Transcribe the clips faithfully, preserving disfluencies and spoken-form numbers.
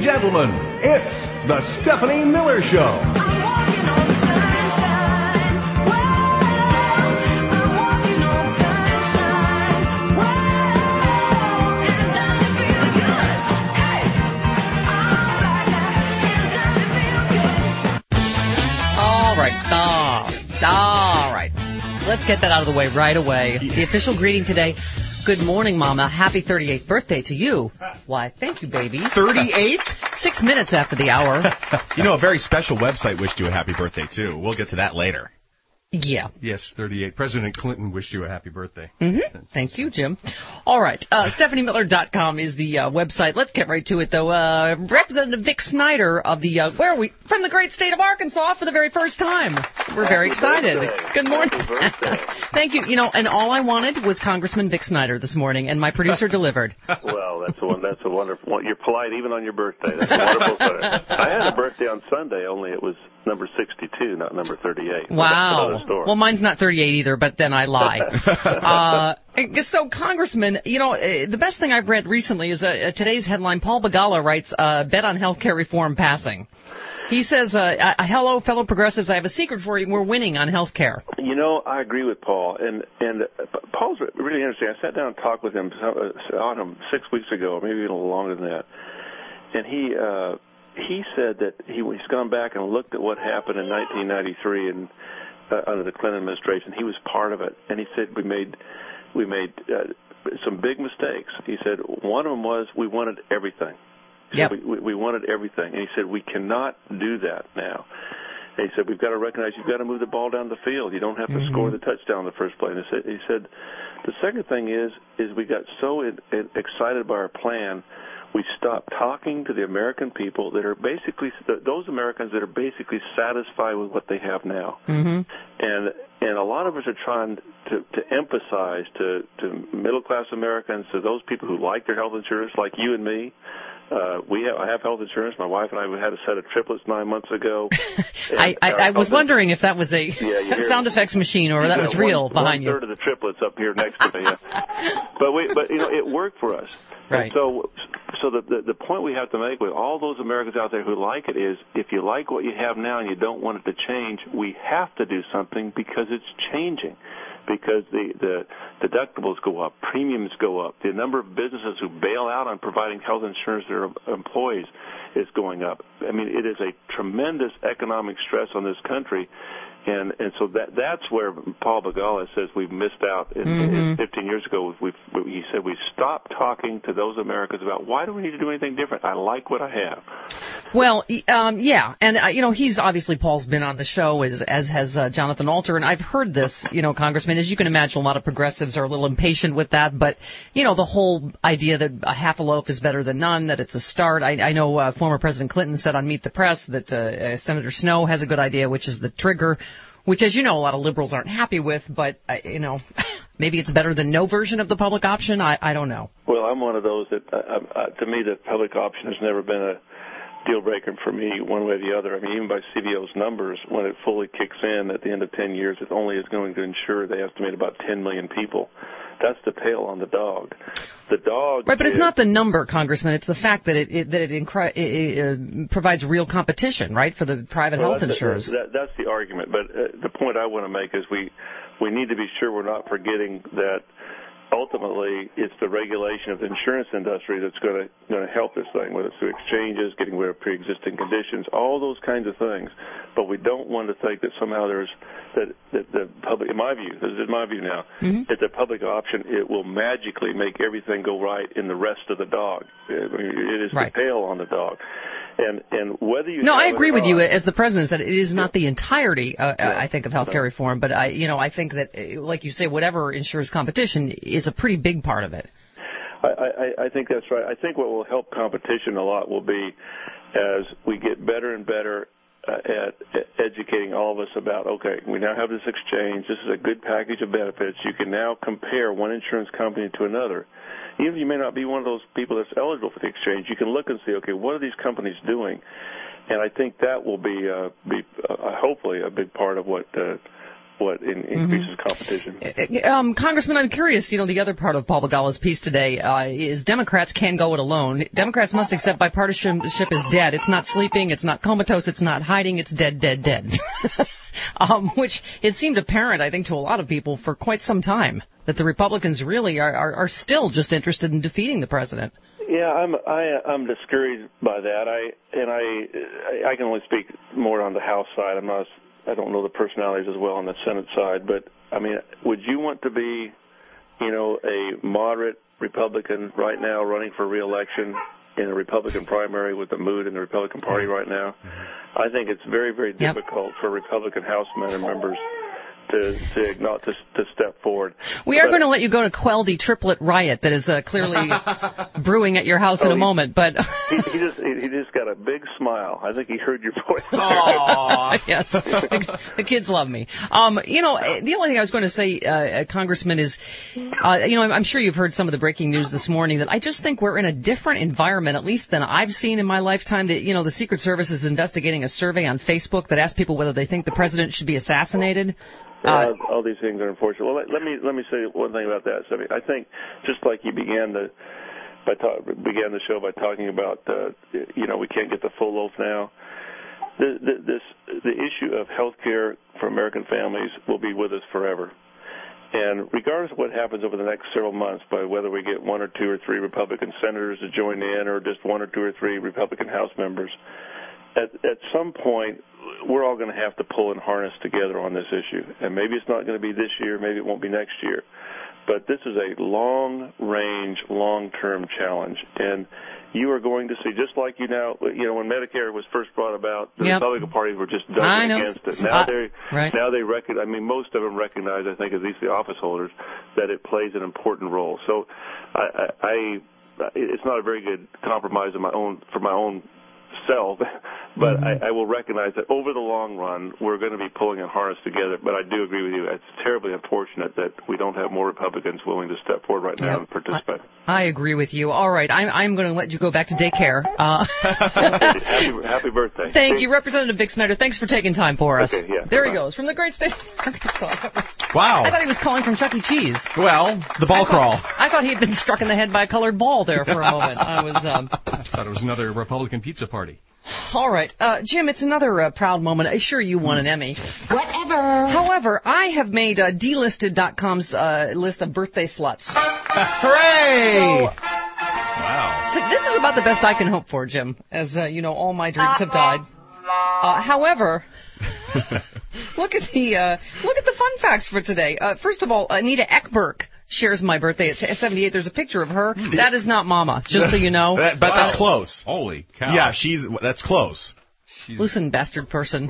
gentlemen, it's the Stephanie Miller Show. All right. Let's get that out of the way right away. The official greeting today. Good morning, Mama. Happy thirty-eighth birthday to you. Why, thank you, babies. thirty-eight? Six minutes after the hour. You know, a very special website wished you a happy birthday, too. We'll get to that later. Yeah. Yes, thirty-eight. President Clinton wished you a happy birthday. Mm-hmm. Thank you, Jim. All right. Uh, Stephanie Miller dot com is the uh, website. Let's get right to it, though. Uh, Representative Vic Snyder of the, uh, where are we? From the great state of Arkansas for the very first time. We're very excited. Birthday. Good morning. Thank you. You know, and all I wanted was Congressman Vic Snyder this morning, and my producer delivered. Well, that's a, that's a wonderful one. You're polite even on your birthday. That's a wonderful thing. I had a birthday on Sunday, only it was number sixty-two, not number thirty-eight. Wow. Well, mine's not thirty-eight either, but then I lie. uh, so, Congressman, you know, the best thing I've read recently is uh, today's headline. Paul Begala writes, uh, bet on health care reform passing. He says, uh, hello, fellow progressives, I have a secret for you. We're winning on health care. You know, I agree with Paul. And and Paul's really interesting. I sat down and talked with him on him six weeks ago, maybe even a little longer than that. And he uh, he said that he, he's gone back and looked at what happened in nineteen ninety-three and uh, under the Clinton administration. He was part of it. And he said we made, we made uh, some big mistakes. He said one of them was we wanted everything. Yep. We, we, we wanted everything. And he said, we cannot do that now. And he said, we've got to recognize you've got to move the ball down the field. You don't have to mm-hmm. score the touchdown in the first play. And he said, he said, the second thing is, is we got so in, in, excited by our plan, we stopped talking to the American people that are basically, those Americans that are basically satisfied with what they have now. Mm-hmm. And and a lot of us are trying to, to emphasize to, to middle-class Americans, to those people who like their health insurance, like you and me. Uh, we have, I have health insurance. My wife and I we had a set of triplets nine months ago. I, I, I was wondering if that was a yeah, sound effects machine or that was real one, behind one you. One third of the triplets up here next to me. Yeah. but we, but you know, it worked for us. Right. And so, so the, the the point we have to make with all those Americans out there who like it is, if you like what you have now and you don't want it to change, we have to do something because it's changing. Because the, the deductibles go up, premiums go up, the number of businesses who bail out on providing health insurance to their employees is going up. I mean, it is a tremendous economic stress on this country, and and so that that's where Paul Begala says we've missed out. In, mm-hmm. in fifteen years ago, we've, he said we stopped talking to those Americans about why do we need to do anything different? I like what I have. Well, um, yeah, and uh, you know, he's obviously Paul's been on the show as as has uh, Jonathan Alter, and I've heard this, you know, Congressman, as you can imagine, a lot of progressives are a little impatient with that, but you know, the whole idea that a half a loaf is better than none, that it's a start. I, I know uh, former President Clinton said on Meet the Press that uh, uh, Senator Snowe has a good idea, which is the trigger, which, as you know, a lot of liberals aren't happy with, but uh, you know. Maybe it's better than no version of the public option. I, I don't know. Well, I'm one of those that, uh, uh, to me, the public option has never been a deal breaker for me one way or the other. I mean, even by C B O's numbers, when it fully kicks in at the end of ten years, it only is going to insure, they estimate, about ten million people. That's the tail on the dog. The dog. Right, but is, it's not the number, Congressman. It's the fact that it, it that it, incri- it, it uh, provides real competition, right, for the private well, health that's insurers. The, that, that's the argument. But uh, the point I want to make is we we need to be sure we're not forgetting that ultimately it's the regulation of the insurance industry that's going to going to help this thing, whether it's through exchanges, getting rid of pre-existing conditions, all those kinds of things. But we don't want to think that somehow there's that, that the public, in my view, this is my view now, mm-hmm. it's a public option. It will magically make everything go right in the rest of the dog. It, it is right. the tail on the dog. And and whether you no, I agree with not, you as the president said it is not the entirety. Uh, yeah. I think of health care reform, but I, you know, I think that, like you say, whatever ensures competition is a pretty big part of it. I, I, I think that's right. I think what will help competition a lot will be as we get better and better uh, at educating all of us about, okay, we now have this exchange. This is a good package of benefits. You can now compare one insurance company to another. Even if you may not be one of those people that's eligible for the exchange, you can look and see, okay, what are these companies doing? And I think that will be, uh, be uh, hopefully a big part of what uh, what in, increases mm-hmm. competition. Um, Congressman, I'm curious, you know, the other part of Paul Begala's piece today uh, is Democrats can't go it alone. Democrats must accept bipartisanship is dead. It's not sleeping, it's not comatose, it's not hiding, it's dead, dead, dead. um, which it seemed apparent, I think, to a lot of people for quite some time, that the Republicans really are, are, are still just interested in defeating the president. Yeah, I'm I, I'm discouraged by that. I and I I can only speak more on the House side. I'm not I don't know the personalities as well on the Senate side, but I mean, would you want to be, you know, a moderate Republican right now running for re-election in a Republican primary with the mood in the Republican Party right now? I think it's very, very yep. difficult for Republican House men and members to to, not to to step forward. We are but, going to let you go to quell the triplet riot that is uh, clearly brewing at your house oh, in a he, moment. But he, he just he, he just got a big smile. I think he heard your voice. Yes, the, the kids love me. Um, you know, the only thing I was going to say, uh, Congressman, is, uh, you know, I'm, I'm sure you've heard some of the breaking news this morning that I just think we're in a different environment, at least than I've seen in my lifetime. That, you know, the Secret Service is investigating a survey on Facebook that asks people whether they think the president should be assassinated. Uh, all these things are unfortunate. Well, let, let me let me say one thing about that. So, I, mean, I think just like you began the by talk, began the show by talking about, uh, you know, we can't get the full loaf now. The, the, this the issue of health care for American families will be with us forever. And regardless of what happens over the next several months, by whether we get one or two or three Republican senators to join in, or just one or two or three Republican House members, at at some point, we're all going to have to pull and harness together on this issue. And maybe it's not going to be this year, maybe it won't be next year. But this is a long-range, long-term challenge. And you are going to see, just like you now, you know, when Medicare was first brought about, the yep. Republican Party were just ducking against it. Now uh, they right. now they recognize, I mean, most of them recognize, I think, at least the office holders, that it plays an important role. So I, I, I it's not a very good compromise in my own for my own self, but mm-hmm. I, I will recognize that over the long run, we're going to be pulling and harness together. But I do agree with you. It's terribly unfortunate that we don't have more Republicans willing to step forward right now yep. and participate. I, I agree with you. All right. I'm, I'm going to let you go back to daycare. Uh, happy, happy birthday. Thank you, Representative Vic Snyder. Thanks for taking time for us. Okay, yeah, there bye-bye. he goes, from the great state of Arkansas. Wow. I thought he was calling from Chuck E. Cheese. Well, the ball I crawl. Thought, I thought he had been struck in the head by a colored ball there for a moment. I was... Um, thought it was another Republican pizza party. All right. Uh, Jim, it's another uh, proud moment. I'm sure you won an Emmy. Whatever. However, I have made uh, D listed dot com's uh, list of birthday sluts. Hooray! So, Wow. so this is about the best I can hope for, Jim, as, uh, you know, all my dreams have died. Uh, however... look at the uh, look at the fun facts for today. Uh, first of all, Anita Ekberg shares my birthday at seventy-eight. There's a picture of her. That is not Mama, just so you know. That, but wow. that's close. Holy cow. Yeah, she's that's close. She's... Listen, bastard person.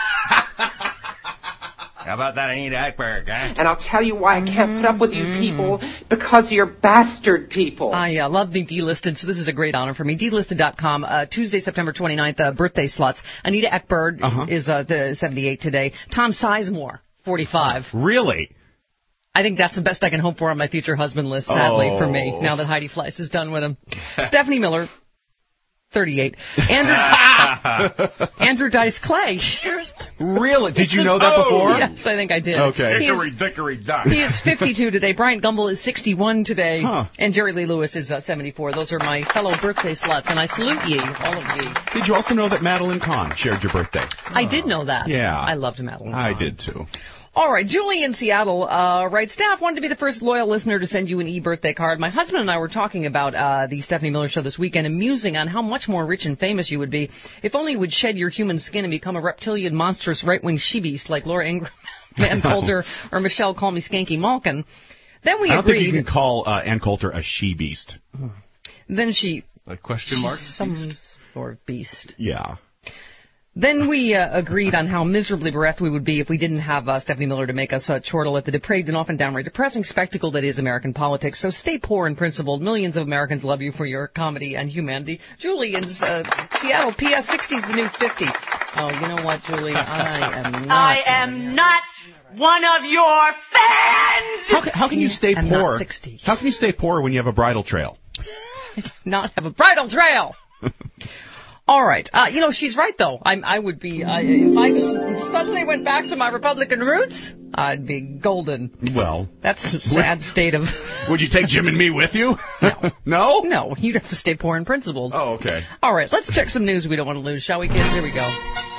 How about that Anita Ekberg, eh? And I'll tell you why I can't put up with you people, because you're bastard people. I uh, love the D-listed, so this is a great honor for me. D listed dot com, uh, Tuesday, September twenty-ninth, uh, birthday slots. Anita Ekberg uh-huh. is uh, the seventy-eight today. Tom Sizemore, forty-five. Really? I think that's the best I can hope for on my future husband list, sadly, oh. for me, now that Heidi Fleiss is done with him. Stephanie Miller, thirty-eight. Andrew, Andrew Dice Clay. Really? Did you know that before? Oh, yes, I think I did. Okay. Dickory, dickory, dock. He is fifty-two today. Bryant Gumbel is sixty-one today. Huh. And Jerry Lee Lewis is uh, seventy-four. Those are my fellow birthday sluts, and I salute ye, all of ye. Did you also know that Madeline Kahn shared your birthday? I did know that. Yeah. I loved Madeline Kahn. I did, too. All right, Julie in Seattle uh, writes, staff wanted to be the first loyal listener to send you an e-birthday card. My husband and I were talking about uh, the Stephanie Miller Show this weekend and musing on how much more rich and famous you would be if only you would shed your human skin and become a reptilian, monstrous, right-wing she-beast like Laura Ingraham, Ann Coulter, or Michelle Call Me Skanky Malkin. Then we I don't agreed. think you can call uh, Ann Coulter a she-beast. Then she... A question mark? Some sort of beast. Yeah. Then we uh, agreed on how miserably bereft we would be if we didn't have uh, Stephanie Miller to make us uh, chortle at the depraved and often downright depressing spectacle that is American politics. So stay poor and principled. Millions of Americans love you for your comedy and humanity. Julie in uh, Seattle, P S sixty is the new fifty. Oh, you know what, Julie? I am not. I am not one of your fans! How can, how can you stay I'm poor? Not sixty. How can you stay poor when you have a bridal trail? I do not have a bridal trail! All right. Uh, you know, she's right, though. I, I would be, uh, if I just suddenly went back to my Republican roots, I'd be golden. Well. That's a sad state of... Would you take Jim and me with you? No. No? No, you'd have to stay poor and principled. Oh, okay. All right, let's check some news we don't want to lose, shall we, kids? Here we go.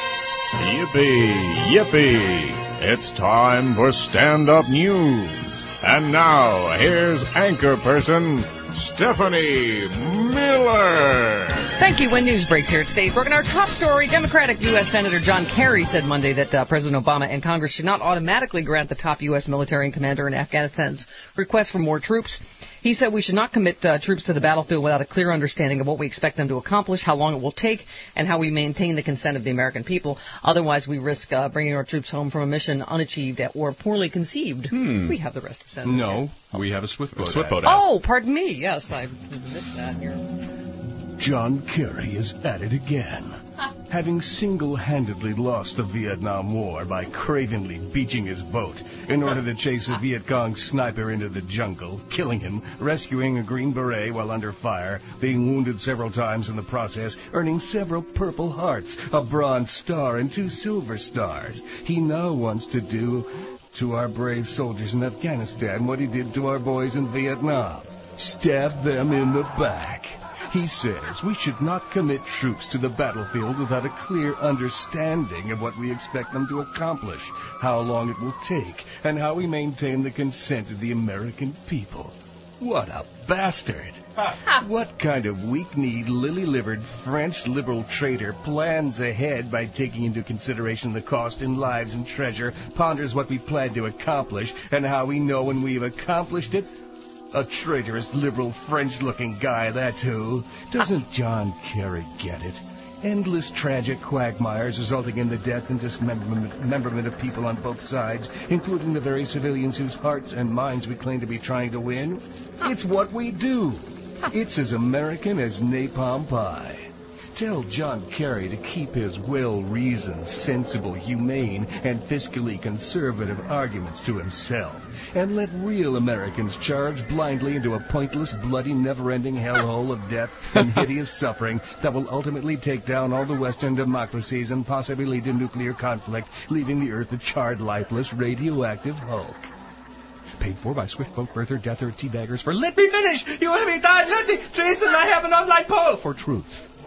Yippee, yippee. It's time for stand-up news. And now, here's anchor person Stephanie Miller. Thank you. When news breaks here at Statesbrook. And our top story, Democratic U S Senator John Kerry said Monday that uh, President Obama and Congress should not automatically grant the top U S military and commander in Afghanistan's request for more troops. He said we should not commit uh, troops to the battlefield without a clear understanding of what we expect them to accomplish, how long it will take, and how we maintain the consent of the American people. Otherwise, we risk uh, bringing our troops home from a mission unachieved or poorly conceived. Hmm. We have the rest of Senator. No, we have a Swift Boat. Swift Boat. Oh, pardon me. Yes, I missed that here. John Kerry is at it again. Having single-handedly lost the Vietnam War by cravenly beaching his boat in order to chase a Viet Cong sniper into the jungle, killing him, rescuing a Green Beret while under fire, being wounded several times in the process, earning several Purple Hearts, a Bronze Star, and two Silver Stars. He now wants to do to our brave soldiers in Afghanistan what he did to our boys in Vietnam. Stab them in the back. He says we should not commit troops to the battlefield without a clear understanding of what we expect them to accomplish, how long it will take, and how we maintain the consent of the American people. What a bastard! What kind of weak-kneed, lily-livered French liberal traitor plans ahead by taking into consideration the cost in lives and treasure, ponders what we plan to accomplish, and how we know when we've accomplished it? A traitorous, liberal, French-looking guy, that's who. Doesn't John Kerry get it? Endless tragic quagmires resulting in the death and dismemberment of people on both sides, including the very civilians whose hearts and minds we claim to be trying to win. It's what we do. It's as American as napalm pie. Tell John Kerry to keep his well-reasoned, sensible, humane, and fiscally conservative arguments to himself, and let real Americans charge blindly into a pointless, bloody, never-ending hellhole of death and hideous suffering that will ultimately take down all the Western democracies and possibly lead to nuclear conflict, leaving the Earth a charred, lifeless, radioactive hulk. Paid for by Swift Boat, Berther, Deather, Teabaggers for Let Me Finish! You have me died! Let me! Jason, I have an unlight pole! For truth.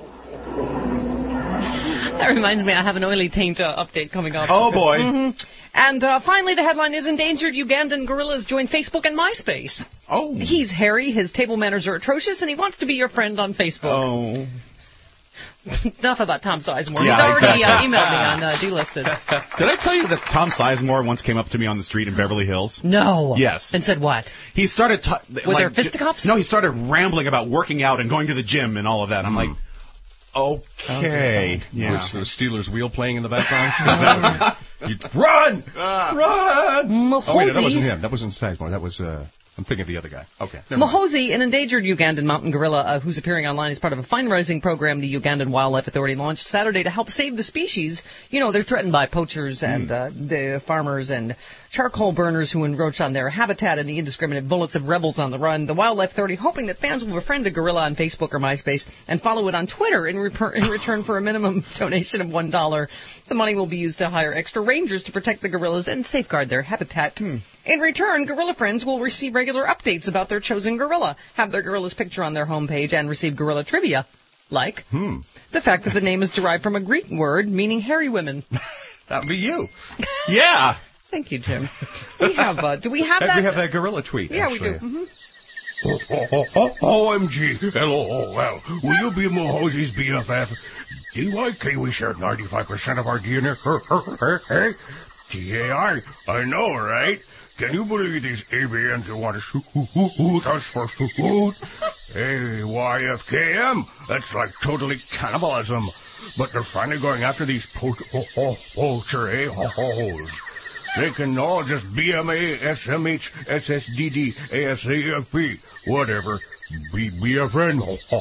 That reminds me, I have an oily taint uh, update coming up. Oh, boy. Mm-hmm. And uh, finally, the headline is Endangered Ugandan Gorillas Join Facebook and MySpace. Oh. He's hairy, his table manners are atrocious, and he wants to be your friend on Facebook. Oh. Enough about Tom Sizemore. Yeah, He's already exactly. uh, emailed me on uh, delisted. Did I tell you that Tom Sizemore once came up to me on the street in Beverly Hills? No. Yes. And said what? He started... T- Was like, there fisticuffs? No, he started rambling about working out and going to the gym and all of that. I'm like... Okay. Yeah. Was the Steelers wheel playing in the background? you, run! Uh, run! Mahosi. Oh, wait, that wasn't him. That wasn't Sizemore. That was... Uh, I'm thinking of the other guy. Okay. Mahosi, an endangered Ugandan mountain gorilla uh, who's appearing online as part of a fundraising program the Ugandan Wildlife Authority launched Saturday to help save the species. You know, they're threatened by poachers and uh, the farmers and charcoal burners who encroach on their habitat and the indiscriminate bullets of rebels on the run. The Wildlife Authority hoping that fans will befriend a gorilla on Facebook or MySpace and follow it on Twitter in, rep- in return for a minimum donation of one dollar. The money will be used to hire extra rangers to protect the gorillas and safeguard their habitat. Hmm. In return, gorilla friends will receive regular updates about their chosen gorilla, have their gorilla's picture on their homepage, and receive gorilla trivia. Like hmm. the fact that the name is derived from a Greek word meaning hairy women. That'd be you. Yeah. Thank you, Jim. We have, uh, do we have that? We have that gorilla tweet, Yeah, actually. we do. Mm-hmm. Oh, oh, oh, oh, O M G. Hello, oh, well, will you be Mahosi's B F F? D Y K, we share ninety-five percent of our D N A. Hey, T A R, I know, right? Can you believe these A B Ns who want to shoot us for food? Hey, Y F K M, that's like totally cannibalism. But they're finally going after these poacher a-holes. They can all just B M A, S M H, S S D D, A S A F P, whatever. Be, be a friend.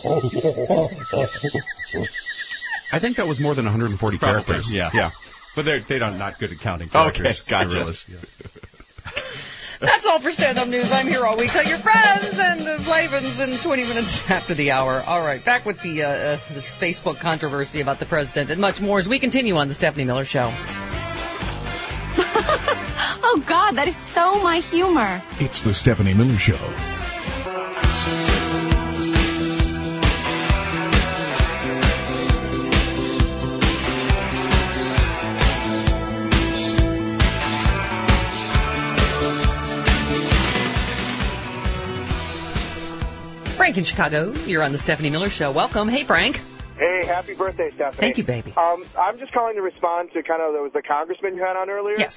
I think that was more than one hundred forty Probably, characters. yeah. Yeah. But they're, they're not good at counting characters. Okay, gotcha. Gorillas, yeah. That's all for stand-up news. I'm here all week. Tell your friends and the Flavins in twenty minutes after the hour. All right, back with the uh, uh, this Facebook controversy about the president and much more as we continue on the Stephanie Miller Show. Oh, God, that is so my humor. It's the Stephanie Miller Show. Frank in Chicago, you're on the Stephanie Miller Show. Welcome. Hey, Frank. Hey, happy birthday, Stephanie. Thank you, baby. Um, I'm just calling to respond to kind of, there was the congressman you had on earlier. Yes.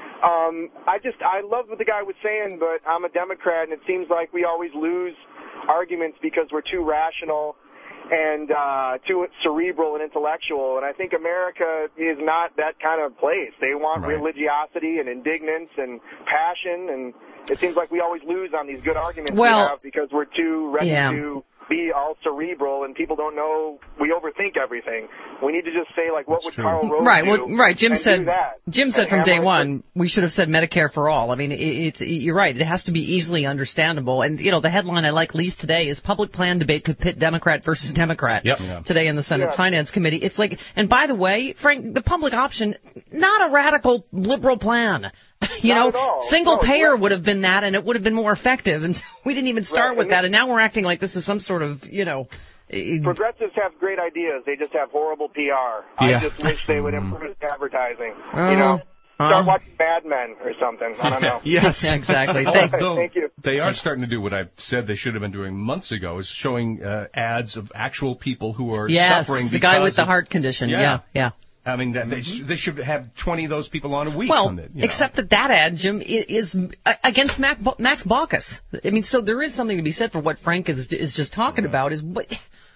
Um, I just, I love what the guy was saying, but I'm a Democrat, and it seems like we always lose arguments because we're too rational and uh, too cerebral and intellectual. And I think America is not that kind of place. They want Right. religiosity and indignance and passion, and it seems like we always lose on these good arguments Well, we have because we're too ready yeah. to be all cerebral, and people don't know. We overthink everything. We need to just say, like, what would Karl Rove Right, do? well, right. Jim and said. do that. Jim said And from have day our- one we should have said Medicare for all. I mean, it, it's you're right. It has to be easily understandable. And you know, the headline I like least today is "Public Plan Debate Could Pit Democrat versus Democrat." Yep. Yeah. Today in the Senate Yeah. Finance Committee, it's like. And by the way, Frank, the public option, not a radical liberal plan. You Not know, at all. single No, payer right. would have been that, and it would have been more effective. And we didn't even start Right, with and that. it- And now we're acting like this is some sort of, you know. eh, Progressives have great ideas. They just have horrible P R. Yeah. I just wish they would improve advertising. Uh-huh. You know, start Uh-huh. watching Mad Men or something. I don't know. Yes. Yeah, exactly. Thank, Although Thank you. they are starting to do what I've said they should have been doing months ago, is showing uh, ads of actual people who are yes, suffering the guy because with the of- heart condition. Yeah. Yeah, yeah. I mean, that they, sh- they should have twenty of those people on a week. Well, on it, you know. except that that ad, Jim, i- is uh, against Mac, Max Baucus. I mean, so there is something to be said for what Frank is is just talking about. Is what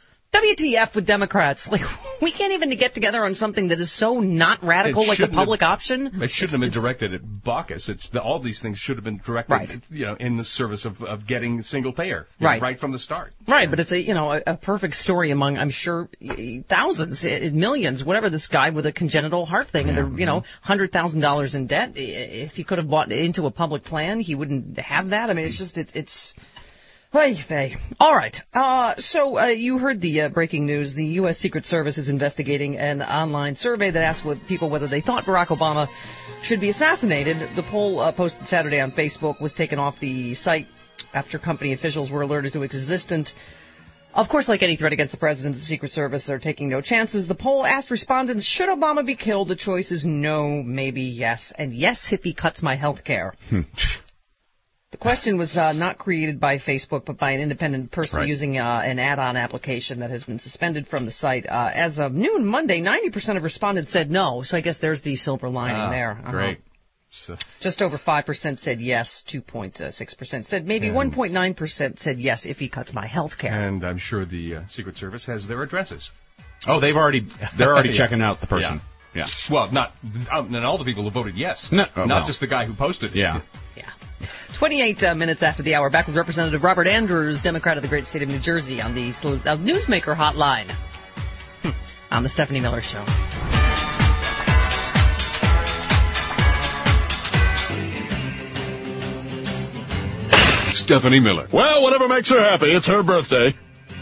W T F with Democrats? Like, we can't even get together on something that is so not radical, It like the shouldn't have- public option. It shouldn't have been directed at Baucus. It's the, all these things should have been directed, Right. you know, in the service of, of getting single payer, you know, Right. right from the start. Right, but it's a you know a, a perfect story among I'm sure thousands, eh, millions, whatever this guy with a congenital heart thing, and they're you know hundred thousand dollars in debt. If he could have bought into a public plan, he wouldn't have that. I mean, it's just it, it's. Hey, hey. All right. Uh, so uh, you heard the uh, breaking news. The U S. Secret Service is investigating an online survey that asked what people whether they thought Barack Obama should be assassinated. The poll uh, posted Saturday on Facebook was taken off the site after company officials were alerted to its existence. Of course, like any threat against the president, the Secret Service are taking no chances. The poll asked respondents, should Obama be killed? The choice is no, maybe yes, and yes if he cuts my health care. The question was uh, not created by Facebook, but by an independent person Right. using uh, an add-on application that has been suspended from the site. Uh, as of noon Monday, ninety percent of respondents said no, so I guess there's the silver lining Ah, there. Uh-huh. Great. So, Just over five percent said yes, two point six percent said maybe, And- one point nine percent said yes if he cuts my health care. and I'm sure the uh, Secret Service has their addresses. Oh, they've already they're already Yeah. checking out the person. Yeah. Well, not um, and all the people who voted yes, No, oh, not well. just the guy who posted it. Yeah. Yeah. twenty-eight uh, minutes after the hour, back with Representative Robert Andrews, Democrat of the great state of New Jersey, on the sl- uh, Newsmaker hotline Hmm. on the Stephanie Miller Show. Stephanie Miller. Well, whatever makes her happy. It's her birthday.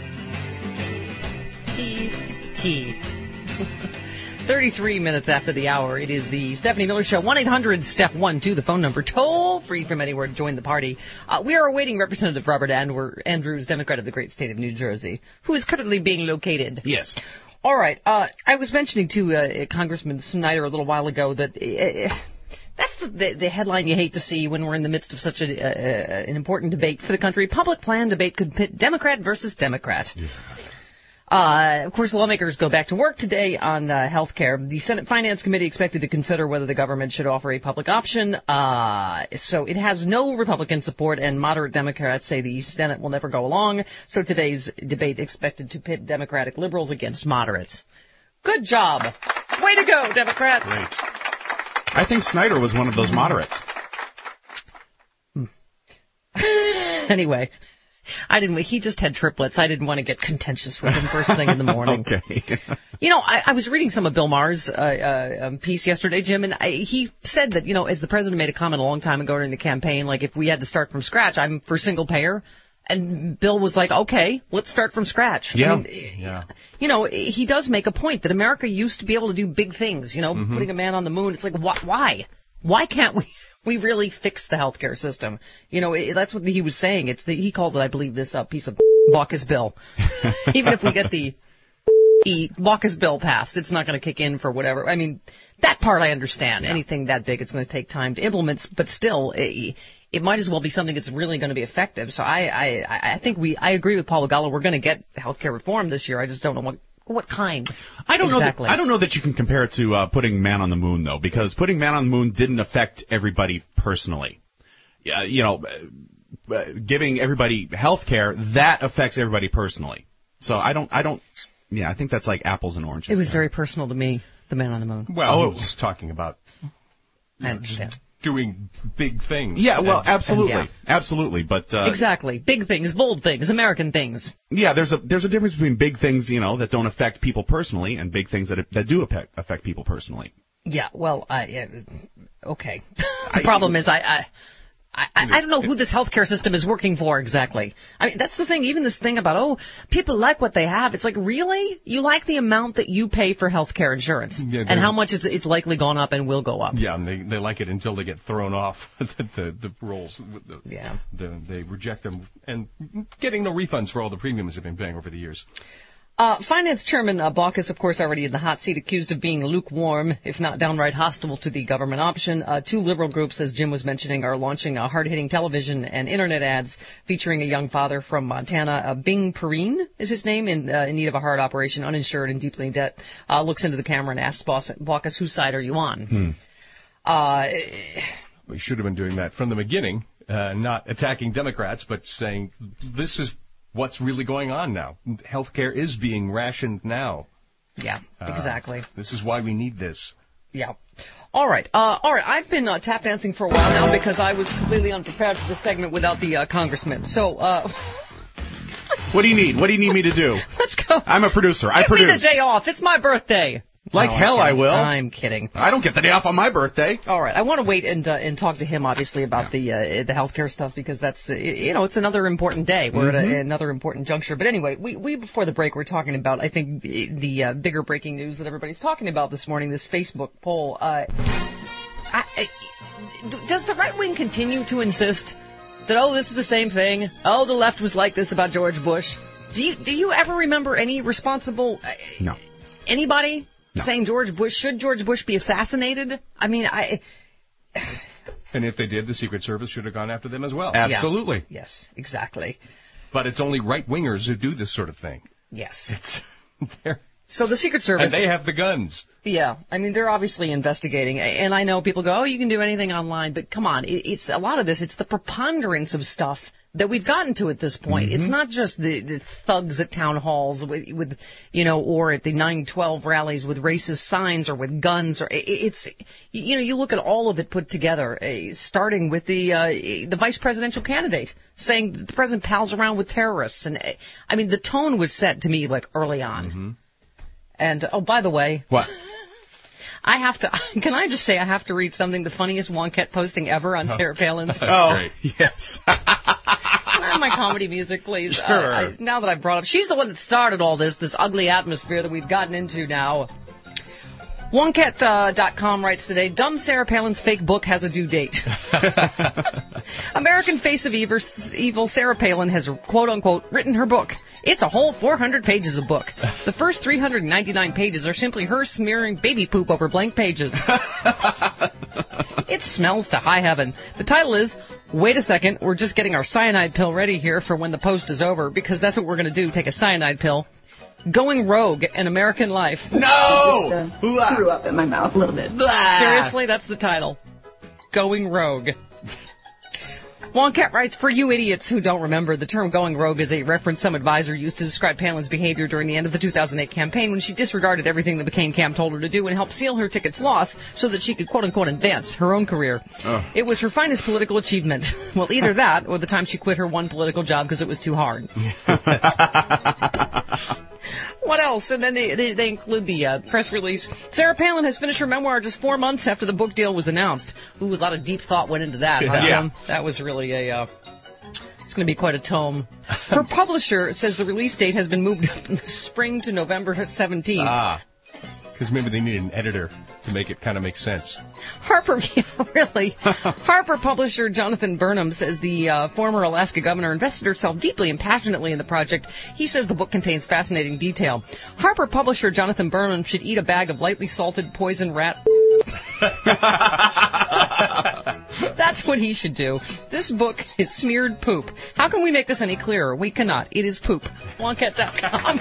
He, he. thirty-three minutes after the hour, it is the Stephanie Miller Show. one eight hundred step one two, the phone number, toll free from anywhere to join the party. Uh, we are awaiting Representative Robert Andwer- Andrews, Democrat of the great state of New Jersey, who is currently being located. Yes. All right. Uh, I was mentioning to uh, Congressman Snyder a little while ago that uh, that's the, the, the headline you hate to see when we're in the midst of such a, uh, an important debate for the country. Public plan debate could pit Democrat versus Democrat. Yeah. Uh, of course, lawmakers go back to work today on uh, health care. The Senate Finance Committee expected to consider whether the government should offer a public option. Uh, so it has no Republican support, and moderate Democrats say the Senate will never go along. So today's debate expected to pit Democratic liberals against moderates. Good job. Way to go, Democrats. Great. I think Snyder was one of those moderates. Anyway. I didn't. He just had triplets. I didn't want to get contentious with him first thing in the morning. Okay. You know, I, I was reading some of Bill Maher's uh, uh, um, piece yesterday, Jim, and I, he said that, you know, as the president made a comment a long time ago during the campaign, like, if we had to start from scratch, I'm for single payer. And Bill was like, okay, let's start from scratch. Yeah. I mean, Yeah. You know, he does make a point that America used to be able to do big things, you know, mm-hmm. putting a man on the moon. It's like, wh- why? Why can't we? We really fix the healthcare system. You know, it, that's what he was saying. It's the, he called it, I believe, this uh, piece of Baucus bill. Even if we get the e Baucus bill passed, it's not going to kick in for whatever. I mean, that part I understand. Yeah. Anything that big, it's going to take time to implement. But still, it, it might as well be something that's really going to be effective. So I, I, I think we, I agree with Paul Gallo. We're going to get healthcare reform this year. I just don't know what. What kind? I don't exactly. know. That, I don't know that you can compare it to uh, putting man on the moon, though, because putting man on the moon didn't affect everybody personally. Uh, you know, uh, giving everybody health care, that affects everybody personally. So I don't. I don't. Yeah, I think that's like apples and oranges. It was there. very personal to me, the man on the moon. Well, oh, it was just talking about. I understand. Doing big things. Yeah, well, and, absolutely, and yeah. absolutely, but uh, exactly, big things, bold things, American things. Yeah, there's a there's a difference between big things, you know, that don't affect people personally, and big things that that do affect affect people personally. Yeah, well, I uh, okay. The problem is, I, I I I don't know who this healthcare system is working for exactly. I mean, that's the thing. Even this thing about oh, people like what they have. It's like, really, you like the amount that you pay for healthcare insurance, yeah, and how much it's it's likely gone up and will go up. Yeah, and they they like it until they get thrown off the the, the rolls. The, yeah, the, they reject them, and getting no refunds for all the premiums they've been paying over the years. Uh, Finance Chairman uh, Baucus, of course, already in the hot seat, accused of being lukewarm, if not downright hostile to the government option. Uh, two liberal groups, as Jim was mentioning, are launching uh, hard-hitting television and internet ads featuring a young father from Montana. Uh, Bing Perrine is his name, in, uh, in need of a heart operation, uninsured and deeply in debt. Uh, looks into the camera and asks Baucus, whose side are you on? Hmm. Uh, we should have been doing that from the beginning, uh, not attacking Democrats, but saying this is what's really going on now. Healthcare is being rationed now. Yeah, exactly. Uh, this is why we need this. Yeah. All right. Uh, all right. I've been uh, tap dancing for a while now because I was completely unprepared for this segment without the uh, congressman. So, uh... what do you need? What do you need me to do? Let's go. I'm a producer. I Give produce. me the day off. It's my birthday. Like no, hell I will. I'm kidding. I don't get the day off on my birthday. All right. I want to wait and uh, and talk to him, obviously, about yeah. the uh, the healthcare stuff, because that's, uh, you know, it's another important day. We're mm-hmm. at a, another important juncture. But anyway, we, we before the break, we're talking about, I think, the, the uh, bigger breaking news that everybody's talking about this morning, this Facebook poll. Uh, I, I, does the right wing continue to insist that, oh, this is the same thing? Oh, the left was like this about George Bush. Do you, do you ever remember any responsible... Uh, no. Anybody... No. Saying George Bush, should George Bush be assassinated? I mean, I... And if they did, the Secret Service should have gone after them as well. Absolutely. Yeah. Yes, exactly. But it's only right-wingers who do this sort of thing. Yes. It's So the Secret Service... And they have the guns. Yeah. I mean, they're obviously investigating. And I know people go, oh, you can do anything online. But come on, it's a lot of this. It's the preponderance of stuff that we've gotten to at this point. Mm-hmm. It's not just the, the thugs at town halls with, with, you know, or at the nine twelve rallies with racist signs or with guns. Or it's, you know, you look at all of it put together, uh, starting with the uh, the vice presidential candidate saying that the president pals around with terrorists. And uh, I mean, the tone was set to me like early on. Mm-hmm. And oh, by the way, what? I have to. Can I just say I have to read something? The funniest Wonkette posting ever on Sarah Palin's. Oh, great. Yes. My comedy music, please. Sure. Uh, I, now that I've brought up, she's the one that started all this, this ugly atmosphere that we've gotten into now. Wonkette dot com uh, writes today, dumb Sarah Palin's fake book has a due date. American face of evil, evil, Sarah Palin has, quote-unquote, written her book. It's a whole four hundred pages of book. The first three hundred ninety-nine pages are simply her smearing baby poop over blank pages. It smells to high heaven. The title is, wait a second, we're just getting our cyanide pill ready here for when the post is over, because that's what we're going to do, take a cyanide pill. Going rogue in American life. No! Just, uh, threw up in my mouth a little bit. Seriously, that's the title. Going rogue. Wonkat writes, for you idiots who don't remember, the term going rogue is a reference some advisor used to describe Palin's behavior during the end of the two thousand eight campaign when she disregarded everything that McCain camp told her to do and helped seal her ticket's loss so that she could quote-unquote advance her own career. Oh. It was her finest political achievement. Well, either that or the time she quit her one political job because it was too hard. What else? And then they, they, they include the uh, press release. Sarah Palin has finished her memoir just four months after the book deal was announced. Ooh, a lot of deep thought went into that. Huh, yeah. Jim? That was really a... Uh, it's going to be quite a tome. Her publisher says the release date has been moved up in the spring to November seventeenth. Ah. Because maybe they need an editor to make it kind of make sense. Harper, yeah, really. Harper publisher Jonathan Burnham says the uh, former Alaska governor invested herself deeply and passionately in the project. He says the book contains fascinating detail. Harper publisher Jonathan Burnham should eat a bag of lightly salted poison rat. That's what he should do. This book is smeared poop. How can we make this any clearer? We cannot. It is poop. Wonkat dot com.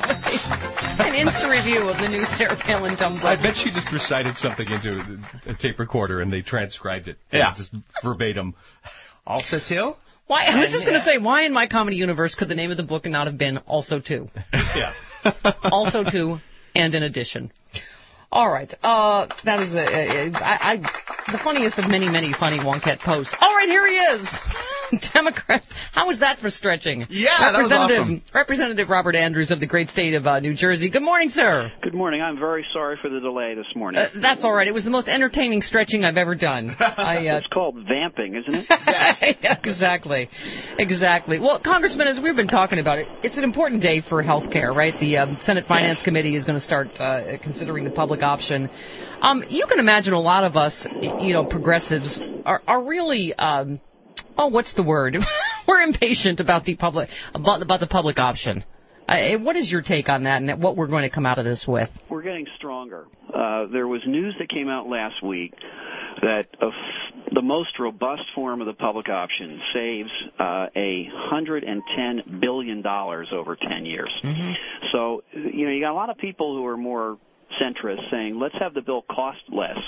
An Insta review of the new Sarah Palin dumb book. I bet she just recited something into a tape recorder and they transcribed it. Yeah. Just verbatim. Also too? Why? I was just going to say, why in my comedy universe could the name of the book not have been Also Too? Yeah. Also Too, and in addition. All right. Uh, that is a, a, a I, I, the funniest of many, many funny Wonkat posts. All right, here he is. Democrat. How was that for stretching? Yeah, that was awesome. Representative Robert Andrews of the great state of uh, New Jersey. Good morning, sir. Good morning. I'm very sorry for the delay this morning. Uh, that's all right. It was the most entertaining stretching I've ever done. I, uh, it's called vamping, isn't it? Yes. Exactly. Exactly. Well, Congressman, as we've been talking about it, it's an important day for health care, right? The um, Senate Finance Committee is going to start uh, considering the public option. Um, you can imagine a lot of us, you know, progressives, are, are really... Um, Oh, what's the word? We're impatient about the public about, about the public option. Uh, what is your take on that, and what we're going to come out of this with? We're getting stronger. Uh, there was news that came out last week that a f- the most robust form of the public option saves uh, a hundred and ten billion dollars over ten years. Mm-hmm. So, you know, you got a lot of people who are more centrist saying, let's have the bill cost less,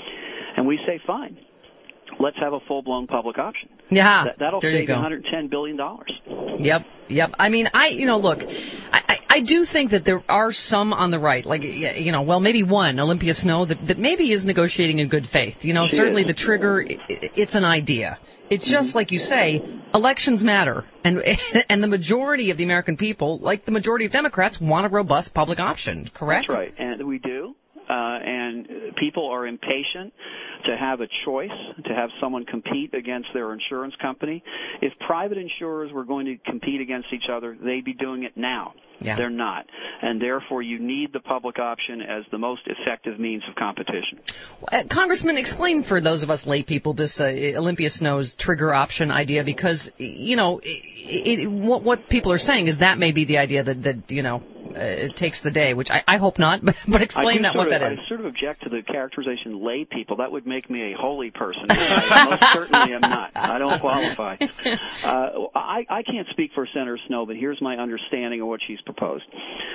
and we say, fine. Let's have a full-blown public option. Yeah, that, that'll there save you go. one hundred ten billion dollars. Yep, yep. I mean, I, you know, look, I, I, I do think that there are some on the right, like, you know, well, maybe one, Olympia Snowe, that, that maybe is negotiating in good faith. You know, She certainly is. the trigger, it, it's an idea. It's just mm-hmm. like you say, elections matter, and and the majority of the American people, like the majority of Democrats, want a robust public option. Correct? That's right, and we do. Uh, and people are impatient to have a choice, to have someone compete against their insurance company. If private insurers were going to compete against each other, they'd be doing it now. Yeah. They're not. And therefore, you need the public option as the most effective means of competition. Uh, Congressman, explain for those of us lay people this uh, Olympia Snowe's trigger option idea, because, you know, it, it, what, what people are saying is that may be the idea that, that you know, uh, it takes the day, which I, I hope not, but, but explain that what of, that is. I sort of object to the characterization lay people. That would make me a holy person. I most certainly am not. I don't qualify. Uh, I, I can't speak for Senator Snowe, but here's my understanding of what she's proposed.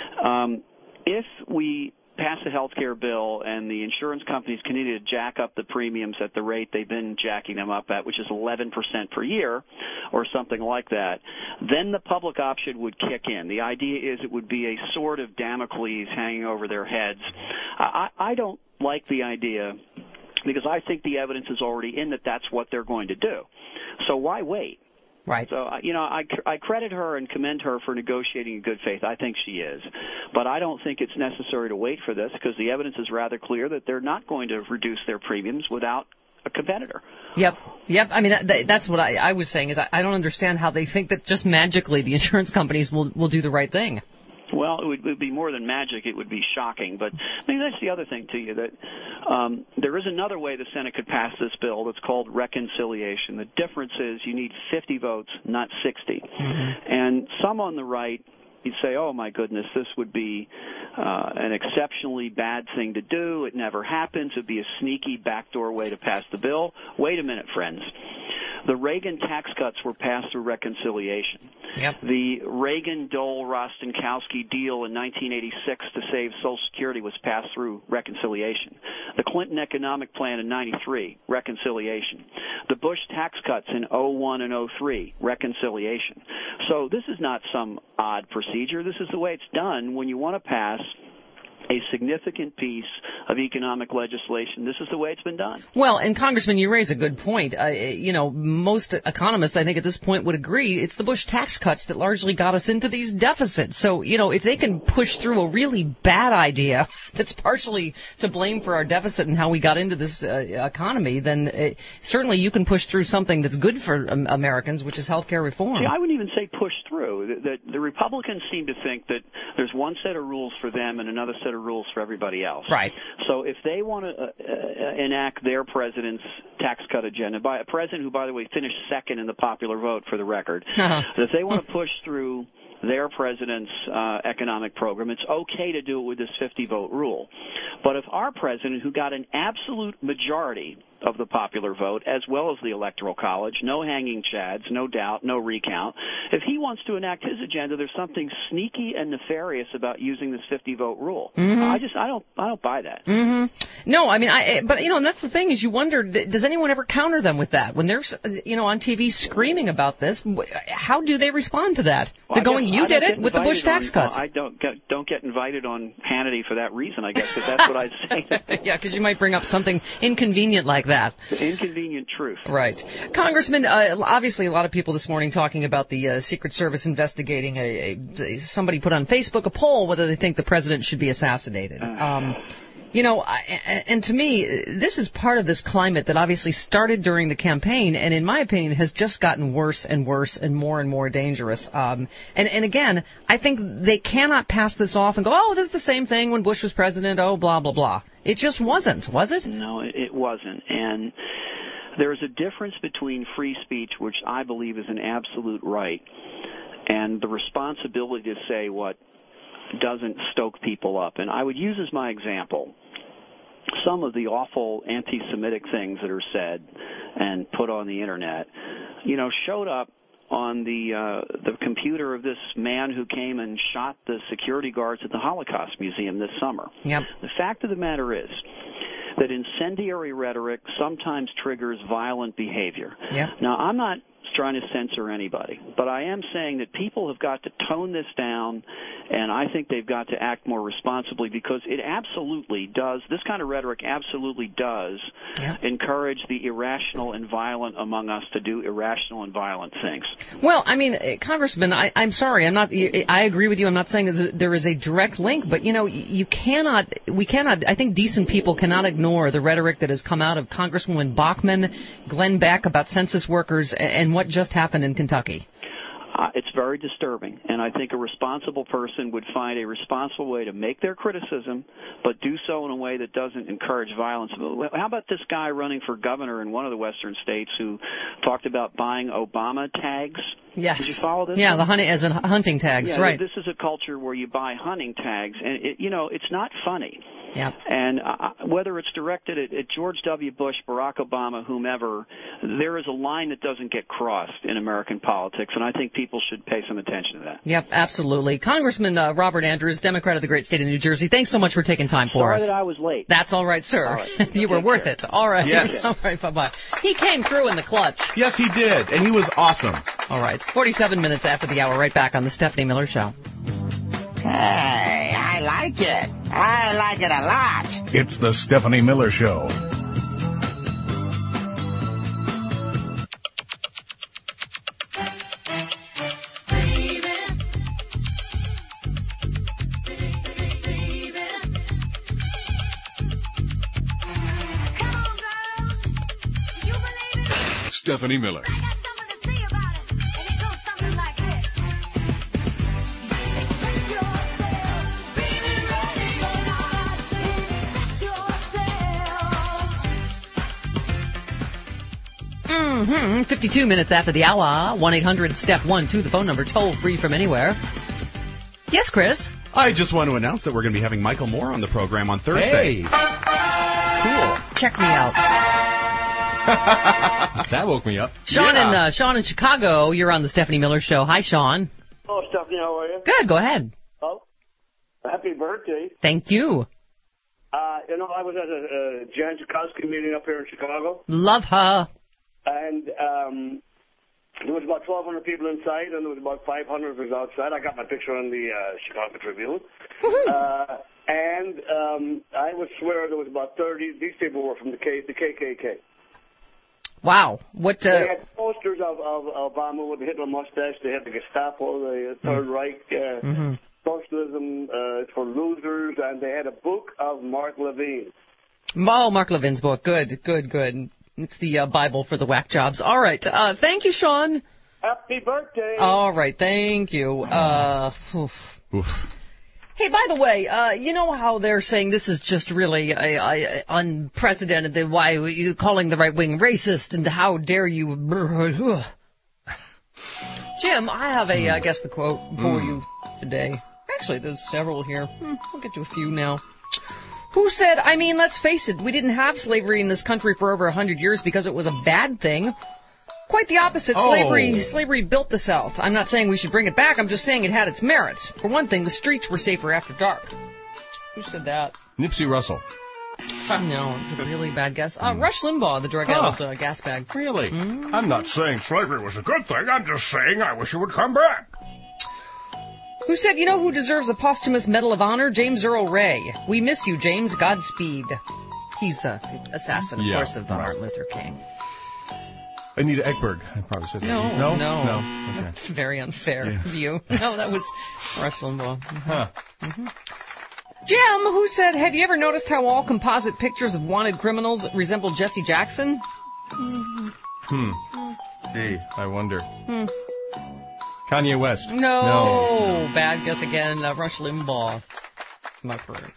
Um, if we pass a health care bill and the insurance companies continue to jack up the premiums at the rate they've been jacking them up at, which is eleven percent per year or something like that, then the public option would kick in. The idea is it would be a sword of Damocles hanging over their heads. I, I don't like the idea because I think the evidence is already in that that's what they're going to do. So why wait? Right. So, you know, I, I credit her and commend her for negotiating in good faith. I think she is. But I don't think it's necessary to wait for this because the evidence is rather clear that they're not going to reduce their premiums without a competitor. Yep. Yep. I mean, that, that's what I, I was saying is I, I don't understand how they think that just magically the insurance companies will, will do the right thing. Well, it would, it would be more than magic. It would be shocking. But I mean, that's the other thing to you, that um, there is another way the Senate could pass this bill that's called reconciliation. The difference is you need fifty votes, not sixty. Mm-hmm. And some on the right, you'd say, oh, my goodness, this would be uh, an exceptionally bad thing to do. It never happens. It would be a sneaky backdoor way to pass the bill. Wait a minute, friends. The Reagan tax cuts were passed through reconciliation. Yep. The Reagan-Dole-Rostenkowski deal in nineteen eighty-six to save Social Security was passed through reconciliation. The Clinton economic plan in ninety-three, reconciliation. The Bush tax cuts in oh one and oh three, reconciliation. So this is not some odd procedure. This is the way it's done when you want to pass a significant piece of economic legislation. This is the way it's been done. Well, and Congressman, you raise a good point. Uh, you know, most economists, I think, at this point would agree it's the Bush tax cuts that largely got us into these deficits. So, you know, if they can push through a really bad idea that's partially to blame for our deficit and how we got into this uh, economy, then uh, certainly you can push through something that's good for um, Americans, which is health care reform. See, I wouldn't even say push through. The, the, the Republicans seem to think that there's one set of rules for them and another set of rules for everybody else. Right. So if they want to uh, uh, enact their president's tax cut agenda, by a president who, by the way, finished second in the popular vote for the record, uh-huh. if they want to push through their president's uh, economic program, it's okay to do it with this fifty-vote rule. But if our president, who got an absolute majority of the popular vote, as well as the Electoral College, no hanging chads, no doubt, no recount, if he wants to enact his agenda, there's something sneaky and nefarious about using this fifty-vote rule. Mm-hmm. I just, I don't, I don't buy that. Mm-hmm. No, I mean, I, but you know, and that's the thing is, you wonder, does anyone ever counter them with that when they're, you know, on T V screaming about this? How do they respond to that? Well, they're going, guess, you I did it with the Bush tax on, cuts. I don't get, don't get invited on Hannity for that reason, I guess, because that's what I'd say. Yeah, because you might bring up something inconvenient like that. The inconvenient truth. Right. Congressman, uh, obviously a lot of people this morning talking about the uh, Secret Service investigating a, a, somebody put on Facebook a poll whether they think the president should be assassinated. Um, you know, I, and to me, this is part of this climate that obviously started during the campaign, and in my opinion has just gotten worse and worse and more and more dangerous. Um, and, and again, I think they cannot pass this off and go, oh, this is the same thing when Bush was president, oh, blah, blah, blah. It just wasn't, was it? No, it wasn't. And there's a difference between free speech, which I believe is an absolute right, and the responsibility to say what doesn't stoke people up. And I would use as my example some of the awful anti-Semitic things that are said and put on the Internet, you know, showed up on the uh, the computer of this man who came and shot the security guards at the Holocaust Museum this summer. Yep. The fact of the matter is that incendiary rhetoric sometimes triggers violent behavior. Yep. Now, I'm not trying to censor anybody, but I am saying that people have got to tone this down, and I think they've got to act more responsibly, because it absolutely does, this kind of rhetoric absolutely does yeah. encourage the irrational and violent among us to do irrational and violent things. Well, I mean, Congressman, I, I'm sorry, I'm not, I agree with you, I'm not saying that there is a direct link, but, you know, you cannot, we cannot, I think decent people cannot ignore the rhetoric that has come out of Congresswoman Bachmann, Glenn Beck about census workers, and what just happened in Kentucky. Uh, it's very disturbing, and I think a responsible person would find a responsible way to make their criticism, but do so in a way that doesn't encourage violence. How about this guy running for governor in one of the western states who talked about buying Obama tags? Yes. Did you follow this? Yeah, the hunting, as in hunting tags, yeah, right. This is a culture where you buy hunting tags, and, it, you know, it's not funny. Yeah. And uh, whether it's directed at, at George W. Bush, Barack Obama, whomever, there is a line that doesn't get crossed in American politics, and I think people should pay some attention to that. Yep, absolutely. Congressman uh, Robert Andrews, Democrat of the great state of New Jersey, thanks so much for taking time for Sorry us. that I was late. That's all right, sir. All right. You were worth care. it. All right. Yes. All right, bye-bye. He came through in the clutch. Yes, he did, and he was awesome. All right, it's forty-seven minutes after the hour, right back on the Stephanie Miller Show. Hey, I like it. I like it a lot. It's the Stephanie Miller Show. Stephanie Miller. Mm-hmm. fifty-two minutes after the hour. one eight hundred step one two, the phone number, toll free from anywhere. Yes, Chris? I just want to announce that we're going to be having Michael Moore on the program on Thursday. Hey. Cool. Check me out. That woke me up. Sean Yeah. in uh, Sean in Chicago, you're on the Stephanie Miller Show. Hi, Sean. Oh, Stephanie, how are you? Good, go ahead. Oh, happy birthday. Thank you. Uh, you know, I was at a, a Jan Schakowsky meeting up here in Chicago. Love her. and um, there was about twelve hundred people inside, and there was about five hundred was outside. I got my picture on the uh, Chicago Tribune. uh, and um, I would swear there was about thirty. These people were from the, K, the K K K. Wow. What? Uh... They had posters of, of Obama with the Hitler mustache. They had the Gestapo, the Third mm. Reich, uh, mm-hmm. socialism uh, for losers, and they had a book of Mark Levine. Oh, Mark Levine's book. Good, good, good. It's the uh, Bible for the whack jobs. All right. Uh, thank you, Sean. Happy birthday. All right. Thank you. Uh, oof. Oof. Hey, by the way, uh, you know how they're saying this is just really uh, uh, unprecedented, that why are you calling the right wing racist, and how dare you... Jim, I have a, I guess, the quote for mm. you today. Actually, there's several here. Hmm, I'll get to a few now. Who said, I mean, let's face it, we didn't have slavery in this country for over a hundred years because it was a bad thing. Quite the opposite. Oh. Slavery slavery built the South. I'm not saying we should bring it back. I'm just saying it had its merits. For one thing, the streets were safer after dark. Who said that? Nipsey Russell. No, it's a really bad guess. Uh, Rush Limbaugh, the drug-addled uh, gas bag. Really? Mm-hmm. I'm not saying slavery was a good thing. I'm just saying I wish it would come back. Who said, you know who deserves a posthumous Medal of Honor? James Earl Ray. We miss you, James. Godspeed. He's uh, the assassin, of yeah, course, of uh, right. Martin Luther King. Anita Ekberg. I probably said that. No, no, no. no. Okay. That's a very unfair yeah. view. No, that was Rush Limbaugh. Mm-hmm. Huh. Mm-hmm. Jim, who said, have you ever noticed how all composite pictures of wanted criminals resemble Jesse Jackson? Hmm. hmm. Gee, I wonder. Hmm. Kanye West. No. no. Bad guess again. Uh, Rush Limbaugh. My friend.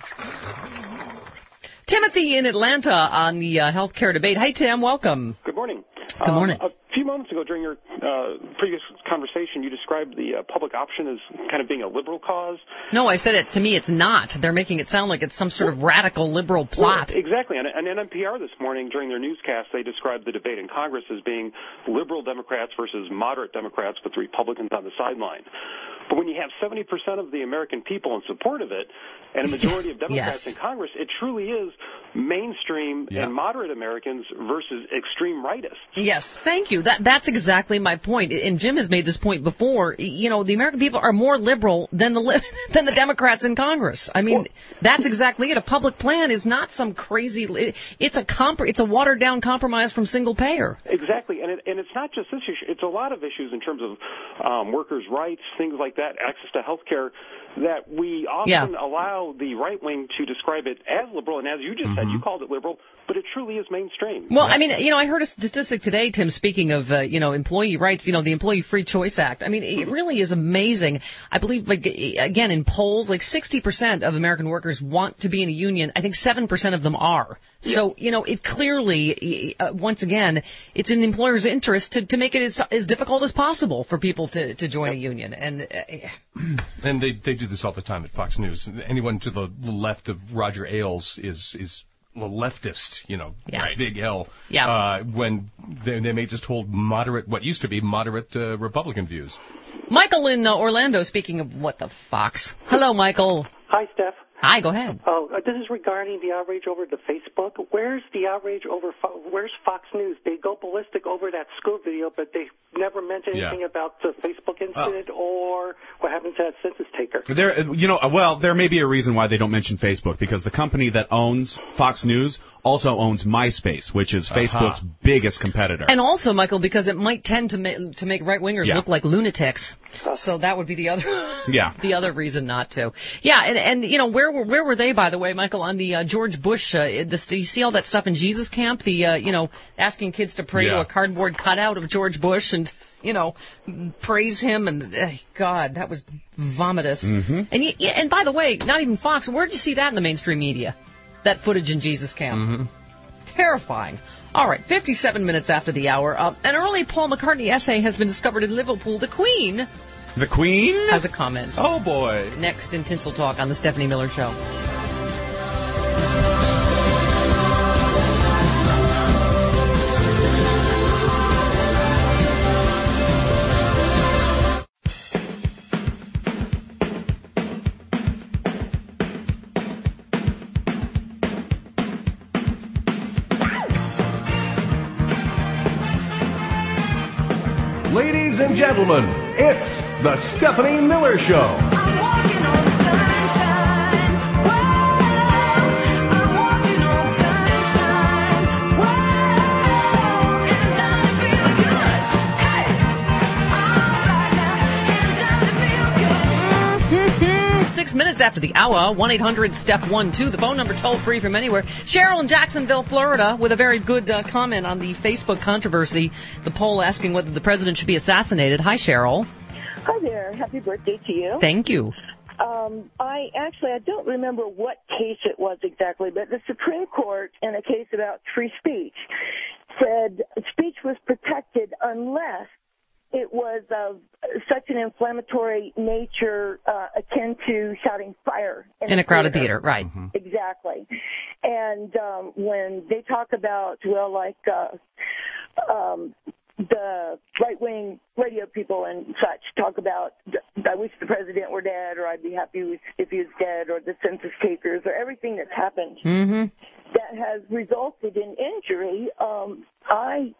Timothy in Atlanta on the uh, healthcare debate. Hey, Tim, welcome. Good morning. Good morning. Um, a few moments ago during your uh, previous conversation, you described the uh, public option as kind of being a liberal cause. No, I said it. To me, it's not. They're making it sound like it's some sort of radical liberal plot. Well, exactly. And, and N P R this morning, during their newscast, they described the debate in Congress as being liberal Democrats versus moderate Democrats with Republicans on the sideline. But when you have seventy percent of the American people in support of it and a majority of Democrats yes. in Congress, it truly is mainstream yeah. and moderate Americans versus extreme rightists. Yes, thank you. That That's exactly my point. And Jim has made this point before. You know, the American people are more liberal than the li- than the Democrats in Congress. I mean, well, that's exactly it. A public plan is not some crazy... It, it's a comp- It's a watered-down compromise from single payer. Exactly. And, it, and it's not just this issue. It's a lot of issues in terms of um, workers' rights, things like that, access to health care, that we often yeah. allow the right wing to describe it as liberal. And as you just mm-hmm. said, you called it liberal, but it truly is mainstream. Well, I mean, you know, I heard a statistic today, Tim, speaking of, uh, you know, employee rights, you know, the Employee Free Choice Act. I mean, it really is amazing. I believe, like, again, in polls, like sixty percent of American workers want to be in a union. I think seven percent of them are. Yeah. So, you know, it clearly, uh, once again, it's in the employer's interest to, to make it as, as difficult as possible for people to, to join a union. And uh, and they they do this all the time at Fox News. Anyone to the left of Roger Ailes is is a leftist, you know, yeah. big L. Yeah. Uh, when they, they may just hold moderate, what used to be moderate uh, Republican views. Michael in uh, Orlando, speaking of what the Fox. Hello, Michael. Hi, Steph. Hi, go ahead. Oh, uh, this is regarding the outrage over the Facebook. Where's the outrage over, Fo- where's Fox News? They go ballistic over that school video, but they never mention anything yeah. about the Facebook incident uh, or what happened to that census taker. There, you know, well, there may be a reason why they don't mention Facebook, because the company that owns Fox News also owns MySpace, which is uh-huh. Facebook's biggest competitor. And also, Michael, because it might tend to ma- to make right-wingers yeah. look like lunatics. So that would be the other yeah. the other reason not to. Yeah, and, and you know, where were where were they, by the way, Michael, on the uh, George Bush, uh, this, do you see all that stuff in Jesus Camp? The, uh, you know, asking kids to pray yeah. to a cardboard cutout of George Bush and, you know, praise him, and, uh, God, that was vomitous. Mm-hmm. And, you, and by the way, not even Fox, where'd you see that in the mainstream media? That footage in Jesus Camp. Mm-hmm. Terrifying. All right, fifty-seven minutes after the hour. Uh, an early Paul McCartney essay has been discovered in Liverpool. The Queen... The Queen? Has a comment. Oh, boy. Next in Tinsel Talk on The Stephanie Miller Show. Ladies and gentlemen, it's the Stephanie Miller Show. Six minutes after the hour, one eight hundred step one two, the phone number toll free from anywhere. Cheryl in Jacksonville, Florida, with a very good uh, comment on the Facebook controversy, the poll asking whether the president should be assassinated. Hi, Cheryl. Hi there. Happy birthday to you. Thank you. Um, I actually, I don't remember what case it was exactly, but the Supreme Court, in a case about free speech, said speech was protected unless it was of such an inflammatory nature uh, akin to shouting fire in, in a, a crowded theater. theater, right. Mm-hmm. Exactly. And um, when they talk about, well, like uh, um, the right-wing radio people and such talk about, I wish the president were dead, or I'd be happy if he was dead, or the census takers, or everything that's happened mm-hmm. that has resulted in injury, um, I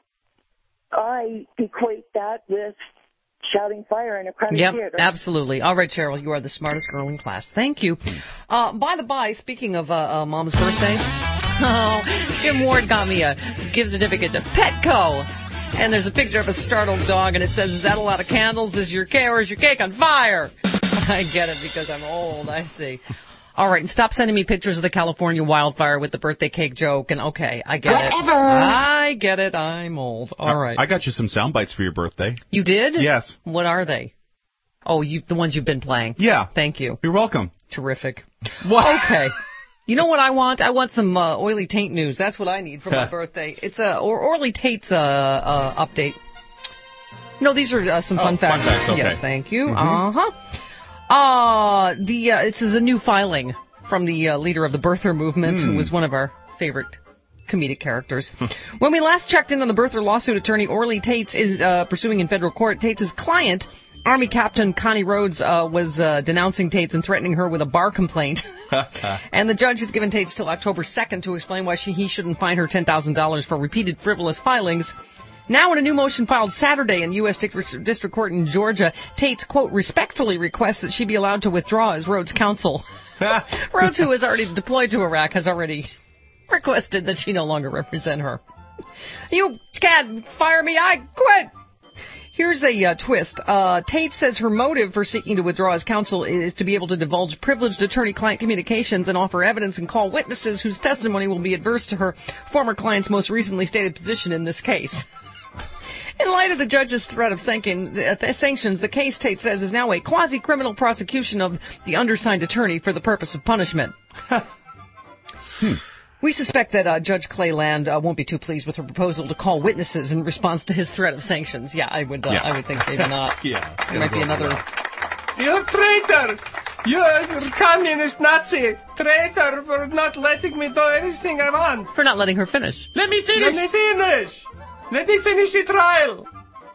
I equate that with shouting fire in a crowded yep, theater. Absolutely. All right, Cheryl, you are the smartest girl in class. Thank you. Uh, by the by, speaking of uh, uh, Mom's birthday, oh, Jim Ward got me a gift certificate to Petco. And there's a picture of a startled dog, and it says, is that a lot of candles? Is your cake, or is your cake on fire? I get it because I'm old, I see. All right, and stop sending me pictures of the California wildfire with the birthday cake joke. And okay, I get Whatever. it. I get it. I'm old. All right. I got you some sound bites for your birthday. You did? Yes. What are they? Oh, you the ones you've been playing. Yeah. Thank you. You're welcome. Terrific. What? Okay. You know what I want? I want some uh, Oily Taint news. That's what I need for my birthday. It's a or Oily Taint's uh, uh, update. No, these are uh, some oh, fun facts. Fun facts. Okay. Yes, thank you. Mm-hmm. Uh huh. Uh, the uh, this is a new filing from the uh, leader of the birther movement, mm. who was one of our favorite comedic characters. When we last checked in on the birther lawsuit, attorney Orly Tates is uh, pursuing in federal court. Tates' client, Army Captain Connie Rhodes, uh, was uh, denouncing Tates and threatening her with a bar complaint. And the judge has given Tates till October second to explain why she, he shouldn't fine her ten thousand dollars for repeated frivolous filings. Now in a new motion filed Saturday in U S District Court in Georgia, Tates, quote, respectfully requests that she be allowed to withdraw as Rhodes' counsel. Rhodes, who is already deployed to Iraq, has already requested that she no longer represent her. You can't fire me, I quit! Here's a uh, twist. Uh, Tate says her motive for seeking to withdraw as counsel is to be able to divulge privileged attorney-client communications and offer evidence and call witnesses whose testimony will be adverse to her former client's most recently stated position in this case. In light of the judge's threat of sanctions, the case, Tate says, is now a quasi-criminal prosecution of the undersigned attorney for the purpose of punishment. hmm. We suspect that uh, Judge Clayland uh, won't be too pleased with her proposal to call witnesses in response to his threat of sanctions. Yeah, I would. Uh, yeah. I would think maybe not. yeah, there might be another. You traitor! You communist Nazi traitor for not letting me do anything I want. For not letting her finish. Let me finish. Let me finish. Let me finish the trial.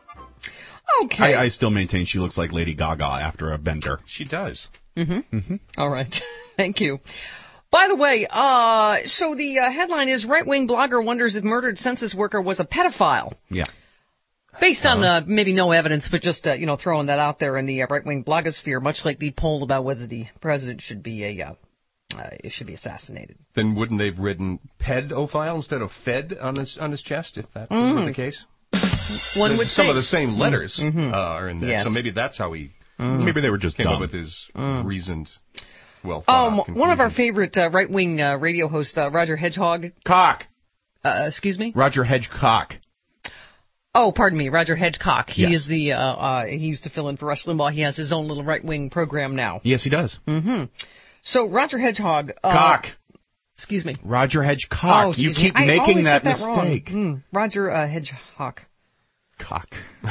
Okay. I, I still maintain she looks like Lady Gaga after a bender. She does. Mm-hmm. Mm-hmm. All right. Thank you. By the way, uh, so the uh, headline is right-wing blogger wonders if murdered census worker was a pedophile. Yeah. Based on uh, maybe no evidence, but just uh, you know throwing that out there in the uh, right-wing blogosphere, much like the poll about whether the president should be a uh, uh, should be assassinated. Then wouldn't they've written pedophile instead of fed on his on his chest if that mm. were the case? One would some think. of the same letters mm-hmm. uh, are in there, yes. so maybe that's how he. Mm. Maybe they were just came dumb. up with his mm. reasoned. Well, um, one of our favorite uh, right-wing uh, radio hosts, uh, Roger Hedgehog. Cock. Uh, excuse me? Roger Hedgecock. Oh, pardon me, Roger Hedgecock. He yes. is the, uh, uh, he used to fill in for Rush Limbaugh. He has his own little right-wing program now. Yes, he does. Mm-hmm. So, Roger Hedgehog. Uh, Cock. Excuse me. Roger Hedgecock. Oh, you keep me. making that, that mistake. Mm, Roger uh, Hedgehog. Cock. You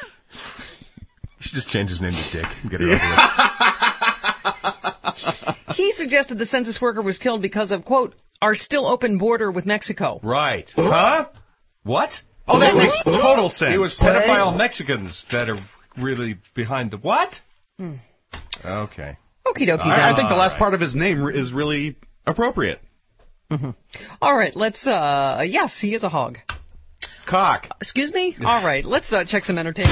should just change his name to Dick and get it over with. He suggested the census worker was killed because of, quote, our still open border with Mexico. Right. Huh? What? Oh, that makes total sense. It was pedophile Mexicans that are really behind the what? Hmm. Okay. Okie dokie. I, I think the last right. part of his name is really appropriate. Mm-hmm. All right, let's, uh, yes, he is a hog. cock. Excuse me? All right, let's uh, check some entertainment.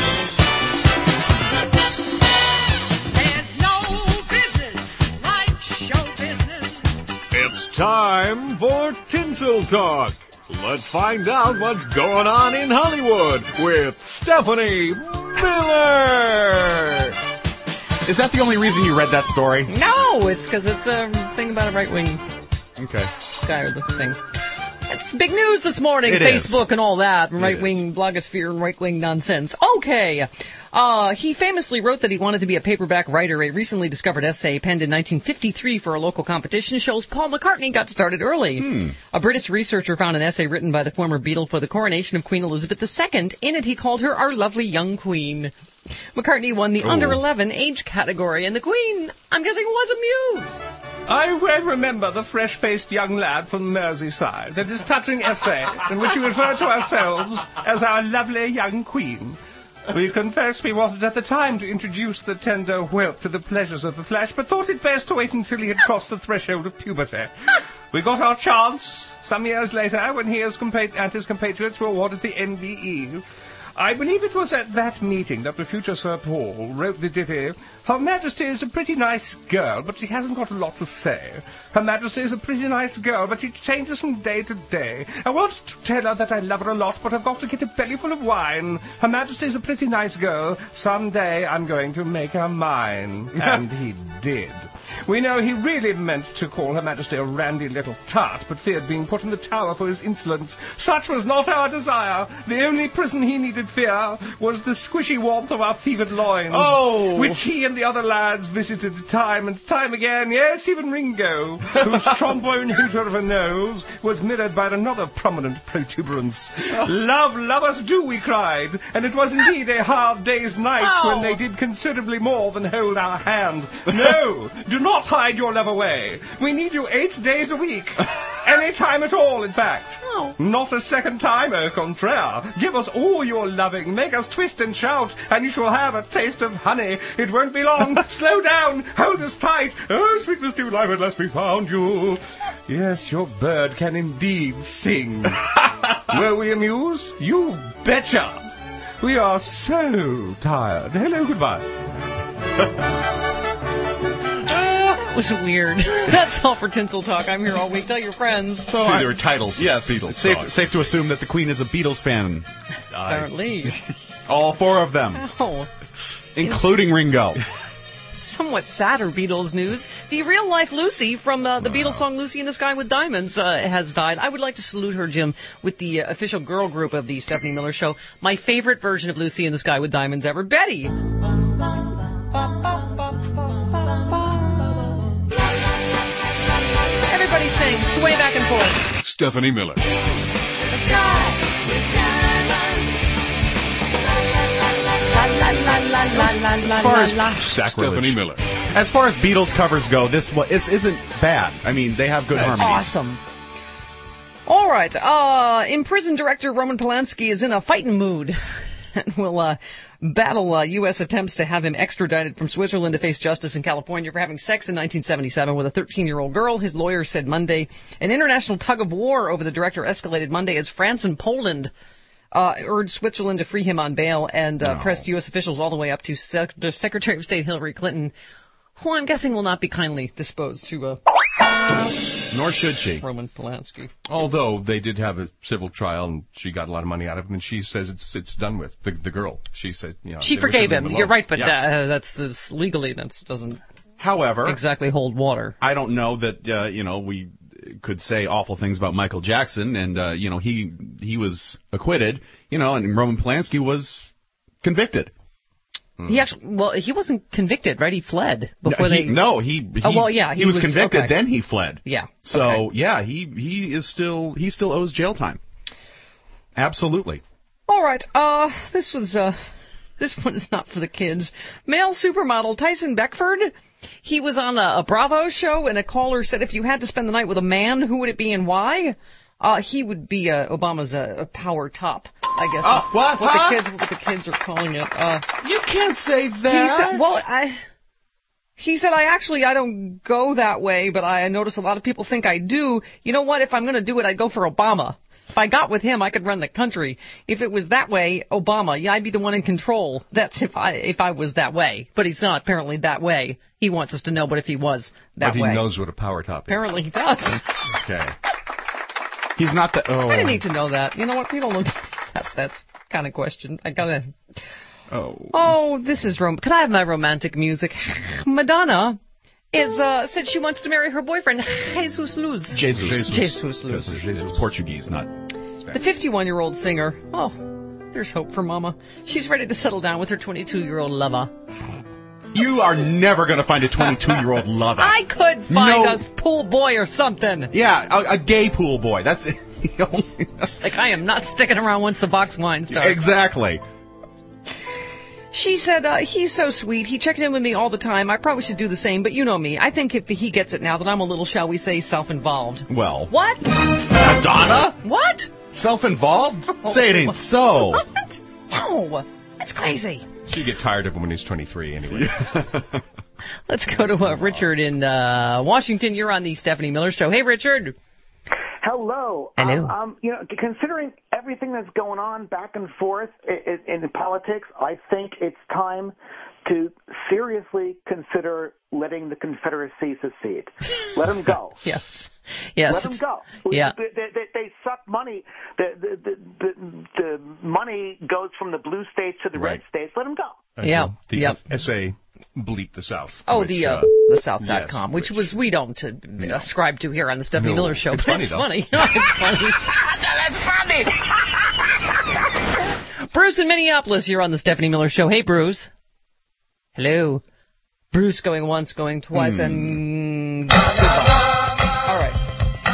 There's no business like show business. It's time for Tinsel Talk. Let's find out what's going on in Hollywood with Stephanie Miller. Is that the only reason you read that story? No, it's because it's a thing about a right-wing okay. guy or the thing. It's big news this morning, it Facebook is. and all that, right-wing blogosphere and right-wing nonsense. Okay. Uh, he famously wrote that he wanted to be a paperback writer. A recently discovered essay penned in nineteen fifty-three for a local competition shows Paul McCartney got started early. Hmm. A British researcher found an essay written by the former Beatle for the coronation of Queen Elizabeth the Second. In it, he called her our lovely young queen. McCartney won the Ooh. under eleven age category, and the queen, I'm guessing, was amused. I well remember the fresh-faced young lad from Merseyside and his touching essay in which we refer to ourselves as our lovely young queen. We confess we wanted at the time to introduce the tender whelp to the pleasures of the flesh, but thought it best to wait until he had crossed the threshold of puberty. We got our chance some years later when he and his compatriots were awarded the N B E. I believe it was at that meeting that the future Sir Paul wrote the ditty, Her Majesty is a pretty nice girl, but she hasn't got a lot to say. Her Majesty is a pretty nice girl, but she changes from day to day. I want to tell her that I love her a lot, but I've got to get a belly full of wine. Her Majesty is a pretty nice girl. Someday I'm going to make her mine. And he did. We know he really meant to call Her Majesty a randy little tart, but feared being put in the tower for his insolence. Such was not our desire. The only prison he needed fear was the squishy warmth of our fevered loins, oh. which he and the other lads visited time and time again. Yes, even Ringo, whose trombone hooter of a nose was mirrored by another prominent protuberance. Love, love us do, we cried, and it was indeed a hard day's night oh. when they did considerably more than hold our hand. No, do not hide your love away. We need you eight days a week. Any time at all, in fact. Oh. Not a second time, au contraire. Give us all your loving. Make us twist and shout, and you shall have a taste of honey. It won't be long. Slow down. Hold us tight. Oh, sweetness too life at last we found you. Yes, your bird can indeed sing. Were we amused? You betcha. We are so tired. Hello, goodbye. Was weird. That's all for Tinsel Talk. I'm here all week. Tell your friends. So See, there were titles. Yes, Beatles. Safe, safe to assume that the Queen is a Beatles fan. Apparently. All four of them. Oh. Including Ringo. Somewhat sadder Beatles news. The real-life Lucy from uh, the wow. Beatles song Lucy in the Sky with Diamonds uh, has died. I would like to salute her, Jim, with the uh, official girl group of the Stephanie Miller Show. My favorite version of Lucy in the Sky with Diamonds ever, Betty. Everybody sing, sway back and forth. Stephanie Miller. The sky with diamonds. La la la la la la la la la. Stephanie Miller. As far as Beatles covers go, this well, this isn't bad. I mean, they have good That's harmonies. Awesome. All right. Uh, imprisoned director Roman Polanski is in a fighting mood. And will uh, battle uh, U S attempts to have him extradited from Switzerland to face justice in California for having sex in nineteen seventy-seven with a thirteen-year-old girl. His lawyer said Monday an international tug-of-war over the director escalated Monday as France and Poland uh, urged Switzerland to free him on bail and uh, no. pressed U S officials all the way up to Sec- Secretary of State Hillary Clinton, who I'm guessing will not be kindly disposed to... Uh, Nor should she. Roman Polanski. Although they did have a civil trial and she got a lot of money out of him, and she says it's it's done with. The the girl, she said, you know, she forgave him. You're right, but yeah. uh, that's, that's legally that doesn't. However, exactly hold water. I don't know that uh, you know we could say awful things about Michael Jackson, and uh, you know he he was acquitted, you know, and Roman Polanski was convicted. He actually, well, he wasn't convicted, right? He fled before no, he, they. No, he. he oh well, yeah, he, he was, was convicted, okay. then he fled. Yeah. So okay. yeah, he he is still he still owes jail time. Absolutely. All right. Uh, this was uh, this one is not for the kids. Male supermodel Tyson Beckford. He was on a, a Bravo show, and a caller said, if you had to spend the night with a man, who would it be and why? Uh, he would be uh, Obama's uh, power top, I guess. Uh, what? What huh? the kids, what the kids are calling it. Uh, you can't say that. He said, well, I. He said, I actually, I don't go that way, but I notice a lot of people think I do. You know what? If I'm going to do it, I'd go for Obama. If I got with him, I could run the country. If it was that way, Obama, yeah, I'd be the one in control. That's if I if I was that way. But he's not apparently that way. He wants us to know, but if he was that but way. But he knows what a power top is. Apparently he does. Okay. He's not the... Oh. I didn't need to know that. You know what? People don't ask that kind of question. I gotta... Oh. Oh, this is... Rom- Could I have my romantic music? Madonna is uh, said she wants to marry her boyfriend, Jesus Luz. Jesus. Jesus Luz. It's Portuguese, not... The fifty-one-year-old singer. Oh, there's hope for Mama. She's ready to settle down with her twenty-two-year-old lover. You are never going to find a twenty-two-year-old lover. I could find no. a pool boy or something. Yeah, a, a gay pool boy. That's it. Like, I am not sticking around once the box wine starts. Exactly. She said, uh, he's so sweet. He checked in with me all the time. I probably should do the same, but you know me. I think if he gets it now that I'm a little, shall we say, self-involved. Well. What? Madonna? What? Self-involved? Oh. Say it ain't so. What? No. That's crazy. She'd get tired of him when he's twenty-three anyway. Let's go to uh, Richard in uh, Washington. You're on the Stephanie Miller Show. Hey, Richard. Hello. Hello. Um, um, you know, considering everything that's going on back and forth in, in, in politics, I think it's time to seriously consider letting the Confederacy secede. Let them go. Yes. Yes. Let them go. Yeah. They, they, they, they suck money. The, the, the, the, the money goes from the blue states to the right. red states. Let them go. And yeah. So the yep. S A bleep the South. Oh, which, the uh, uh, the South dot com, yes, which, which was we don't uh, no. ascribe to here on the Stephanie no. Miller Show. It's but funny, it's though. funny. No, it's funny. That's funny. Bruce in Minneapolis, you're on the Stephanie Miller Show. Hey, Bruce. Hello. Bruce going once, going twice, hmm. and goodbye. All right.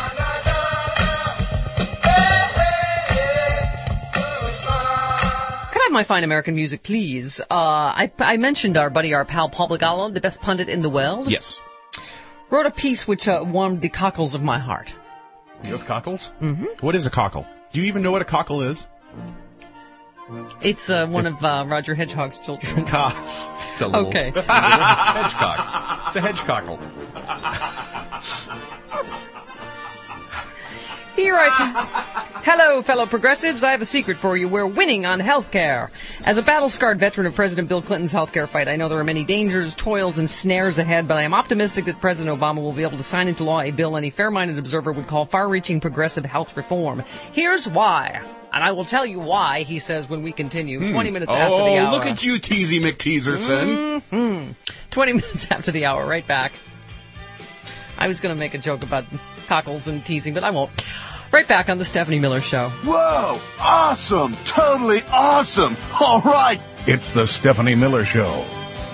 Could I have my fine American music, please? Uh, I, I mentioned our buddy, our pal Paul Begala, the best pundit in the world. Yes. Wrote a piece which uh, warmed the cockles of my heart. You have cockles? Mm-hmm. What is a cockle? Do you even know what a cockle is? It's uh, one of uh, Roger Hedgehog's children. It's a little okay. hedgecock. It's a hedgecockle. He writes, hello, fellow progressives. I have a secret for you. We're winning on health care. As a battle-scarred veteran of President Bill Clinton's health care fight, I know there are many dangers, toils, and snares ahead, but I am optimistic that President Obama will be able to sign into law a bill any fair-minded observer would call far-reaching progressive health reform. Here's why. And I will tell you why, he says, when we continue. Hmm. twenty minutes oh, after the hour. Oh, look at you, Teasy McTeaserson. Mm-hmm. twenty minutes after the hour, right back. I was going to make a joke about cockles and teasing, but I won't. Right back on the Stephanie Miller Show. Whoa! Awesome! Totally awesome! All right! It's the Stephanie Miller Show.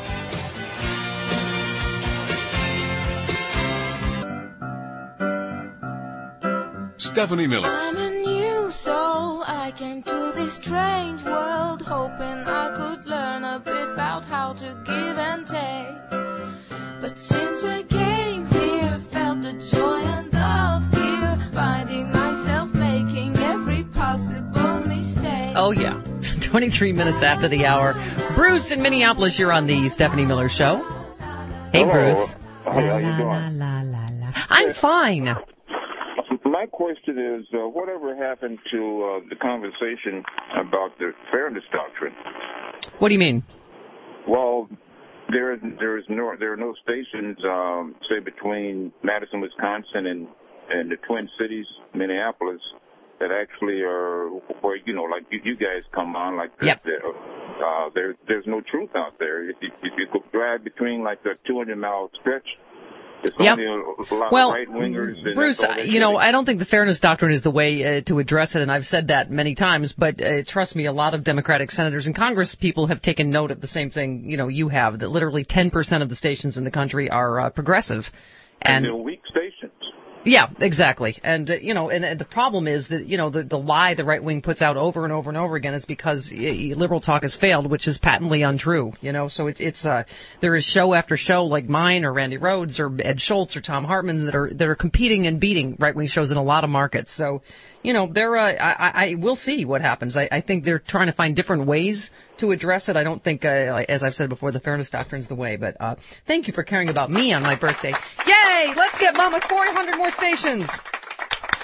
Stephanie Miller. I'm a new soul. I came to this strange world hoping I could learn a bit about how to give and take. But since I came here, felt the joy and the fear, finding myself making every possible mistake. Oh, yeah. twenty-three minutes after the hour. Bruce in Minneapolis, you're on the Stephanie Miller Show. Hey, Hello. Bruce. Hey, how you doing? La, la, la, la. I'm fine. My question is, uh, whatever happened to uh, the conversation about the fairness doctrine? What do you mean? Well, there is there is no there are no stations, um, say between Madison, Wisconsin, and and the Twin Cities, Minneapolis, that actually are where you know, like you, you guys come on, like yep. the, uh, there there's no truth out there. If you, if you could drive between like a two hundred mile stretch. It's yep. only a, a lot well, of right-wingers. And Bruce, you know, I don't think the fairness doctrine is the way uh, to address it, and I've said that many times, but uh, trust me, a lot of Democratic senators and Congress people have taken note of the same thing, you know, you have, that literally ten percent of the stations in the country are uh, progressive. And, and they're weak stations. Yeah, exactly. And, uh, you know, and uh, the problem is that, you know, the, the lie the right wing puts out over and over and over again is because uh, liberal talk has failed, which is patently untrue, you know. So it's, it's, uh, there is show after show like mine or Randy Rhodes or Ed Schultz or Tom Hartman that are, that are competing and beating right wing shows in a lot of markets. So, you know, they're, uh, I, I, we'll see what happens. I, I think they're trying to find different ways to address it. I don't think, uh, as I've said before, the fairness doctrine's the way. But uh, thank you for caring about me on my birthday. Yay! Let's get Mama four hundred more stations.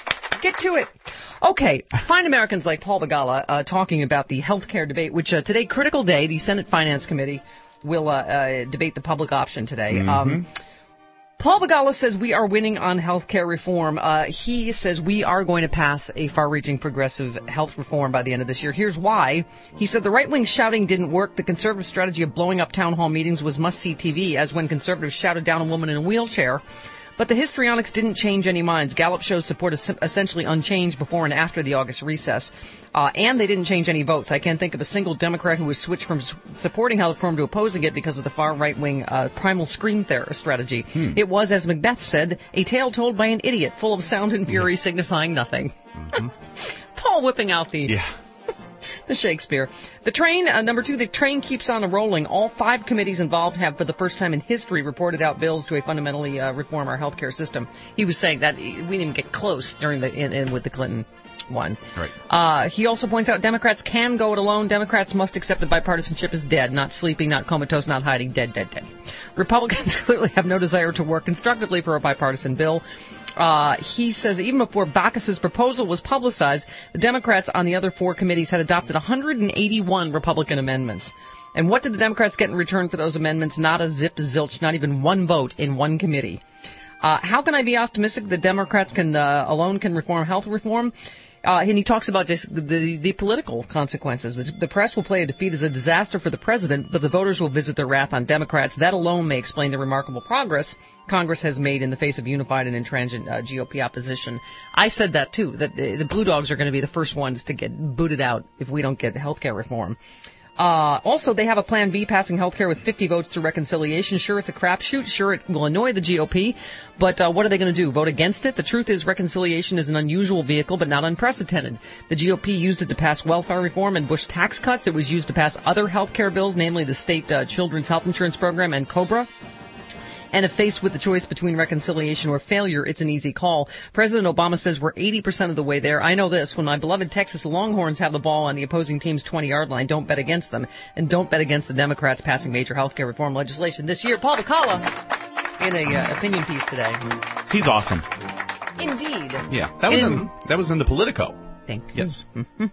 Get to it. Okay, fine Americans like Paul Begala uh, talking about the health care debate, which uh, today, critical day, the Senate Finance Committee will uh, uh, debate the public option today. Mm-hmm. Um, Paul Begala says we are winning on health care reform. Uh, he says we are going to pass a far-reaching progressive health reform by the end of this year. Here's why. He said the right-wing shouting didn't work. The conservative strategy of blowing up town hall meetings was must-see T V, as when conservatives shouted down a woman in a wheelchair. But the histrionics didn't change any minds. Gallup shows support is essentially unchanged before and after the August recess. Uh, and they didn't change any votes. I can't think of a single Democrat who was switched from supporting health reform to opposing it because of the far right-wing uh, primal scream ther- strategy. Hmm. It was, as Macbeth said, a tale told by an idiot, full of sound and fury, signifying nothing. Mm-hmm. Paul whipping out the... Yeah. The Shakespeare. The train, uh, number two, the train keeps on rolling. All five committees involved have, for the first time in history, reported out bills to a fundamentally uh, reform our health care system. He was saying that we didn't even get close during the in, in with the Clinton one. Right. Uh, he also points out Democrats can go it alone. Democrats must accept that bipartisanship is dead, not sleeping, not comatose, not hiding, dead, dead, dead. Republicans clearly have no desire to work constructively for a bipartisan bill. Uh, he says even before Baucus's proposal was publicized, the Democrats on the other four committees had adopted one hundred eighty-one Republican amendments. And what did the Democrats get in return for those amendments? Not a zip zilch, not even one vote in one committee. Uh, how can I be optimistic that Democrats can uh, alone can reform health reform? Uh, and he talks about just the, the, the political consequences. The, the press will play a defeat as a disaster for the president, but the voters will visit their wrath on Democrats. That alone may explain the remarkable progress Congress has made in the face of unified and intransigent uh, G O P opposition. I said that, too, that the, the Blue Dogs are going to be the first ones to get booted out if we don't get health care reform. Uh, also, they have a Plan B passing health care with fifty votes through reconciliation. Sure, it's a crapshoot. Sure, it will annoy the G O P. But uh, what are they going to do? Vote against it? The truth is reconciliation is an unusual vehicle, but not unprecedented. The G O P used it to pass welfare reform and Bush tax cuts. It was used to pass other health care bills, namely the state uh, children's health insurance program and COBRA. And if faced with the choice between reconciliation or failure, it's an easy call. President Obama says we're eighty percent of the way there. I know this. When my beloved Texas Longhorns have the ball on the opposing team's twenty-yard line, don't bet against them. And don't bet against the Democrats passing major health care reform legislation this year. Paul Begala in a uh, opinion piece today. He's awesome. Indeed. Yeah, that was in, in that was in the Politico. Thank you. Yes. Mm-hmm.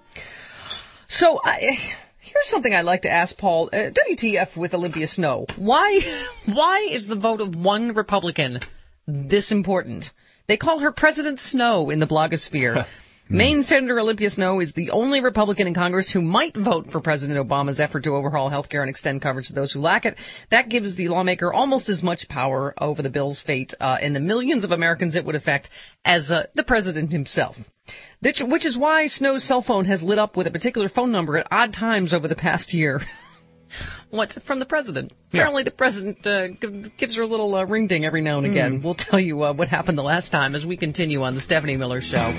So I... Here's something I'd like to ask Paul. Uh, W T F with Olympia Snowe. Why, why is the vote of one Republican this important? They call her President Snow in the blogosphere. Maine Senator Olympia Snowe is the only Republican in Congress who might vote for President Obama's effort to overhaul health care and extend coverage to those who lack it. That gives the lawmaker almost as much power over the bill's fate uh, and the millions of Americans it would affect as uh, the president himself. Which is why Snow's cell phone has lit up with a particular phone number at odd times over the past year. What's from the president? Yeah. Apparently the president uh, g- gives her a little uh, ring-ding every now and again. Mm. We'll tell you uh, what happened the last time as we continue on the Stephanie Miller Show.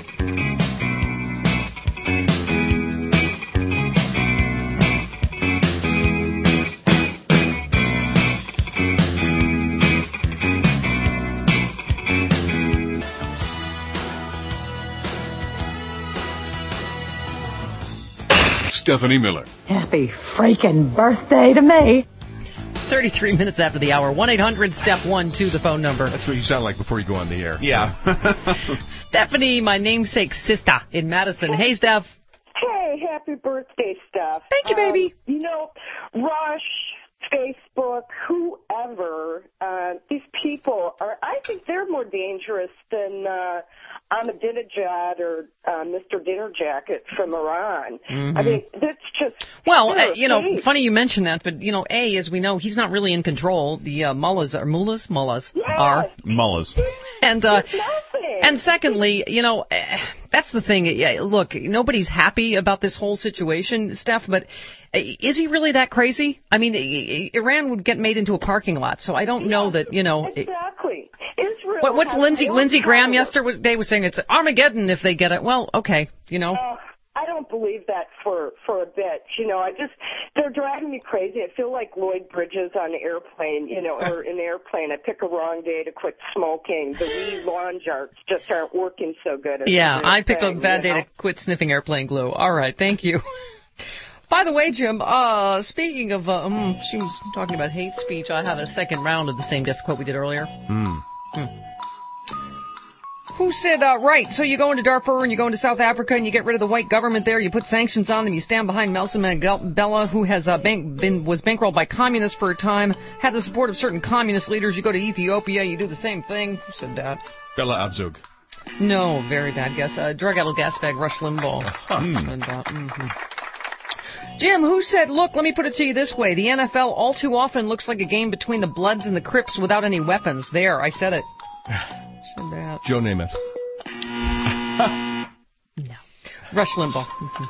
Stephanie Miller. Happy freaking birthday to me. thirty-three minutes after the hour. one eight hundred step one two, the phone number. That's what you sound like before you go on the air. Yeah. Stephanie, my namesake sister in Madison. Hey, Steph. Hey, happy birthday, Steph. Thank you, baby. Um, you know, Rush, Facebook, whoever, uh, these people are, I think they're more dangerous than uh, Ahmadinejad or uh, Mister Dinner Jacket from Iran. Mm-hmm. I mean, that's just... Well, uh, you know, safe. Funny you mention that, but, you know, A, as we know, he's not really in control. The uh, mullahs are, mullahs? Mullahs yes. are. Mullahs. And, uh, and secondly, you know, that's the thing. Look, nobody's happy about this whole situation, Steph, but is he really that crazy? I mean, Iran would get made into a parking lot, so I don't yeah, know that, you know. Exactly. Israel what, what's Lindsey Lindsey Graham yesterday was saying? It's Armageddon if they get it. Well, okay, you know. Uh, I don't believe that for for a bit. You know, I just they're driving me crazy. I feel like Lloyd Bridges on an airplane. You know, or an airplane. I pick a wrong day to quit smoking. The wee lawn darts just aren't working so good. Yeah, I picked thing, a bad you day know? to quit sniffing airplane glue. All right, thank you. By the way, Jim, uh, speaking of, uh, um, she was talking about hate speech. I have a second round of the same desk quote we did earlier. Mm. Hmm. Who said, uh, right, so you go into Darfur and you go into South Africa and you get rid of the white government there, you put sanctions on them, you stand behind Nelson Mandela, who has uh, bank, been was bankrolled by communists for a time, had the support of certain communist leaders, you go to Ethiopia, you do the same thing. Who said that? Bella Abzug. No, very bad guess. Uh, drug-addled gas bag, Rush Limbaugh. Mm. And, uh, mm-hmm. Jim, who said, look, let me put it to you this way, the N F L all too often looks like a game between the Bloods and the Crips without any weapons. There, I said it. So bad. Joe Namath. No. Rush Limbaugh.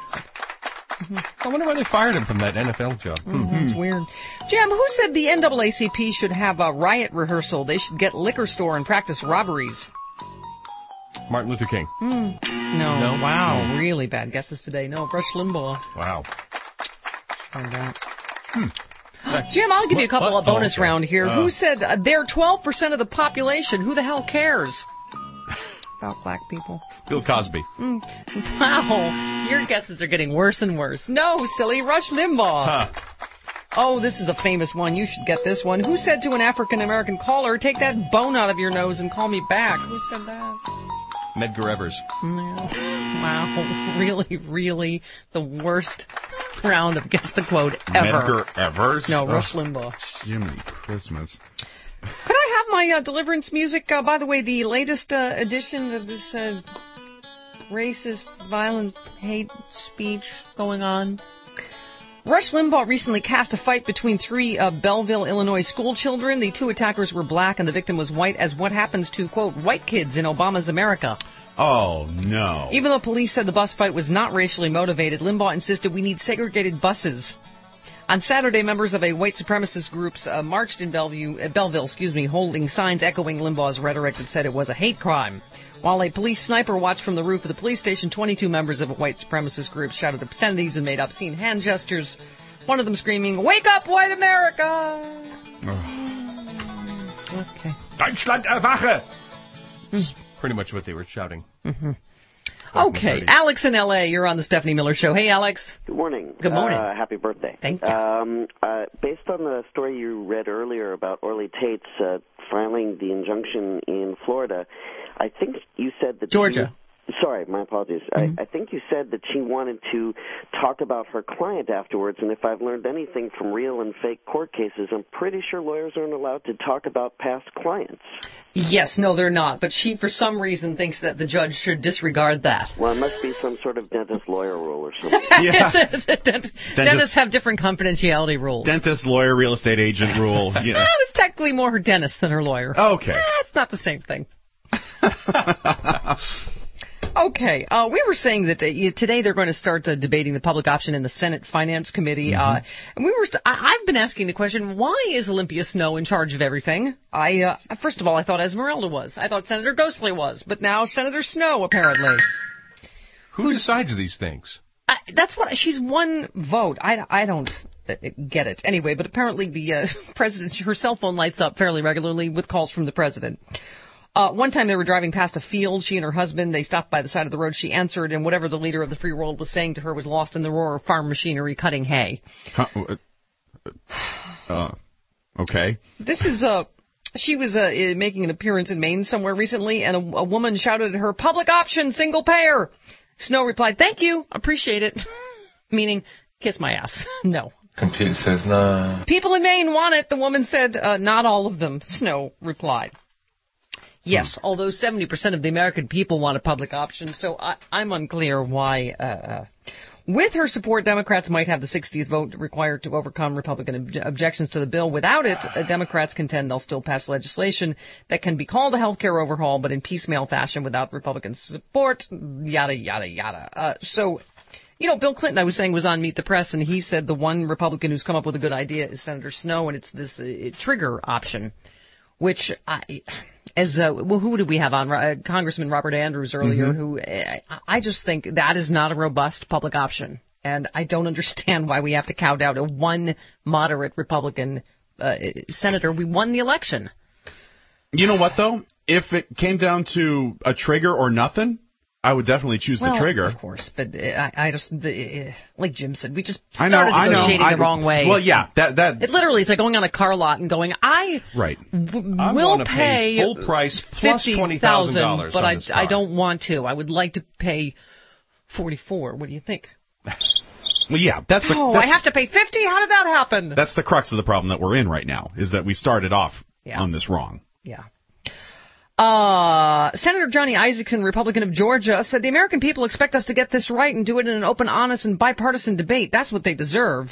I wonder why they fired him from that N F L job. Mm, that's weird. Jim, who said the N double A C P should have a riot rehearsal? They should get liquor store and practice robberies. Martin Luther King. Mm. No. No. Wow. Really bad guesses today. No. Rush Limbaugh. Wow. Find out. Hmm. Jim, I'll give you a couple what? of bonus oh, okay. round here. Uh. Who said uh, they're twelve percent of the population? Who the hell cares about black people? Bill Cosby. Mm. Wow. Your guesses are getting worse and worse. No, silly. Rush Limbaugh. Huh. Oh, this is a famous one. You should get this one. Who said to an African-American caller, take that bone out of your nose and call me back? Who said that? Medgar Evers. Wow. Really, really the worst round of Guess the Quote ever. Medgar Evers? No, Rush Limbaugh. Jiminy Christmas. Could I have my uh, deliverance music? Uh, by the way, the latest uh, edition of this uh, racist, violent hate speech going on. Rush Limbaugh recently cast a fight between three uh, Belleville, Illinois school children. The two attackers were black and the victim was white, as what happens to, quote, white kids in Obama's America. Oh, no. Even though police said the bus fight was not racially motivated, Limbaugh insisted we need segregated buses. On Saturday, members of a white supremacist group uh, marched in Bellevue, uh, Belleville, excuse me, holding signs echoing Limbaugh's rhetoric that said it was a hate crime. While a police sniper watched from the roof of the police station, twenty-two members of a white supremacist group shouted obscenities and made obscene hand gestures, one of them screaming, "Wake up, white America!" Okay. Deutschland erwache! That's pretty much what they were shouting. Mm-hmm. Okay, Alex in L A, you're on the Stephanie Miller Show. Hey, Alex. Good morning. Good morning. Uh, happy birthday. Thank you. Um, uh, based on the story you read earlier about Orly Tate's uh, filing the injunction in Florida, I think you said that... Georgia. She, sorry, my apologies. Mm-hmm. I, I think you said that she wanted to talk about her client afterwards, and if I've learned anything from real and fake court cases, I'm pretty sure lawyers aren't allowed to talk about past clients. Yes, no, they're not. But she, for some reason, thinks that the judge should disregard that. Well, it must be some sort of dentist-lawyer rule or something. Yeah. Dentist, Dentist. Dentists have different confidentiality rules. Dentist, lawyer, real estate agent rule. Yeah. That was technically more her dentist than her lawyer. Okay. Eh, it's not the same thing. Okay, uh, we were saying that uh, today they're going to start uh, debating the public option in the Senate Finance Committee. Mm-hmm. Uh, and we were, st- I- I've been asking the question, why is Olympia Snowe in charge of everything? I, uh, first of all, I thought Esmeralda was. I thought Senator Ghostly was. But now Senator Snowe, apparently. Who Who's, decides these things? I, that's what, she's one vote. I, I don't get it. Anyway, but apparently the uh, president, her cell phone lights up fairly regularly with calls from the president. Uh, one time they were driving past a field, she and her husband, they stopped by the side of the road, she answered, and whatever the leader of the free world was saying to her was lost in the roar of farm machinery cutting hay. Huh, uh, okay. This is, uh, she was uh, making an appearance in Maine somewhere recently, and a, a woman shouted at her, "Public option, single payer!" Snowe replied, "Thank you, appreciate it." Meaning, kiss my ass. No. Computer says no. People in Maine want it, the woman said. Uh, not all of them, Snowe replied. Yes, hmm. although seventy percent of the American people want a public option, so I, I'm unclear why. Uh, with her support, Democrats might have the sixtieth vote required to overcome Republican ob- objections to the bill. Without it, uh, Democrats contend they'll still pass legislation that can be called a health care overhaul, but in piecemeal fashion without Republican support, yada, yada, yada. Uh, so, you know, Bill Clinton, I was saying, was on Meet the Press, and he said the one Republican who's come up with a good idea is Senator Snowe, and it's this uh, trigger option, which I... As uh, well, who did we have on? Uh, Congressman Robert Andrews earlier, mm-hmm. who uh, I just think that is not a robust public option. And I don't understand why we have to count out a one moderate Republican uh, senator. We won the election. You know what, though? If it came down to a trigger or nothing, I would definitely choose well, the trigger. Of course, but I, I just, the, like Jim said, we just I started know, I negotiating know. the I, wrong way. Well, yeah, that that. It literally is like going on a car lot and going, I right. w- I'm will gonna pay, pay full price plus twenty thousand dollars, but on I this I car. don't want to. I would like to pay forty-four. What do you think? Well, yeah, that's the. Oh, that's, I have to pay fifty. How did that happen? That's the crux of the problem that we're in right now. Is that we started off Yeah. on this wrong. Yeah. Uh, Senator Johnny Isakson, Republican of Georgia, said the American people expect us to get this right and do it in an open, honest, and bipartisan debate. That's what they deserve.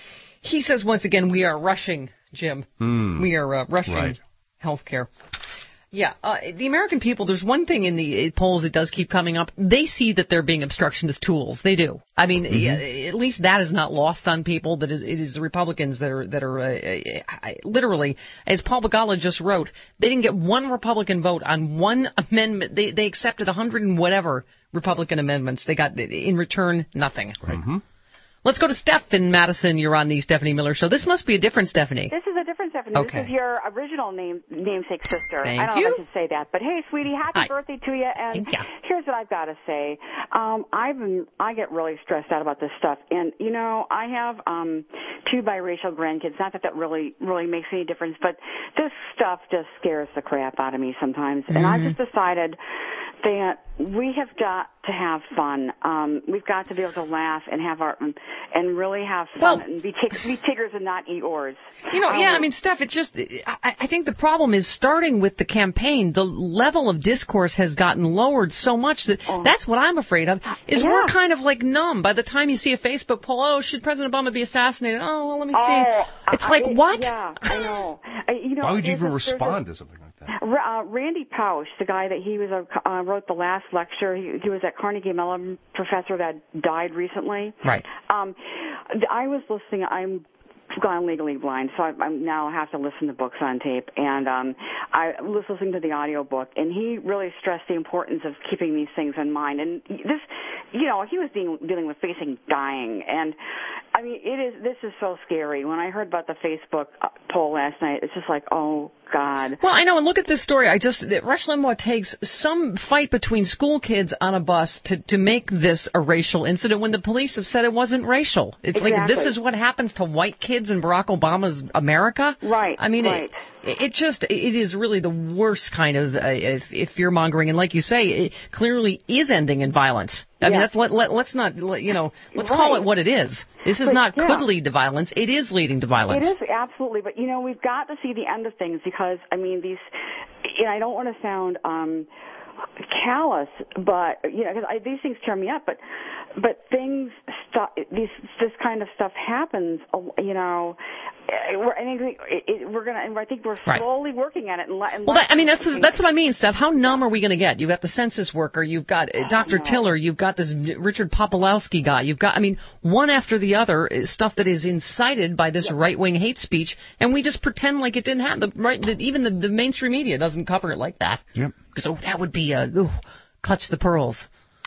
He says, once again, we are rushing, Jim. Hmm. We are uh, rushing Right. health care. Yeah, uh, the American people, there's one thing in the polls that does keep coming up. They see that they're being obstructionist tools. They do. I mean, Mm-hmm. yeah, at least that is not lost on people. That is, it is the Republicans that are, that are, uh, literally, as Paul Begala just wrote, they didn't get one Republican vote on one amendment. They, they accepted a hundred and whatever Republican amendments. They got, in return, nothing. Right. Mm-hmm. Let's go to Steph in Madison. You're on the Stephanie Miller Show. This must be a different Stephanie. This is a different Stephanie. Okay. This is your original name, namesake sister. Thank I don't you. know if I should say that, but hey, sweetie, happy Hi. birthday to you. And Thank ya. here's what I've got to say. Um, I've been, I get really stressed out about this stuff, and you know, I have um, two biracial grandkids. Not that that really, really makes any difference, but this stuff just scares the crap out of me sometimes. Mm-hmm. And I've just decided that we have got to have fun. Um, we've got to be able to laugh and have our and really have fun Well, and be, tig- be Tiggers and not Eeyores. You know, yeah, Um, I mean, Steph, it's just, I, I think the problem is starting with the campaign, the level of discourse has gotten lowered so much that Oh. that's what I'm afraid of, is Yeah. we're kind of like numb. By the time you see a Facebook poll, oh, should President Obama be assassinated? Oh, well, let me see. Oh, it's I- like, I- what? Yeah, I know. I, you know Why would you there's even a- there's a- respond to something like that? Uh, Randy Pausch, the guy that he was a, uh, wrote the last lecture, he, he was that Carnegie Mellon professor that died recently. Right. Um, I was listening. I'm gone legally blind, so I, I now have to listen to books on tape. And um, I was listening to the audio book, and he really stressed the importance of keeping these things in mind. And this, you know, he was dealing, dealing with facing dying, and I mean, it is. This is so scary. When I heard about the Facebook poll last night, it's just like, oh God. Well, I know, and look at this story. I just that Rush Limbaugh takes some fight between school kids on a bus to to make this a racial incident when the police have said it wasn't racial. It's Exactly. like this is what happens to white kids in Barack Obama's America. Right. I mean, right. it, it just it is really the worst kind of uh, if, if fear mongering, and like you say, it clearly is ending in violence. I Yeah. mean, let's let, let let's not let, you know let's Right. call it what it is. This is But, not yeah. could lead to violence. It is leading to violence. It is, absolutely. But, you know, we've got to see the end of things because, I mean, these, you know, I don't want to sound um, callous, but, you know, because these things tear me up, but but things, stu- these, this kind of stuff happens, you know, we're, I think it, it, we're going to, I think we're Right. slowly working at it. And, let- and Well, let- that, I mean, that's that's what I mean, Steph. How numb are we going to get? You've got the census worker, you've got uh, Doctor Tiller, you've got this Richard Popolowski guy, you've got, I mean, one after the other is stuff that is incited by this right-wing hate speech, and we just pretend like it didn't happen. The, right, the, even the, the mainstream media doesn't cover it like that. Yep. So that would be a ooh, clutch the pearls.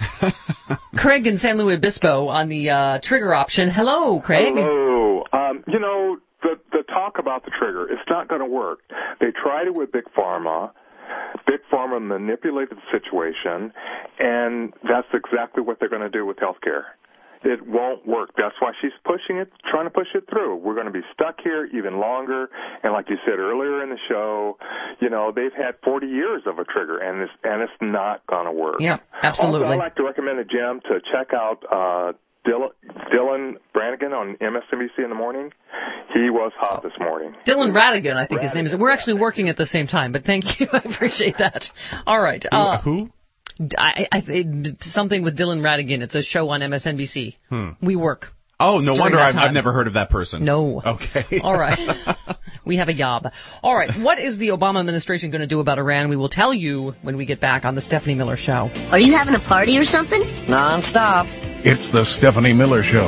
Craig in San Luis Obispo on the uh, trigger option. Hello, Craig. Hello. Um, you know, the the talk about the trigger, it's not going to work. They tried it with Big Pharma. Big Pharma manipulated the situation, and that's exactly what they're going to do with healthcare. It won't work. That's why she's pushing it, trying to push it through. We're going to be stuck here even longer. And like you said earlier in the show, you know, they've had forty years of a trigger, and it's, and it's not going to work. Yeah, absolutely. Also, I'd like to recommend to Jim to check out uh, Dylan, Dylan Brannigan on M S N B C in the morning. He was hot this morning. Dylan Radigan, I think his name is. We're actually working at the same time, but thank you. I appreciate that. All right. Uh, Who? I, I, it, something with Dylan Radigan. It's a show on M S N B C. Hmm. We work. Oh, no During wonder that I've, time. I've never heard of that person. No. Okay. All right. We have a job. All right. What is the Obama administration going to do about Iran? We will tell you when we get back on the Stephanie Miller Show. Are you having a party or something? Non-stop. It's the Stephanie Miller Show.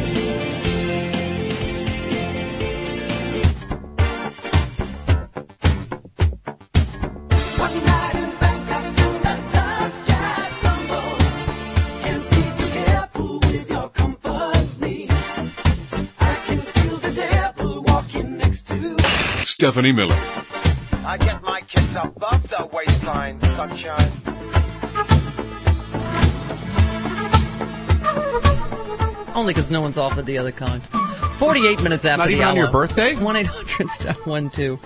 Stephanie Miller. I get my kids above the waistline, sunshine. Only because no one's offered the other kind. forty-eight minutes after Not the even hour. on your birthday? one eight hundred step one two.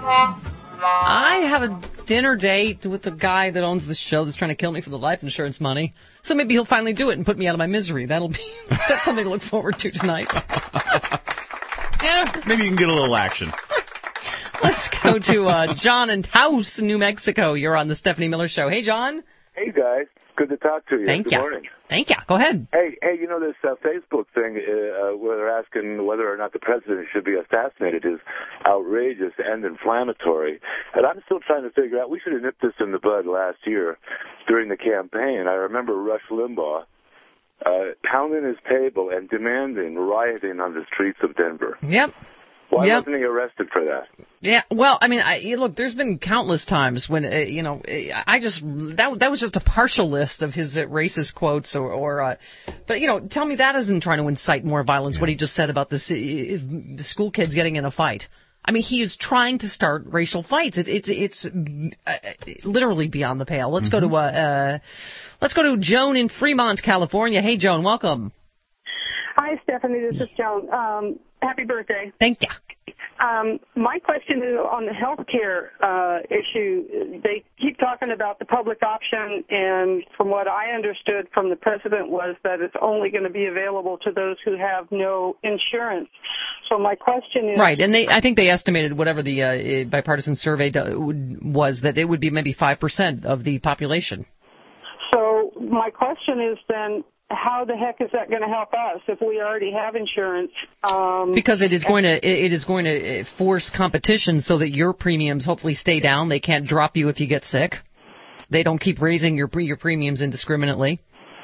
I have a dinner date with the guy that owns the show that's trying to kill me for the life insurance money. So maybe he'll finally do it and put me out of my misery. That'll be that's something to look forward to tonight. Yeah, maybe you can get a little action. Let's go to uh, John in Taos, New Mexico. You're on the Stephanie Miller Show. Hey, John. Hey, guys. Good to talk to you. Thank Good you. morning. Thank you. Go ahead. Hey, hey, you know this uh, Facebook thing uh, where they're asking whether or not the president should be assassinated is outrageous and inflammatory. And I'm still trying to figure out, we should have nipped this in the bud last year during the campaign. I remember Rush Limbaugh uh, pounding his table and demanding rioting on the streets of Denver. Yep. Why Yep. wasn't he arrested for that? Yeah, well, I mean, I, look, there's been countless times when, uh, you know, I just, that that was just a partial list of his uh, racist quotes or, or uh, but, you know, tell me that isn't trying to incite more violence, yeah. What he just said about this, uh, school kids getting in a fight. I mean, he is trying to start racial fights. It, it's it's uh, literally beyond the pale. Let's mm-hmm. go to, uh, uh, let's go to Joan in Fremont, California. Hey, Joan, welcome. Hi, Stephanie. This is Joan. Um, happy birthday. Thank you. Um, my question is on the health care uh, issue. They keep talking about the public option, and from what I understood from the president was that it's only going to be available to those who have no insurance. So my question is... Right, and they, I think they estimated whatever the uh, bipartisan survey do, was that it would be maybe five percent of the population. So my question is then, how the heck is that going to help us if we already have insurance? Um, because it is going to it is going to force competition so that your premiums hopefully stay down. They can't drop you if you get sick. They don't keep raising your your premiums indiscriminately.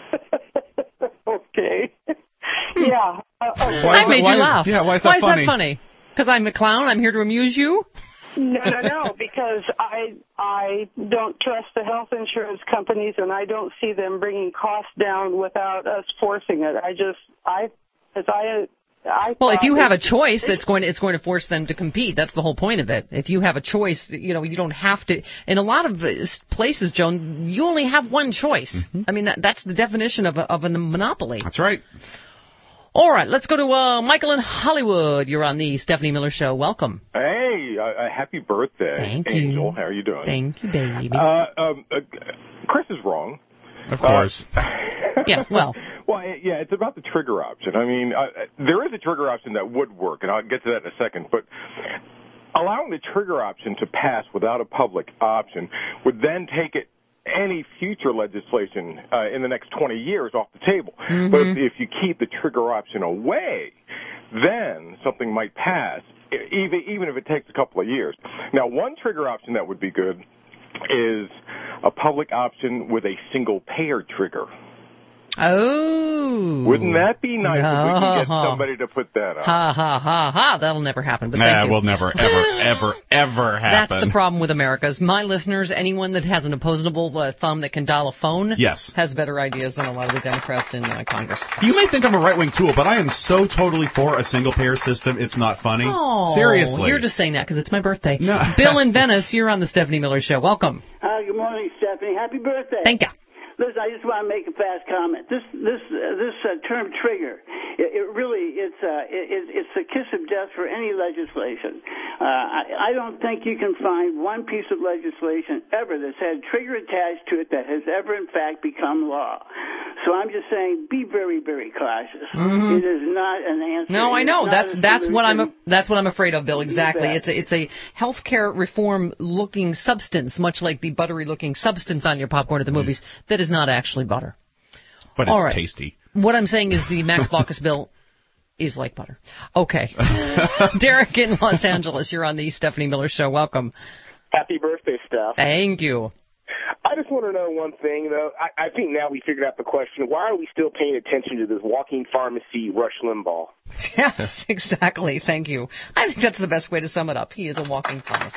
Okay. Yeah. Uh, okay. I made why, you laugh. Yeah, why is that why funny? Is that funny? Because I'm a clown. I'm here to amuse you. No, no, no, because I I don't trust the health insurance companies, and I don't see them bringing costs down without us forcing it. I just, I, as I, I. Well, if you have a choice, it's going to, it's going to force them to compete. That's the whole point of it. If you have a choice, you know, you don't have to. In a lot of places, Joan, you only have one choice. Mm-hmm. I mean, that, that's the definition of a, of a monopoly. That's right. All right, let's go to uh, Michael in Hollywood. You're on the Stephanie Miller Show. Welcome. Hey, uh, happy birthday, Thank Angel. You. How are you doing? Thank you, baby. Uh, um, uh, Chris is wrong. Of course. Uh, yes, well. Well, yeah, it's about the trigger option. I mean, uh, there is a trigger option that would work, and I'll get to that in a second, but allowing the trigger option to pass without a public option would then take it any future legislation uh, in the next twenty years off the table. Mm-hmm. But if, if you keep the trigger option away, then something might pass, even, even if it takes a couple of years. Now, one trigger option that would be good is a public option with a single-payer trigger. Oh. Wouldn't that be nice no. if we could get somebody to put that up? Ha, ha, ha, ha. That'll never happen. But nah, thank you. will never, ever, ever, ever happen. That's the problem with America. Is my listeners, anyone that has an opposable uh, thumb that can dial a phone, yes. has better ideas than a lot of the Democrats in uh, Congress. You may think I'm a right-wing tool, but I am so totally for a single-payer system, it's not funny. Oh, seriously. You're just saying that because it's my birthday. No. Bill in Venice, you're on the Stephanie Miller Show. Welcome. Hi, good morning, Stephanie. Happy birthday. Thank you. Listen, I just want to make a fast comment. This this uh, this uh, term trigger, it, it really it's uh, it, it's the kiss of death for any legislation. Uh, I, I don't think you can find one piece of legislation ever that's had trigger attached to it that has ever in fact become law. So I'm just saying, be very very cautious. Mm-hmm. It is not an answer. No, I know. That's that's what I'm a, that's what I'm afraid of, Bill. Exactly. It's a it's a healthcare reform looking substance, much like the buttery looking substance on your popcorn at the movies. That is not actually butter. But it's All right. tasty. What I'm saying is the Max Baucus bill is like butter. Okay. Derek in Los Angeles, you're on the Stephanie Miller Show. Welcome. Happy birthday, Steph. Thank you. I just want to know one thing, though. I, I think now we figured out the question. Why are we still paying attention to this walking pharmacy, Rush Limbaugh? Yes, exactly. Thank you. I think that's the best way to sum it up. He is a walking pharmacy.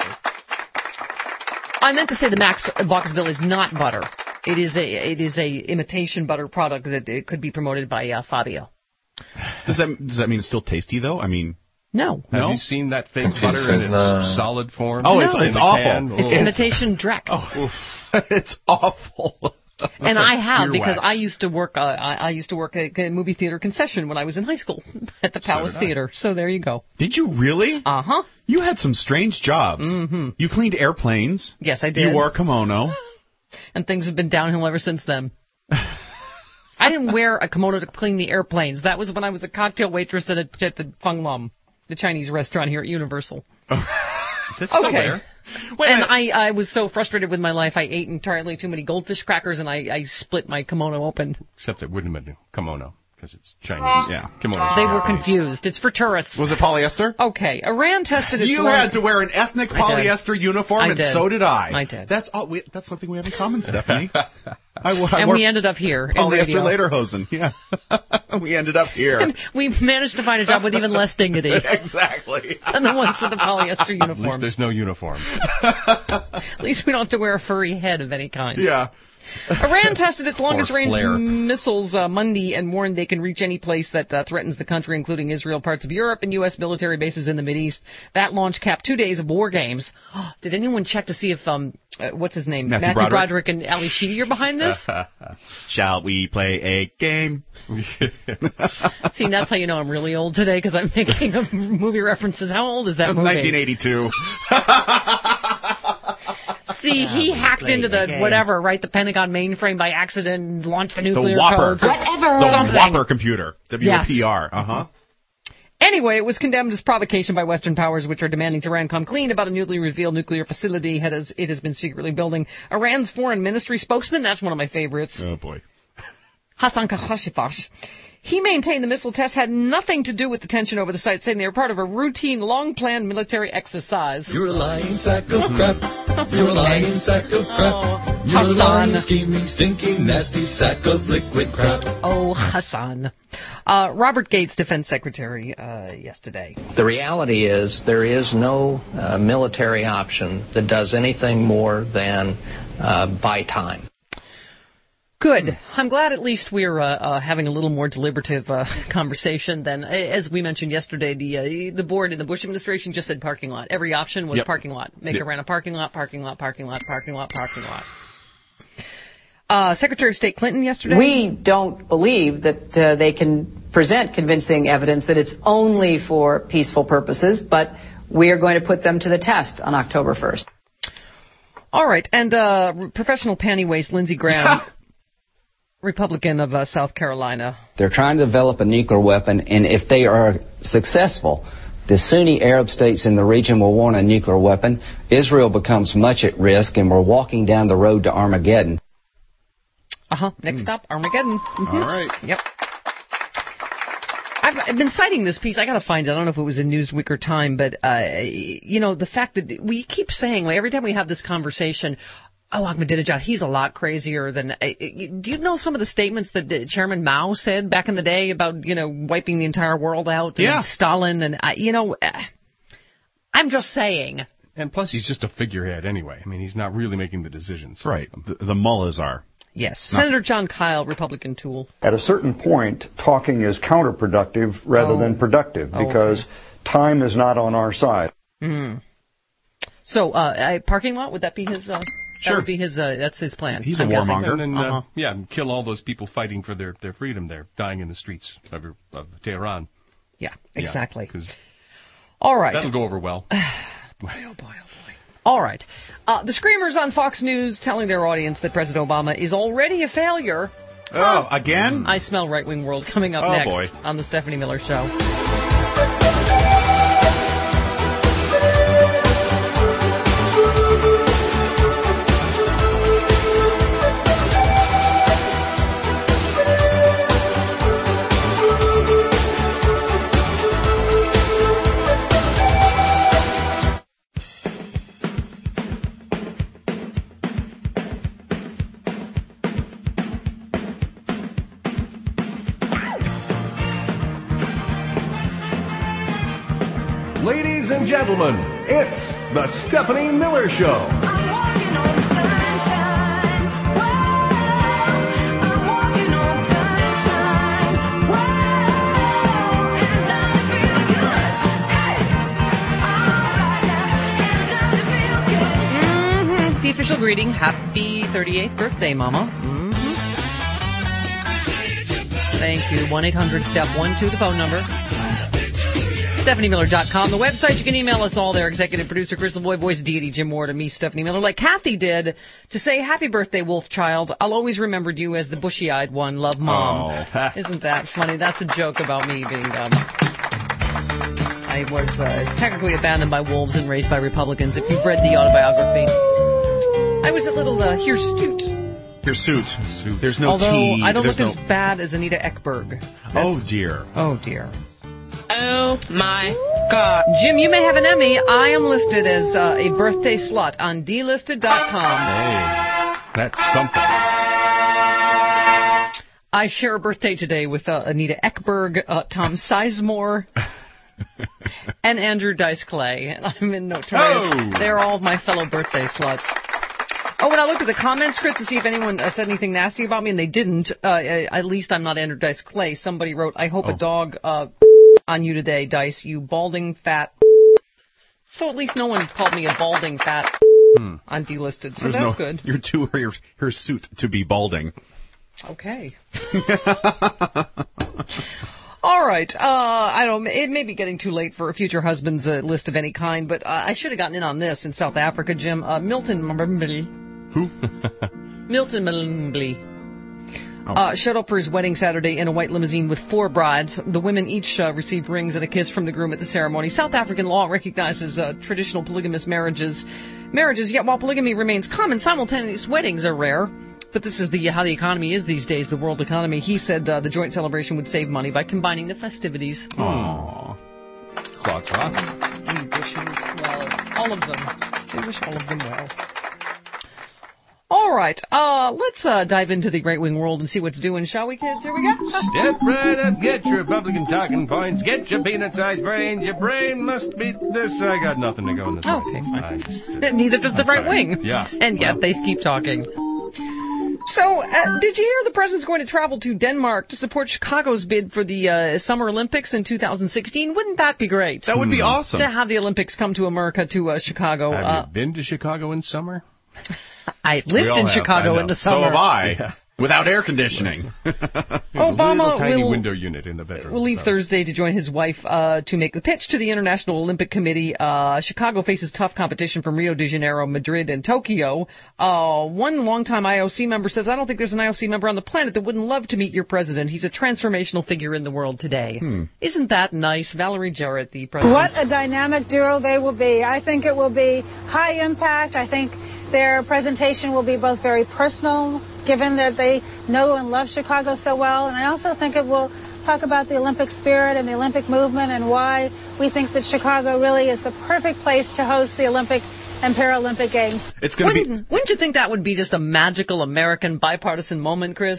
I meant to say the Max Baucus bill is not butter. It is a it is a imitation butter product that it could be promoted by uh, Fabio. Does that does that mean it's still tasty though? I mean, no. Have no? you seen that fake butter in its no. solid form? Oh, no. it's it's awful. It's imitation Drek. Oh, it's awful. And I have, because Earwax. I used to work. Uh, I, I used to work at a movie theater concession when I was in high school at the Palace did I. Theater. So there you go. Did you really? Uh huh. You had some strange jobs. Mm-hmm. You cleaned airplanes. Yes, I did. You wore a kimono. And things have been downhill ever since then. I didn't wear a kimono to clean the airplanes. That was when I was a cocktail waitress at, a, at the Feng Lum, the Chinese restaurant here at Universal. Is that still Okay. there? Wait, and I, I was so frustrated with my life, I ate entirely too many goldfish crackers, and I, I split my kimono open. Except it wouldn't have been kimono, because it's Chinese. Yeah. Kimono. They were confused. It's for tourists. Was it polyester? Okay. Iran tested its... You long- had to wear an ethnic I did. polyester uniform, I and did. so did I. I did. That's all. We, that's something we have in common, Stephanie. I, I and wore we ended up here in polyester radio. lederhosen. Yeah, we ended up here. And we managed to find a job with even less dignity Exactly. than the ones with the polyester At least uniforms. there's no uniform. At least we don't have to wear a furry head of any kind. Yeah. Iran tested its longest-range flare. missiles uh, Monday and warned they can reach any place that uh, threatens the country, including Israel, parts of Europe, and U S military bases in the Mideast. That launch capped two days of war games. Did anyone check to see if, um, uh, what's his name? Matthew Matthew Broderick? Broderick and Ali Sheedy are behind this? Shall we play a game? See, that's how you know I'm really old today, because I'm making of movie references. How old is that movie? nineteen eighty-two. See, he hacked into the game. whatever, right? The Pentagon mainframe by accident and launched the The nuclear Whopper. codes. Whatever. The Something. Whopper computer. W O P R. Yes. Uh-huh. Anyway, it was condemned as provocation by Western powers, which are demanding Tehran come clean about a newly revealed nuclear facility it has, it has been secretly building. Iran's foreign ministry spokesman, that's one of my favorites, Oh, boy. Hassan Khashifash. He maintained the missile test had nothing to do with the tension over the site, saying they were part of a routine, long-planned military exercise. You're a lying sack of crap. You're a lying sack of crap. Oh, You're a Hassan. lying, scheming, stinking, nasty sack of liquid crap. Oh, Hassan. Uh, Robert Gates, defense secretary, uh, yesterday. The reality is there is no uh, military option that does anything more than uh, buy time. Good. I'm glad at least we're uh, uh, having a little more deliberative uh, conversation than, as we mentioned yesterday, the uh, the board in the Bush administration just said parking lot. Every option was Yep. parking lot. Make Yep. Iran a parking lot, parking lot, parking lot, parking lot, parking lot. Uh, Secretary of State Clinton yesterday. We don't believe that uh, they can present convincing evidence that it's only for peaceful purposes, but we are going to put them to the test on October first. All right. And uh, professional panty waste Lindsey Graham, Republican of uh, South Carolina. They're trying to develop a nuclear weapon, and if they are successful, the Sunni Arab states in the region will want a nuclear weapon. Israel becomes much at risk, and we're walking down the road to Armageddon. Uh-huh. Next stop, Armageddon. Mhm. All right. Yep. I've, I've been citing this piece. I got to find it. I don't know if it was in Newsweek or Time, but, uh, you know, the fact that we keep saying, like, every time we have this conversation, oh, Ahmadinejad, he's a lot crazier than... Uh, do you know some of the statements that uh, Chairman Mao said back in the day about, you know, wiping the entire world out? And Yeah. Stalin and, uh, you know, uh, I'm just saying. And plus, he's just a figurehead anyway. I mean, he's not really making the decisions. Right. The, the mullahs are. Yes. No. Senator John Kyle, Republican tool. At a certain point, talking is counterproductive rather Oh. than productive Oh, because okay. time is not on our side. Mm. So, uh, a parking lot, would that be his, uh, that Sure. would be his, uh, that's his plan. He's a I'm guessing. warmonger. And then, Uh-huh. uh, yeah, kill all those people fighting for their, their freedom there, dying in the streets of, of Tehran. Yeah, exactly. Yeah, 'cause All right. that'll go over well. boy, oh boy, oh boy. All right. Uh, the Screamers on Fox News telling their audience that President Obama is already a failure. Oh, again? I smell right-wing world coming up Oh, next boy. on the Stephanie Miller Show. Ladies and gentlemen, it's the Stephanie Miller Show. Mm-hmm. The official greeting, happy thirty-eighth birthday, Mama. Mm-hmm. Thank you. one eight hundred step one two, the phone number. Stephanie Miller dot com, the website. You can email us all there. Executive producer Chris LaVoy, voice deity Jim Moore, to me, Stephanie Miller, like Kathy did, to say happy birthday, Wolf Child. I'll always remember you as the bushy-eyed one. Love, Mom. Oh. Isn't that funny? That's a joke about me being um, I was uh, technically abandoned by wolves and raised by Republicans. If you've read the autobiography, I was a little uh, hirsute. Hirsute. There's no Although T. I don't There's look no... as bad as Anita Ekberg. That's... Oh, dear. Oh, dear. Oh, my God. Jim, you may have an Emmy. I am listed as uh, a birthday slut on D listed dot com. Hey, that's something. I share a birthday today with uh, Anita Ekberg, uh, Tom Sizemore, and Andrew Dice Clay. And I'm in notorious. Oh. They're all my fellow birthday sluts. Oh, when I looked at the comments, Chris, to see if anyone uh, said anything nasty about me, and they didn't, uh, at least I'm not Andrew Dice Clay. Somebody wrote, I hope oh. a dog uh, on you today, Dice, you balding fat. So at least no one called me a balding fat hmm. on Delisted, so There's that's no, good. You're too her, her suit to be balding. Okay. All right. Uh, I don't. It may be getting too late for a future husband's uh, list of any kind, but uh, I should have gotten in on this in South Africa, Jim. Uh, Milton Mbili. Who? Milton Mbili. Oh. Uh, showed up for his wedding Saturday in a white limousine with four brides. The women each uh, received rings and a kiss from the groom at the ceremony. South African law recognizes uh, traditional polygamous marriages. Marriages, yet while polygamy remains common, simultaneous weddings are rare. But this is the how the economy is these days, the world economy. He said uh, the joint celebration would save money by combining the festivities. Aww. Clock, clock. We wish him well. All of them. We wish all of them well. All right, uh, let's uh, dive into the right-wing world and see what's doing, shall we, kids? Here we go. Step right up, get your Republican talking points, get your peanut-sized brains. Your brain must be this. I got nothing to go in this Okay. I just, uh, Neither does the right wing. Yeah. And yet well. they keep talking. So, uh, did you hear the president's going to travel to Denmark to support Chicago's bid for the uh, Summer Olympics in two thousand sixteen? Wouldn't that be great? That would be awesome. To have the Olympics come to America, to uh, Chicago. Have uh, you been to Chicago in summer? I lived in have, Chicago in the summer. So have I. Yeah. Without air conditioning. Obama tiny will, window unit in the bedroom. will leave so. Thursday to join his wife uh, to make the pitch to the International Olympic Committee. Uh, Chicago faces tough competition from Rio de Janeiro, Madrid, and Tokyo. Uh, one longtime I O C member says, I don't think there's an I O C member on the planet that wouldn't love to meet your president. He's a transformational figure in the world today. Hmm. Isn't that nice? Valerie Jarrett, the president. What a dynamic duo they will be. I think it will be high impact. I think their presentation will be both very personal, given that they know and love Chicago so well, and I also think it will talk about the Olympic spirit and the Olympic movement and why we think that Chicago really is the perfect place to host the Olympic and Paralympic Games. It's going to be. Wouldn't you think that would be just a magical American bipartisan moment, Chris?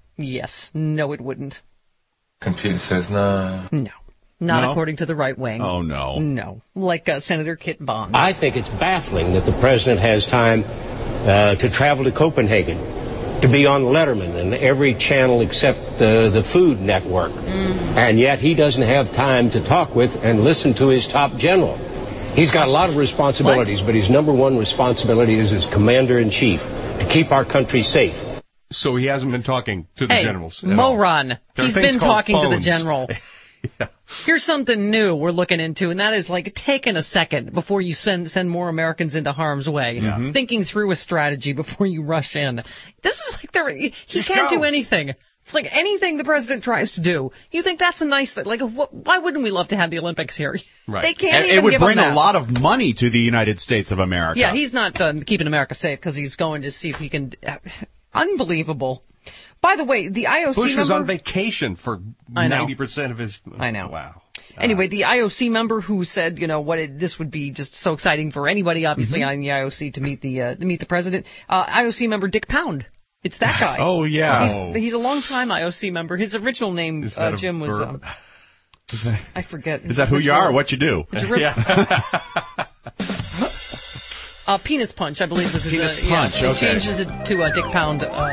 Yes. No, it wouldn't. Computer says no. No. Not No? according to the right wing. Oh, no. No. Like uh, Senator Kit Bond. I think it's baffling that the president has time uh, to travel to Copenhagen, to be on Letterman and every channel except uh, the Food Network. Mm. And yet he doesn't have time to talk with and listen to his top general. He's got a lot of responsibilities, what? but his number one responsibility is as commander-in-chief, to keep our country safe. So he hasn't been talking to the hey, generals at moron. all. He's been talking phones. to the general. Yeah. Here's something new we're looking into, and that is like taking a second before you send send more Americans into harm's way, Mm-hmm. thinking through a strategy before you rush in. This is like they're, he Just can't go. do anything. It's like anything the president tries to do. You think that's a nice thing? Like, what, why wouldn't we love to have the Olympics here? Right. They can't And even it would give bring him a that. lot of money to the United States of America. Yeah, he's not um, keeping America safe because he's going to see if he can. Uh, unbelievable. By the way, the I O C Bush member was on vacation for I know. ninety percent of his. I know. Wow. Anyway, the I O C member who said, you know, what it, this would be just so exciting for anybody, obviously, Mm-hmm. on the I O C to meet the uh, to meet the president. Uh, I O C member Dick Pound. It's that guy. Oh, yeah. He's, Oh. he's a longtime I O C member. His original name, Is that uh, a Jim, was. verb? Um, I forget. Is that who you are or what you do? It's a rip- uh, Penis Punch, I believe, was his. Penis uh, Punch, yeah, okay. He changes it to uh, Dick Pound. Uh,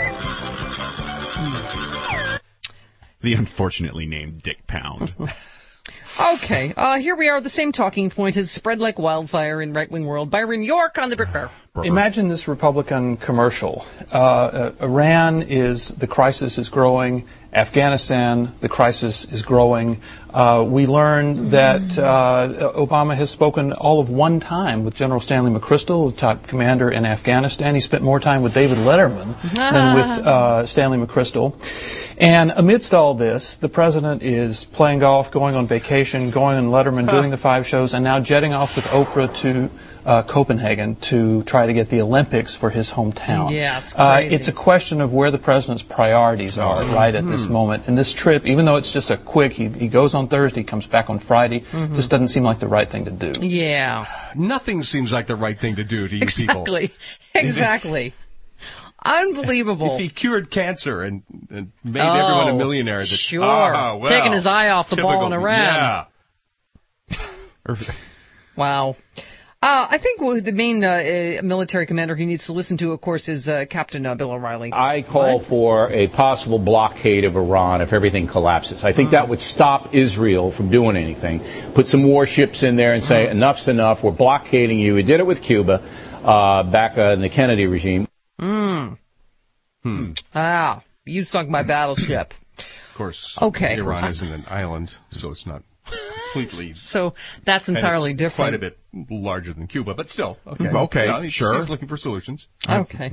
The unfortunately named Dick Pound. Okay, uh, here we are. The same talking point has spread like wildfire in right-wing world. Byron York on the Bricker. Imagine this Republican commercial. Uh, uh, Iran is, the crisis is growing. Afghanistan, the crisis is growing. Uh, we learned that uh, Obama has spoken all of one time with General Stanley McChrystal, the top commander in Afghanistan. He spent more time with David Letterman than with uh, Stanley McChrystal. And amidst all this, the president is playing golf, going on vacation, going on Letterman, doing the five shows, and now jetting off with Oprah to uh, Copenhagen to try to get the Olympics for his hometown. Yeah, it's uh, crazy. It's a question of where the president's priorities are Mm-hmm. right at this moment. And this trip, even though it's just a quick, he, he goes on Thursday, comes back on Friday, Mm-hmm. just doesn't seem like the right thing to do. Yeah. Nothing seems like the right thing to do to you Exactly. people. Exactly. Unbelievable. If he cured cancer and, and made Oh, everyone a millionaire, that, sure. ah, well, Taking his eye off the typical, ball in Iran. Yeah. Wow. Uh, I think what the main uh, uh, military commander he needs to listen to, of course, is uh, Captain uh, Bill O'Reilly. I call What? for a possible blockade of Iran if everything collapses. I think Mm. that would stop Israel from doing anything. Put some warships in there and say, enough's enough. We're blockading you. We did it with Cuba uh, back uh, in the Kennedy regime. Mm. Hmm. Ah, you sunk my battleship. Of course, Okay. Iran isn't an island, so it's not completely. So that's and entirely it's different. Quite a bit larger than Cuba, but still, okay. Mhm. Okay, No, he's, sure. He's looking for solutions. Okay.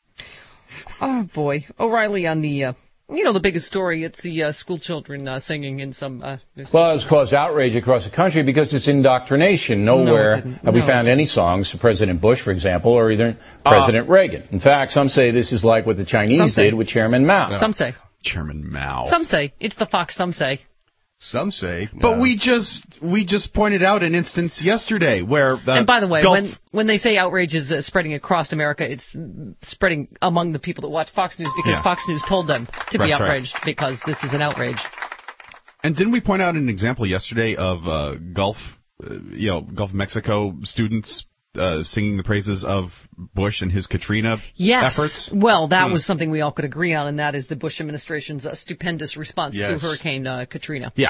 Oh, boy. O'Reilly on the, uh, you know, the biggest story. It's the uh, school children uh, singing in some... Uh, Well, it's caused outrage across the country because it's indoctrination. Nowhere No, it didn't. have we No, found it any songs to President Bush, for example, or either President Reagan. In fact, some say this is like what the Some Chinese say. did with Chairman Mao. Some say. Chairman Mao. Some say. It's the Fox some say. Some say. But uh, we just we just pointed out an instance yesterday where the And by the way, Gulf, when when they say outrage is uh, spreading across America, it's spreading among the people that watch Fox News because Yeah. Fox News told them to be That's right. outraged because this is an outrage. and didn't we point out an example yesterday of uh, Gulf, uh, you know, Gulf of Mexico students uh, singing the praises of Bush and his Katrina Yes. efforts? Well, that Hmm. was something we all could agree on, and that is the Bush administration's uh, stupendous response to Yes. Hurricane uh, Katrina. Yeah.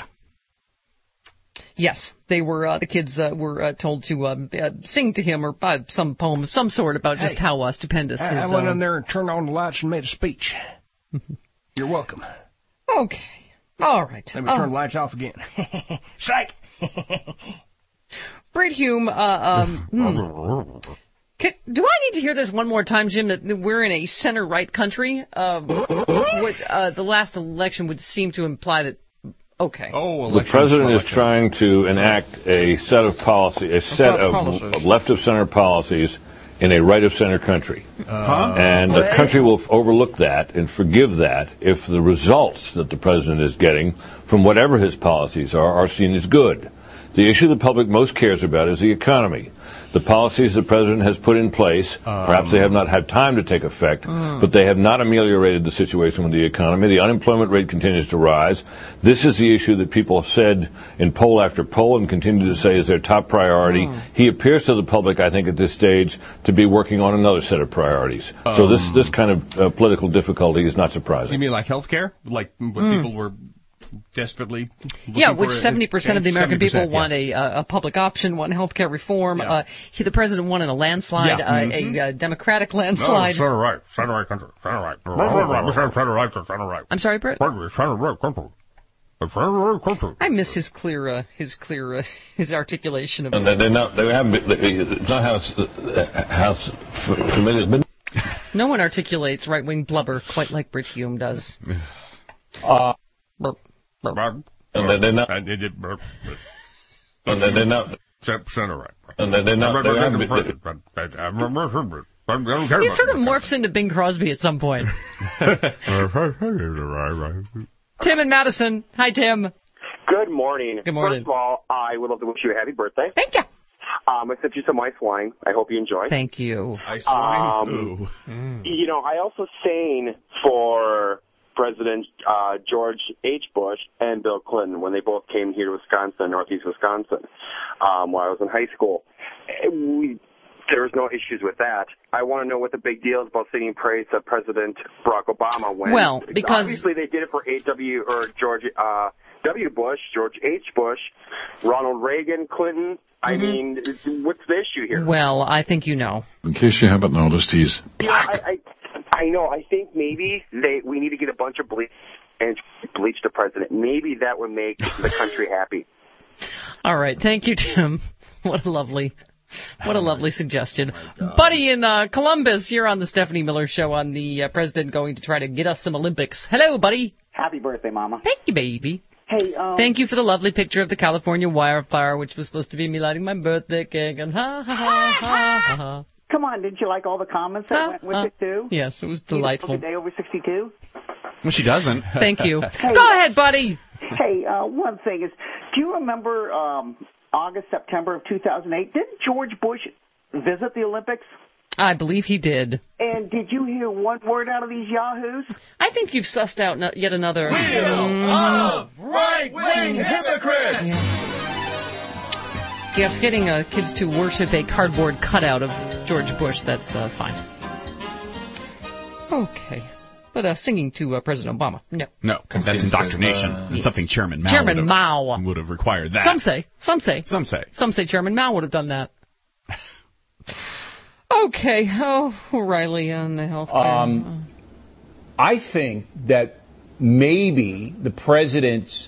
Yes, they were. Uh, the kids uh, were uh, told to um, uh, sing to him or uh, some poem of some sort about just Hey, how uh, stupendous I, his. I went uh, in there and turned on the lights and made a speech. You're welcome. Okay. All right. Let me Oh. turn the lights off again. Psych! Britt Hume, uh, um, hmm. Can, do I need to hear this one more time, Jim, that we're in a center-right country? Um, what, uh, the last election would seem to imply that, okay. Oh, The president is trying to enact a set of policy, a set of, policies. of left-of-center policies in a right-of-center country. Uh, And the country will overlook that and forgive that if the results that the president is getting from whatever his policies are are seen as good. The issue the public most cares about is the economy. The policies the president has put in place, perhaps they have not had time to take effect, Mm. but they have not ameliorated the situation with the economy. The unemployment rate continues to rise. This is the issue that people have said in poll after poll and continue to say is their top priority. Mm. He appears to the public, I think, at this stage to be working on another set of priorities. so this, this kind of uh, political difficulty is not surprising. You mean like health care? Like what Mm. people were desperately looking Yeah, which for a- seventy percent of the American seventy percent, people want yeah. a, uh, a public option, want health care reform. Uh, he, the president won in a landslide, Yeah. uh, Mhm. a, uh Democratic Oh, landslide. center right, center right country, center right. Center right, center right. I'm sorry, Brett? Center right country. Center right country. I miss his clear, uh, his clear, uh, his articulation of And they, they're not, they haven't been, it's not how, it's, uh, how it's familiar it's been. No one articulates right-wing blubber quite like Britt Hume does. Uh, Burp, burp. And they're, they're not. And it did burp. And they're, they're not. Center right. And they're, they're not. They haven't been, He sort of morphs into Bing Crosby at some point. Tim and Madison. Hi, Tim. Good morning. Good morning. First of all, I would love to wish you a happy birthday. Thank you. Um, I sent you some ice wine. I hope you enjoy. Thank you. Ice Um, You know, I also sang for President uh, George H. Bush and Bill Clinton when they both came here to Wisconsin, northeast Wisconsin, um, while I was in high school. We, there was no issues with that. I want to know what the big deal is about singing praise to President Barack Obama when Well, because- obviously they did it for A W or George uh, W. Bush, George H. Bush, Ronald Reagan, Clinton. I Mm-hmm. mean, what's the issue here? Well, I think you know. In case you haven't noticed, he's You know, I, I, I know. I think maybe they we need to get a bunch of bleach and bleach the president. Maybe that would make the country happy. All right. Thank you, Tim. What a lovely, what a lovely suggestion. Buddy in uh, Columbus, you're on the Stephanie Miller Show on the uh, president going to try to get us some Olympics. Hello, buddy. Happy birthday, Mama. Thank you, baby. Hey, um... Thank you for the lovely picture of the California wildfire, which was supposed to be me lighting my birthday cake, and ha, ha, ha, ha, ha, ha. Come on, didn't you like all the comments that Uh, went with uh, it, too? Yes, it was delightful. You know, day over sixty-two? Well, she doesn't. Thank you. Hey, Go ahead, buddy. Hey, uh, one thing is, do you remember um, August, September of two thousand eight? Didn't George Bush visit the Olympics? I believe he did. And did you hear one word out of these yahoos? I think you've sussed out no- yet another... Wheel of right-wing hypocrites! Yes, getting uh, kids to worship a cardboard cutout of George Bush, that's uh, fine. Okay. But uh, singing to uh, President Obama, no. No, that's indoctrination. Uh, It's something Chairman Mao Chairman would have, Mao. would have required that. Some say. Some say. Some say. Some say Chairman Mao would have done that. Okay. Oh, O'Reilly on the health care. Um, I think that maybe the president's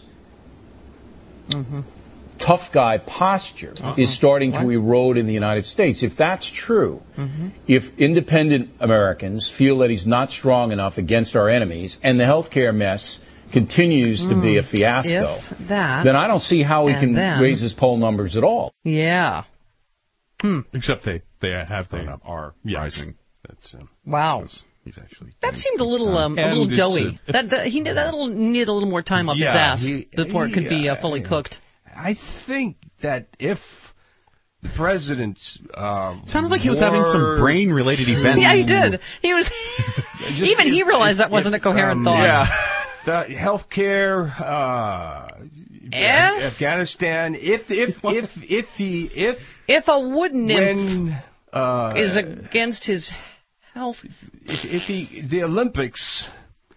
mm-hmm. tough guy posture Uh-oh. is starting What? to erode in the United States. If that's true, Mm-hmm. if independent Americans feel that he's not strong enough against our enemies, and the health care mess continues to Mm. be a fiasco, If that, then I don't see how he and can then- raise his poll numbers at all. Yeah. Hmm. Except they, they have they are yes. rising. That's, um, Wow. He's actually That seemed a little um, a And little it's, doughy. uh, that, that he did that little needed a little more time off Yeah, his ass he- before it could be uh, yeah, fully yeah. cooked. I think that if the president uh, sounded like he was having some brain-related events. Yeah, he did. He was Just even if- he realized if- that wasn't if, a coherent um, thought. Yeah. The health care, uh, If- Afghanistan. If if if if he if If a wood nymph when uh, is against his health, if, if he the Olympics.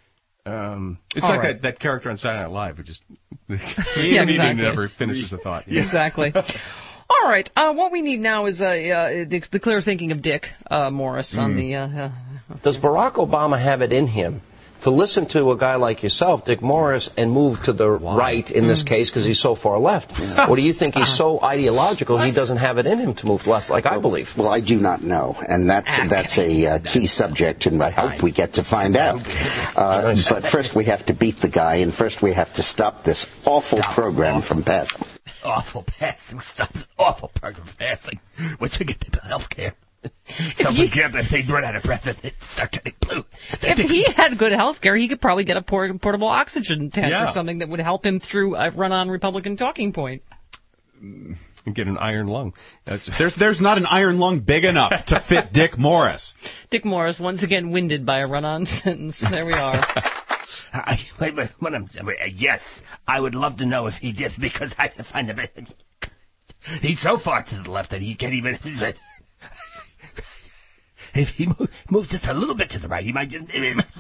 Um, it's All like right. that, that character on Saturday Night Live who just Yeah, he exactly. never finishes a thought. Exactly. All right. Uh, what we need now is uh, uh, the, the clear thinking of Dick uh, Morris on Mm. the. Uh, uh, Does Barack Obama have it in him to listen to a guy like yourself, Dick Morris, and move to the right in this case because he's so far left? Or do you think he's so ideological he doesn't have it in him to move left like I believe? Well, I do not know, and that's that's a uh, key subject, and I hope we get to find out. Uh, but first we have to beat the guy, and first we have to stop this awful program from passing. Awful passing. Stop this awful program from passing. Once we get to health care. So we get if they run out of breath, they start turning blue. if he had good health care, he could probably get a port- portable oxygen tent Yeah. or something that would help him through a run-on Republican talking point. And get an iron lung. That's There's there's not an iron lung big enough to fit Dick Morris. Dick Morris, once again winded by a run-on sentence. There we are. I, wait, wait, what I'm, wait, uh, yes, I would love to know if he did because I find him. He's so far to the left that he can't even. If he move, moves just a little bit to the right, he might just.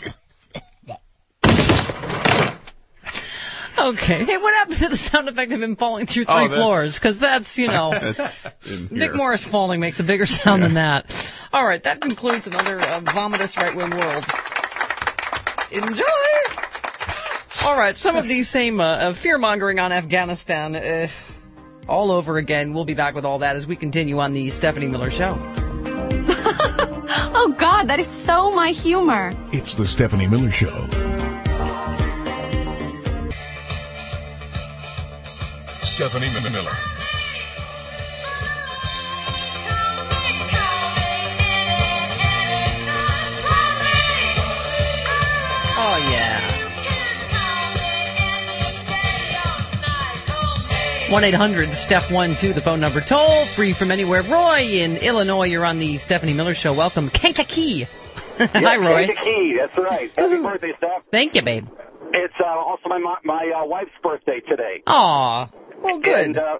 Okay. Hey, what happened to the sound effect of him falling through three Oh, that's- floors? Because that's, you know, That's in Dick here. Morris falling makes a bigger sound than that. All right, that concludes another uh, vomitous right-wing world. Enjoy! All right, some of these same uh, uh, fear-mongering on Afghanistan uh, all over again. We'll be back with all that as we continue on the Stephanie Miller Show. Oh, God, that is so my humor. It's the Stephanie Miller Show. Stephanie Miller. Oh, yeah. one eight hundred Steph one two, the phone number. Toll free from anywhere. Roy in Illinois, you're on the Stephanie Miller Show. Welcome. Kankakee. Hi, Roy. Key, that's right. Happy birthday, Steph. Thank you, babe. It's uh, also my mo- my uh, wife's birthday today. Aw. Well, good. And uh, if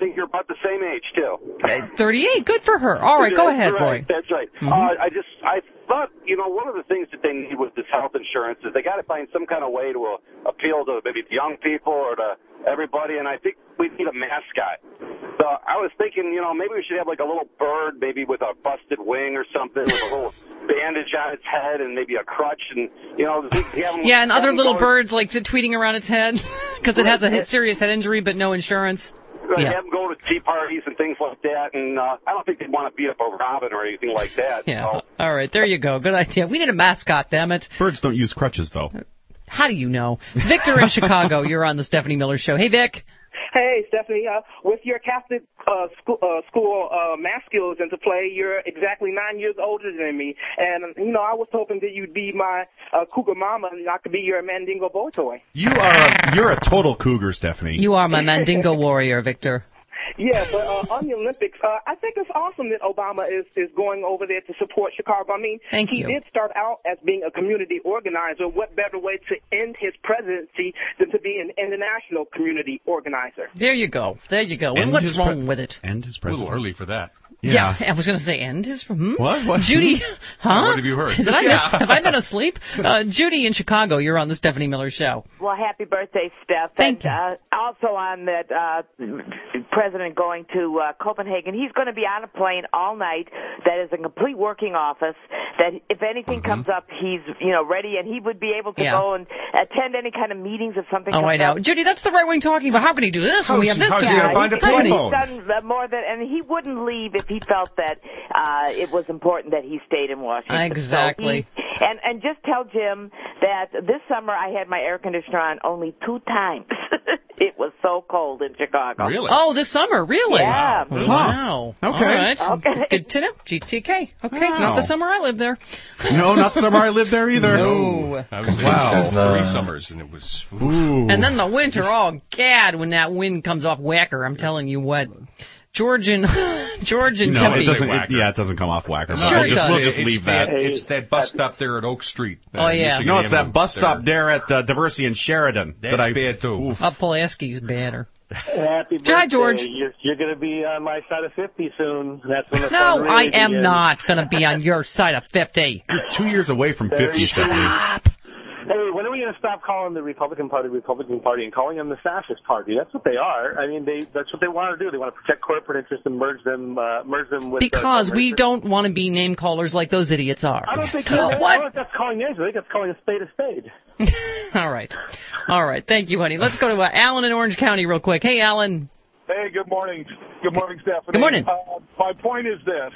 think you're about the same age, too. thirty-eight, good for her. All right, go That's ahead, right, boy. That's right. Mm-hmm. Uh, I just, I thought, you know, one of the things that they need with this health insurance is they got to find some kind of way to uh, appeal to maybe the young people or to everybody, and I think we need a mascot. So I was thinking, you know, maybe we should have like a little bird, maybe with a busted wing or something, with a little bandage on its head and maybe a crutch, and, you know, have them, yeah, and have other them little go- birds like tweeting around its head because it has a serious head injury but no insurance. Right, Yeah. have them go to tea parties and things like that, and uh, I don't think they'd want to beat up a robin or anything like that. Yeah. So. All right, there you go. Good idea. We need a mascot, damn it. Birds don't use crutches, though. How do you know? Victor in Chicago, you're on the Stephanie Miller Show. Hey, Vic. Hey, Stephanie, uh, with your Catholic uh, school, uh, school uh, math skills into play, you're exactly nine years older than me. And, you know, I was hoping that you'd be my uh, cougar mama and I could be your Mandingo boy toy. You are a, you're a total cougar, Stephanie. You are my Mandingo warrior, Victor. Yeah, but uh, on the Olympics, uh, I think it's awesome that Obama is, is going over there to support Chicago. I mean, Thank he you. did start out as being a community organizer. What better way to end his presidency than to be an international community organizer? There you go. There you go. And End what's his wrong pre- with it? End his A little presidency. early for that. Yeah, I was going to say end his... Hmm? What? What? Judy, huh? What have you heard? Did I Yeah. miss... Have I been asleep? Uh, Judy in Chicago, you're on the Stephanie Miller Show. Well, happy birthday, Steph. Thank and, Uh, also on that uh, president going to uh, Copenhagen, he's going to be on a plane all night. That is a complete working office. That if anything Mm-hmm. comes up, he's you know ready, and he would be able to Yeah. go and attend any kind of meetings if something Oh, comes I know. up. Judy, that's the right wing talking about. How can he do this when we have this how's he guy? gonna find a He's done- payphone? He's done uh, more than, and he wouldn't leave if he felt that uh, it was important that he stayed in Washington. Exactly. So he, and and just tell Jim that this summer I had my air conditioner on only two times. It was so cold in Chicago. Really? Oh, this summer, really? Yeah. Wow. Huh. Okay. All right. Okay. Good to know. G T K. Okay. Wow. Not the summer I lived there. No, not the summer I lived there either. No. I was Wow. wow. three summers, and it was... Ooh. And then the winter, oh, gad, when that wind comes off whacker, I'm telling you what. George and, George and no, Tempe. it doesn't. It, Whacker. yeah, it doesn't come off whacker. Sure we'll it just, does. we'll just It's leave that, that. It's that bus stop there at Oak Street. Oh, yeah. No, it's that bus there. stop there at uh, Diversity and Sheridan. That's that I, bad, too. Up Pulaski's banner. Happy birthday. Hi, George. You're, you're going to be on my side of fifty soon. That's when the No, fun I really am begins. not going to be on your side of fifty. You're two years away from There fifty, you Stephanie. Stop. Hey, when are we going to stop calling the Republican Party Republican Party and calling them the fascist party? That's what they are. I mean, they that's what they want to do. They want to protect corporate interests and merge them uh, merge them with. Because uh, we don't want to be name callers like those idiots are. I don't think Oh, I don't what? think that's calling names. I think that's calling a spade a spade. All right. All right. Thank you, honey. Let's go to uh, Alan in Orange County real quick. Hey, Alan. Hey, good morning. Good morning, Stephanie. Good morning. Uh, my point is this.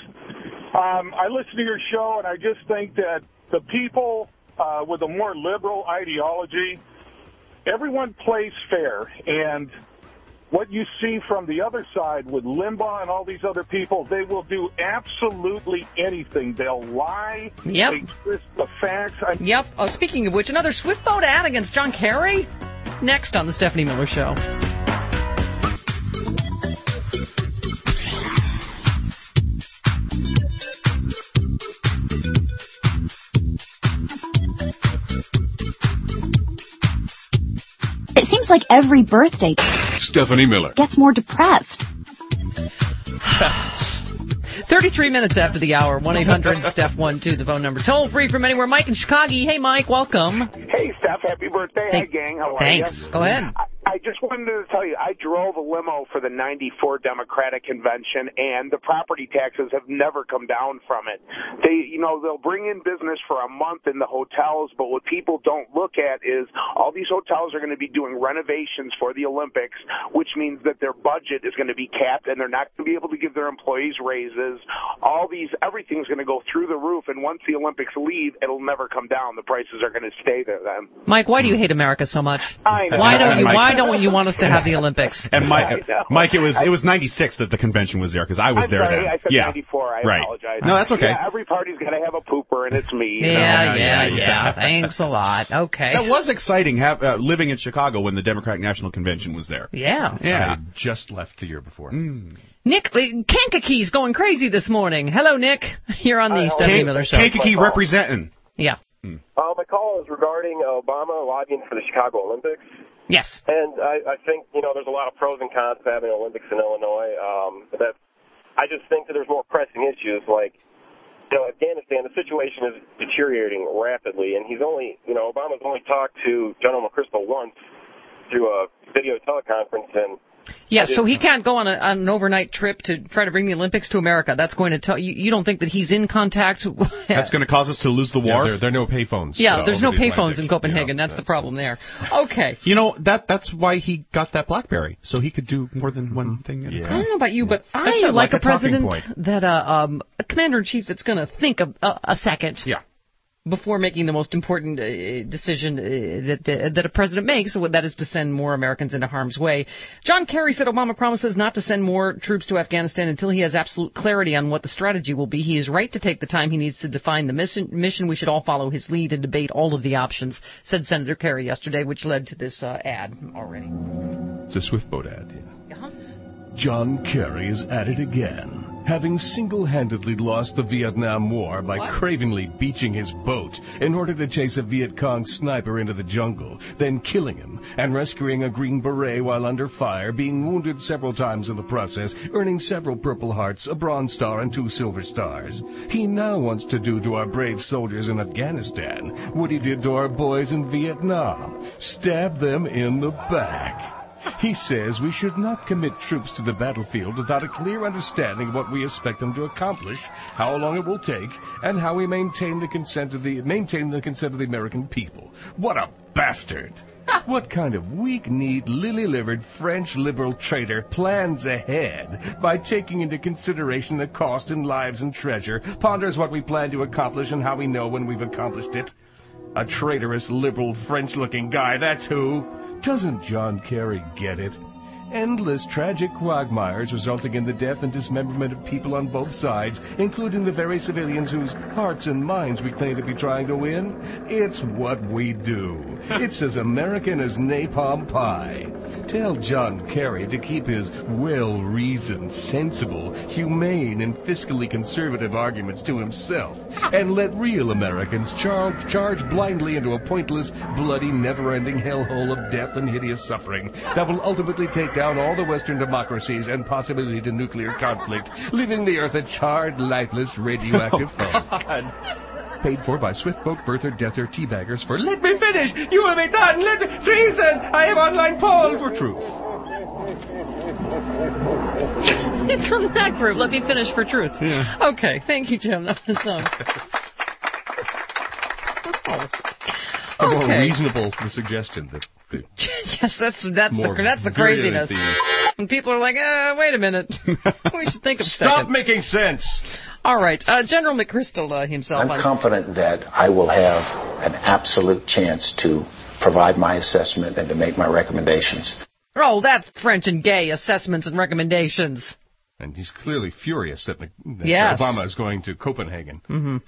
Um, I listen to your show, and I just think that the people uh, with a more liberal ideology, everyone plays fair. And what you see from the other side with Limbaugh and all these other people, they will do absolutely anything. They'll lie. Yep. They twist the facts. I Yep. Oh, speaking of which, another Swift boat ad against John Kerry? Next on the Stephanie Miller Show. It seems like every birthday Stephanie Miller. gets more depressed. thirty-three minutes after the hour, one eight hundred Steph one two, the phone number. Toll free from anywhere. Mike in Chicago. Hey, Mike, welcome. Hey, Steph, happy birthday. Thank- Hi, gang. How are Thanks. you? Go ahead. I, I just wanted to tell you, I drove a limo for the ninety-four Democratic Convention, and the property taxes have never come down from it. They, you know, they'll bring in business for a month in the hotels, but what people don't look at is all these hotels are going to be doing renovations for the Olympics, which means that their budget is going to be capped, and they're not going to be able to give their employees raises. All these, everything's going to go through the roof, and once the Olympics leave, it'll never come down. The prices are going to stay there then. Mike, why do you hate America so much? I know. Why don't you? Mike- Why don't you want us to have the Olympics? And Mike, I know. Mike, it was it was ninety-six that the convention was there because I was I'm there sorry, then. I said yeah, ninety-four. I right. apologize. No, that's okay. Yeah, every party's got to have a pooper, and it's me. you Yeah, know? yeah, yeah, yeah, yeah. Thanks a lot. Okay. That was exciting have, uh, living in Chicago when the Democratic National Convention was there. Yeah. Yeah. I just left the year before. Mm. Nick, uh, Kankakee's going crazy this morning. Hello, Nick. You're on the Hi, how are Stephanie you? Miller Show. Kankakee representing. Yeah. Uh, my call is regarding Obama lobbying for the Chicago Olympics. Yes. And I, I think, you know, there's a lot of pros and cons to having Olympics in Illinois. Um, but that, I just think that there's more pressing issues like, you know, Afghanistan, the situation is deteriorating rapidly, and he's only, you know, Obama's only talked to General McChrystal once through a video teleconference, and Yeah, so he can't go on, a, on an overnight trip to try to bring the Olympics to America. That's going to tell you. You don't think that he's in contact? That's going to cause us to lose the war. Yeah, there, there are no payphones. Yeah, uh, there's no the payphones Atlantic. in Copenhagen. You know, that's, that's the problem there. Okay. You know that that's why he got that BlackBerry, so he could do more than one thing at a I time. don't know about you, but That I sounds like, like a a president talking point. that uh, um, a commander in chief that's going to think a, a, a second. Yeah. Before making the most important uh, decision uh, that uh, that a president makes, that is to send more Americans into harm's way. John Kerry said Obama promises not to send more troops to Afghanistan until he has absolute clarity on what the strategy will be. He is right to take the time he needs to define the mission. mission. We should all follow his lead and debate all of the options, said Senator Kerry yesterday, which led to this uh, ad already. It's a Swiftboat ad, yeah. Uh-huh. John Kerry is at it again, having single-handedly lost the Vietnam War by What? cravenly beaching his boat in order to chase a Viet Cong sniper into the jungle, then killing him and rescuing a Green Beret while under fire, being wounded several times in the process, earning several Purple Hearts, a Bronze Star, and two Silver Stars. He now wants to do to our brave soldiers in Afghanistan what he did to our boys in Vietnam, stab them in the back. He says we should not commit troops to the battlefield without a clear understanding of what we expect them to accomplish, how long it will take, and how we maintain the consent of the maintain the consent of the American people. What a bastard! What kind of weak-kneed, lily-livered French liberal traitor plans ahead by taking into consideration the cost in lives and treasure, ponders what we plan to accomplish and how we know when we've accomplished it? A traitorous, liberal, French-looking guy, that's who. Doesn't John Kerry get it? Endless tragic quagmires resulting in the death and dismemberment of people on both sides, including the very civilians whose hearts and minds we claim to be trying to win. It's what we do. It's as American as napalm pie. Tell John Kerry to keep his well-reasoned, sensible, humane, and fiscally conservative arguments to himself, and let real Americans charge, charge blindly into a pointless, bloody, never-ending hellhole of death and hideous suffering that will ultimately take down all the Western democracies and possibly lead to nuclear conflict, leaving the Earth a charred, lifeless, radioactive foam. Paid for by Swiftboat, Birther, Deather, Teabaggers for Let me finish! You will be done! Let me... Treason! I have online poll for truth. It's from that group. Let me finish for truth. Yeah. Okay, thank you, Jim. That was um. How more Okay. reasonable the suggestion that... that Yes, that's that's More the that's the virulent craziness. the- And people are like, uh, wait a minute, we should think of a Stop second. making sense! All right, uh, General McChrystal uh, himself. I'm on- confident that I will have an absolute chance to provide my assessment and to make my recommendations. Oh, that's French and gay assessments and recommendations. And he's clearly furious that, Mc- that Yes. Obama is going to Copenhagen. Mm-hmm.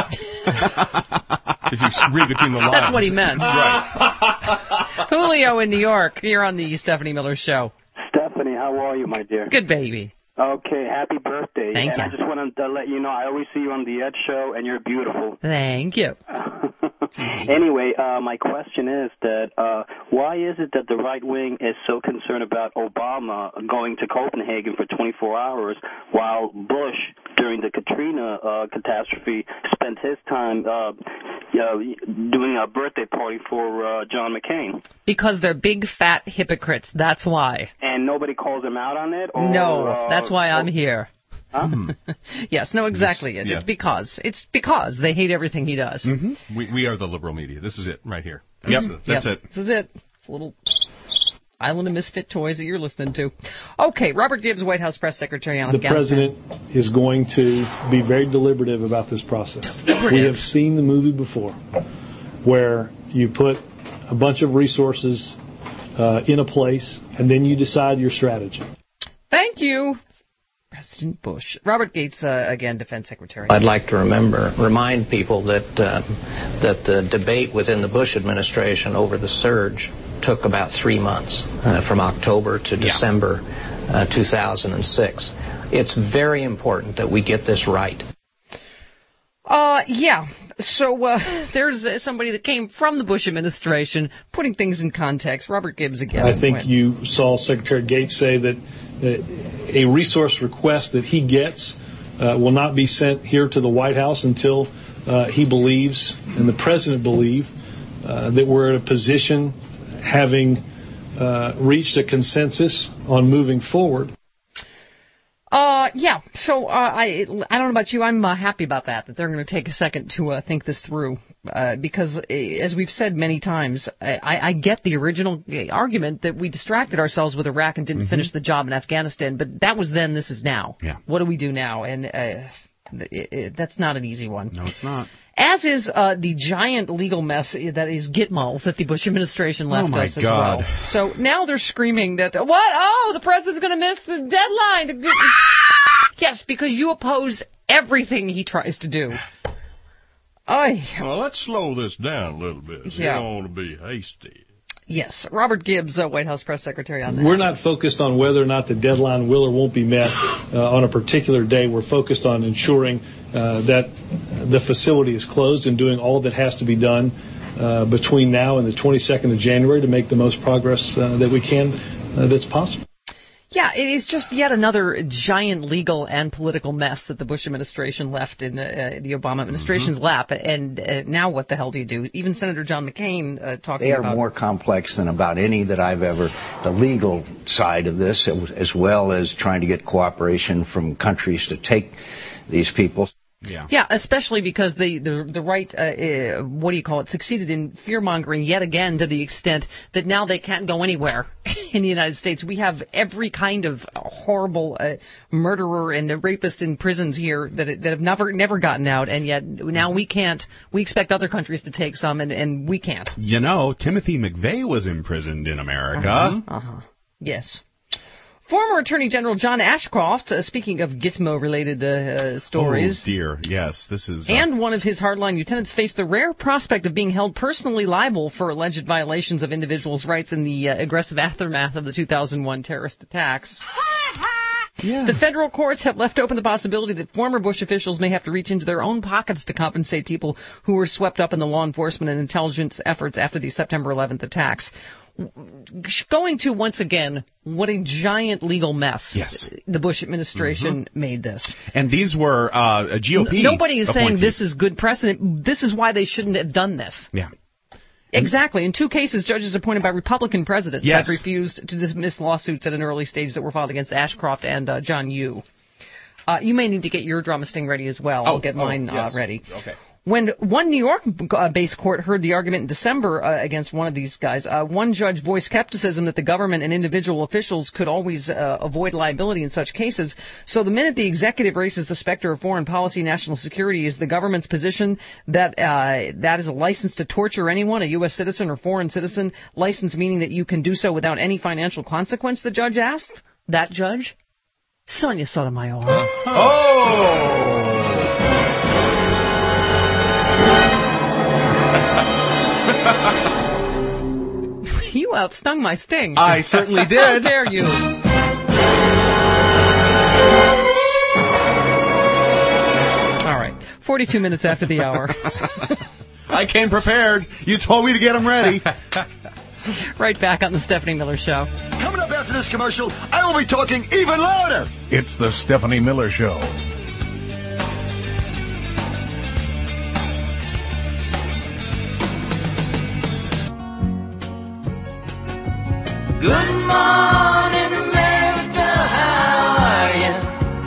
If you read between the lines. That's what he meant. Right. Julio in New York, you're on the Stephanie Miller Show. Stephanie, how are you, my dear? Good baby. Okay, happy birthday. Thank and you. I just wanted to let you know I always see you on the Ed Show, and you're beautiful. Thank you. Anyway, uh, my question is that uh, why is it that the right wing is so concerned about Obama going to Copenhagen for twenty-four hours while Bush, during the Katrina uh, catastrophe, spent his time uh, you know, doing a birthday party for uh, John McCain? Because they're big fat hypocrites. That's why. And nobody calls him out on it? Or, No, uh, that's why I'm here. Huh? Yes, no, exactly. It's yeah. because it's because they hate everything he does. Mm-hmm. We, we are the liberal media. This is it right here. Yep, This is- that's Yep, it. This is it. It's a little island of misfit toys that you're listening to. Okay, Robert Gibbs, White House press secretary on The Afghanistan. president is going to be very deliberative about this process. We have seen the movie before where you put a bunch of resources uh, in a place and then you decide your strategy. Thank you, President Bush. Robert Gates, uh, again, defense secretary. I'd like to remember, remind people that uh, that the debate within the Bush administration over the surge took about three months, uh, from October to December uh, two thousand six. It's very important that we get this right. Uh, yeah. So uh, there's uh, somebody that came from the Bush administration, putting things in context. Robert Gibbs again. I think went. you saw Secretary Gates say that uh, a resource request that he gets uh, will not be sent here to the White House until uh, he believes, and the President believe, uh, that we're in a position, having uh, reached a consensus on moving forward. Uh, yeah. So uh, I I don't know about you. I'm uh, happy about that. That they're going to take a second to uh, think this through, uh, because uh, as we've said many times, I, I get the original argument that we distracted ourselves with Iraq and didn't mm-hmm. finish the job in Afghanistan. But that was then. This is now. Yeah. What do we do now? And uh, it, it, that's not an easy one. No, it's not. As is uh, the giant legal mess that is Gitmo that the Bush administration left oh my us as God. well. So now they're screaming that, what? Oh, the president's going to miss the deadline. Yes, because you oppose everything he tries to do. Oy. Well, let's slow this down a little bit. Yeah. You don't want to be hasty. Yes, Robert Gibbs, uh, White House press secretary on that. We're not focused on whether or not the deadline will or won't be met uh, on a particular day. We're focused on ensuring uh, that the facility is closed and doing all that has to be done uh, between now and the twenty-second of January to make the most progress uh, that we can uh, that's possible. Yeah, it is just yet another giant legal and political mess that the Bush administration left in the, uh, the Obama administration's mm-hmm. lap. And uh, now what the hell do you do? Even Senator John McCain uh, talking They are about... more complex than about any that I've ever... The legal side of this, as well as trying to get cooperation from countries to take these people. Yeah. Yeah, especially because the the, the right, uh, uh, what do you call it, succeeded in fear-mongering yet again to the extent that now they can't go anywhere in the United States. We have every kind of horrible uh, murderer and rapist in prisons here that that have never never gotten out, and yet now we can't. We expect other countries to take some, and, and we can't. You know, Timothy McVeigh was imprisoned in America. Uh-huh. Uh-huh. Yes. Former Attorney General John Ashcroft, uh, speaking of Gitmo-related uh, uh, stories. Oh, dear. Yes, this is... Uh... And one of his hardline lieutenants faced the rare prospect of being held personally liable for alleged violations of individuals' rights in the uh, aggressive aftermath of the two thousand one terrorist attacks. Yeah. The federal courts have left open the possibility that former Bush officials may have to reach into their own pockets to compensate people who were swept up in the law enforcement and intelligence efforts after the September eleventh attacks. Going to, once again, what a giant legal mess yes. the Bush administration mm-hmm. made this. And these were uh, G O P N- Nobody is appointees. saying this is good precedent. This is why they shouldn't have done this. Yeah. Exactly. In two cases, judges appointed by Republican presidents yes. have refused to dismiss lawsuits at an early stage that were filed against Ashcroft and uh, John Yoo. Uh, you may need to get your drama sting ready as well. Oh, I'll get oh, mine yes. uh, ready. Okay. When one New York-based court heard the argument in December uh, against one of these guys, uh, one judge voiced skepticism that the government and individual officials could always uh, avoid liability in such cases. So the minute the executive raises the specter of foreign policy national security, is the government's position that uh, that is a license to torture anyone, a U S citizen or foreign citizen, license meaning that you can do so without any financial consequence, the judge asked? That judge? Sonia Sotomayor. Oh! You outstung my sting. I certainly did. How dare you? All right, forty-two minutes after the hour. I came prepared. You told me to get them ready. Right back on the Stephanie Miller Show. Coming up after this commercial, I will be talking even louder. It's the Stephanie Miller Show. Good morning, America, how are you?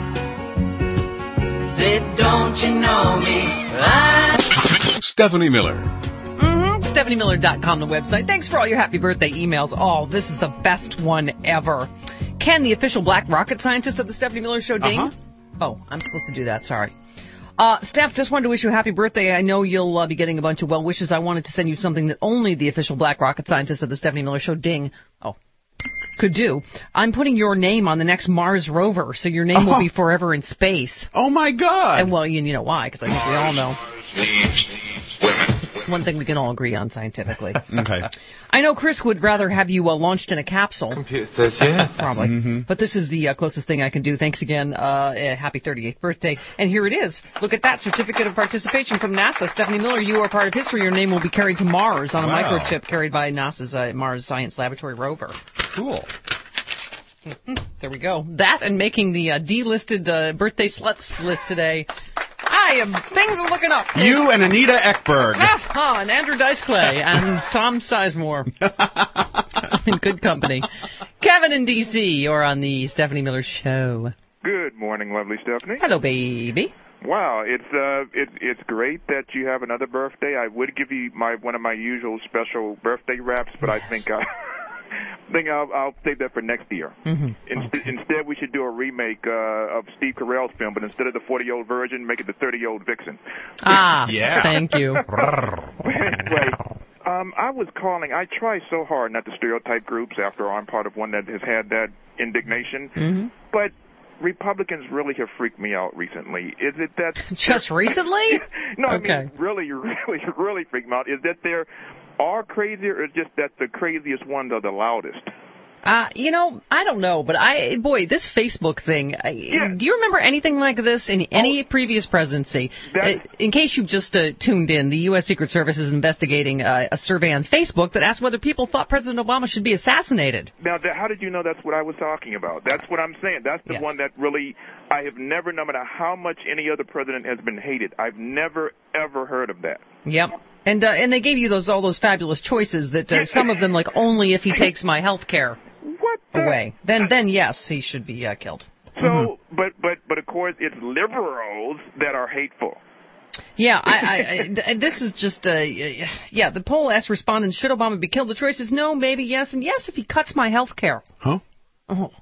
Say, don't you know me? I... Stephanie Miller. Mm-hmm. Stephanie Miller dot com, the website. Thanks for all your happy birthday emails. Oh, this is the best one ever. Ken, the official black rocket scientist of the Stephanie Miller Show, ding. Uh-huh. Oh, I'm supposed to do that, sorry. Uh, Steph, just wanted to wish you a happy birthday. I know you'll uh, be getting a bunch of well wishes. I wanted to send you something that only the official black rocket scientist of the Stephanie Miller Show, ding, oh, could do. I'm putting your name on the next Mars rover, so your name oh. will be forever in space. Oh, my God. And, well, you, you know why, because I think we all know. Needs women. It's one thing we can all agree on scientifically. Okay. I know Chris would rather have you uh, launched in a capsule. Computers, yeah. Probably. Mm-hmm. But this is the uh, closest thing I can do. Thanks again. Uh, eh, happy thirty-eighth birthday. And here it is. Look at that certificate of participation from NASA. Stephanie Miller, you are part of history. Your name will be carried to Mars on a Wow. microchip carried by NASA's uh, Mars Science Laboratory rover. Cool. There we go. That and making the uh, delisted uh, birthday sluts list today. I am. Things are looking up. You and Anita Ekberg. Ah, and Andrew Dice Clay and Tom Sizemore. In good company. Kevin in D C, you're on the Stephanie Miller Show. Good morning, lovely Stephanie. Hello, baby. Wow, it's uh, it's it's great that you have another birthday. I would give you my one of my usual special birthday raps, but I think I think I'll I'll save that for next year. Mm-hmm. Inst- instead, we should do a remake uh, of Steve Carell's film, but instead of the forty-year-old virgin, make it the thirty-year-old vixen. Ah, Yeah. Thank you. Anyway, um, I was calling. I try so hard not to stereotype groups after I'm part of one that has had that indignation, Mm-hmm. but Republicans really have freaked me out recently. Is it that... Just recently? No, I Okay. mean, really, really, really freaked me out. Is that they're all crazy, or is just that the craziest ones are the loudest? Uh, you know, I don't know, but I, boy, this Facebook thing, I, do you remember anything like this in any previous presidency? Uh, in case you've just uh, tuned in, the U S. Secret Service is investigating uh, a survey on Facebook that asked whether people thought President Obama should be assassinated. Now, that, how did you know that's what I was talking about? That's what I'm saying. That's the Yeah. one that really, I have never, no matter how much any other president has been hated, I've never, ever heard of that. Yep. And uh, and they gave you those all those fabulous choices that uh, some of them, like, only if he takes my health care away. Then, then yes, he should be uh, killed. So, but, but, but of course, it's liberals that are hateful. Yeah, I, I, I, th- this is just, uh, yeah, the poll asked respondents, should Obama be killed? The choice is no, maybe, yes, and yes if he cuts my health care. Huh? Oh.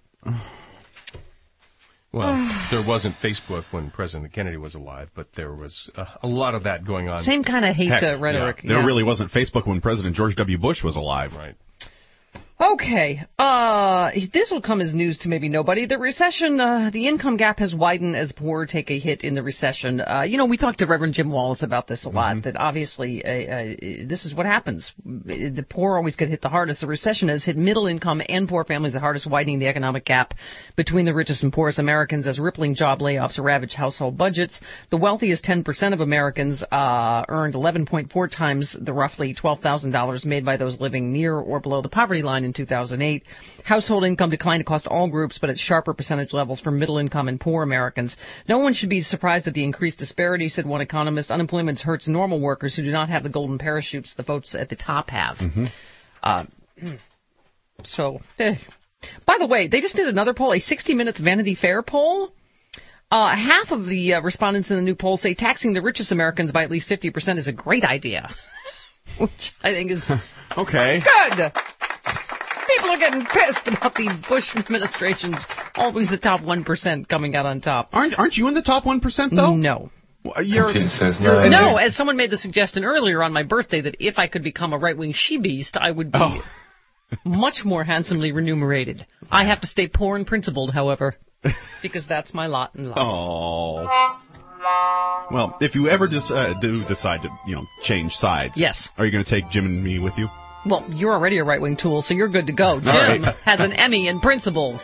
Well, there wasn't Facebook when President Kennedy was alive, but there was uh, a lot of that going on. Same kind of hate Heck, uh, rhetoric. There yeah. really wasn't Facebook when President George W. Bush was alive. Right. Okay, uh, this will come as news to maybe nobody. The recession, uh, the income gap has widened as poor take a hit in the recession. Uh, you know, we talked to Reverend Jim Wallace about this a lot, that obviously uh, uh, this is what happens. The poor always get hit the hardest. The recession has hit middle income and poor families the hardest, widening the economic gap between the richest and poorest Americans as rippling job layoffs ravage household budgets. The wealthiest ten percent of Americans uh, earned eleven point four times the roughly twelve thousand dollars made by those living near or below the poverty line in two thousand eight. Household income declined across all groups, but at sharper percentage levels for middle income and poor Americans. No one should be surprised at the increased disparity, said one economist. Unemployment hurts normal workers who do not have the golden parachutes the folks at the top have. Mm-hmm. Uh, so, eh. By the way, they just did another poll, a sixty minutes Vanity Fair poll. Uh, half of the uh, respondents in the new poll say taxing the richest Americans by at least fifty percent is a great idea, which I think is okay. good. People are getting pissed about the Bush administration. Always the top one percent coming out on top. Aren't aren't you in the top one percent though? No. Well, You're, says you're No, as someone made the suggestion earlier on my birthday that if I could become a right-wing she-beast, I would be Oh. much more handsomely remunerated. I have to stay poor and principled, however, because that's my lot in life. Oh. Well, if you ever dis- uh, do decide to, you know, change sides, Yes. are you going to take Jim and me with you? Well, you're already a right-wing tool, so you're good to go. Jim right. has an Emmy in principles.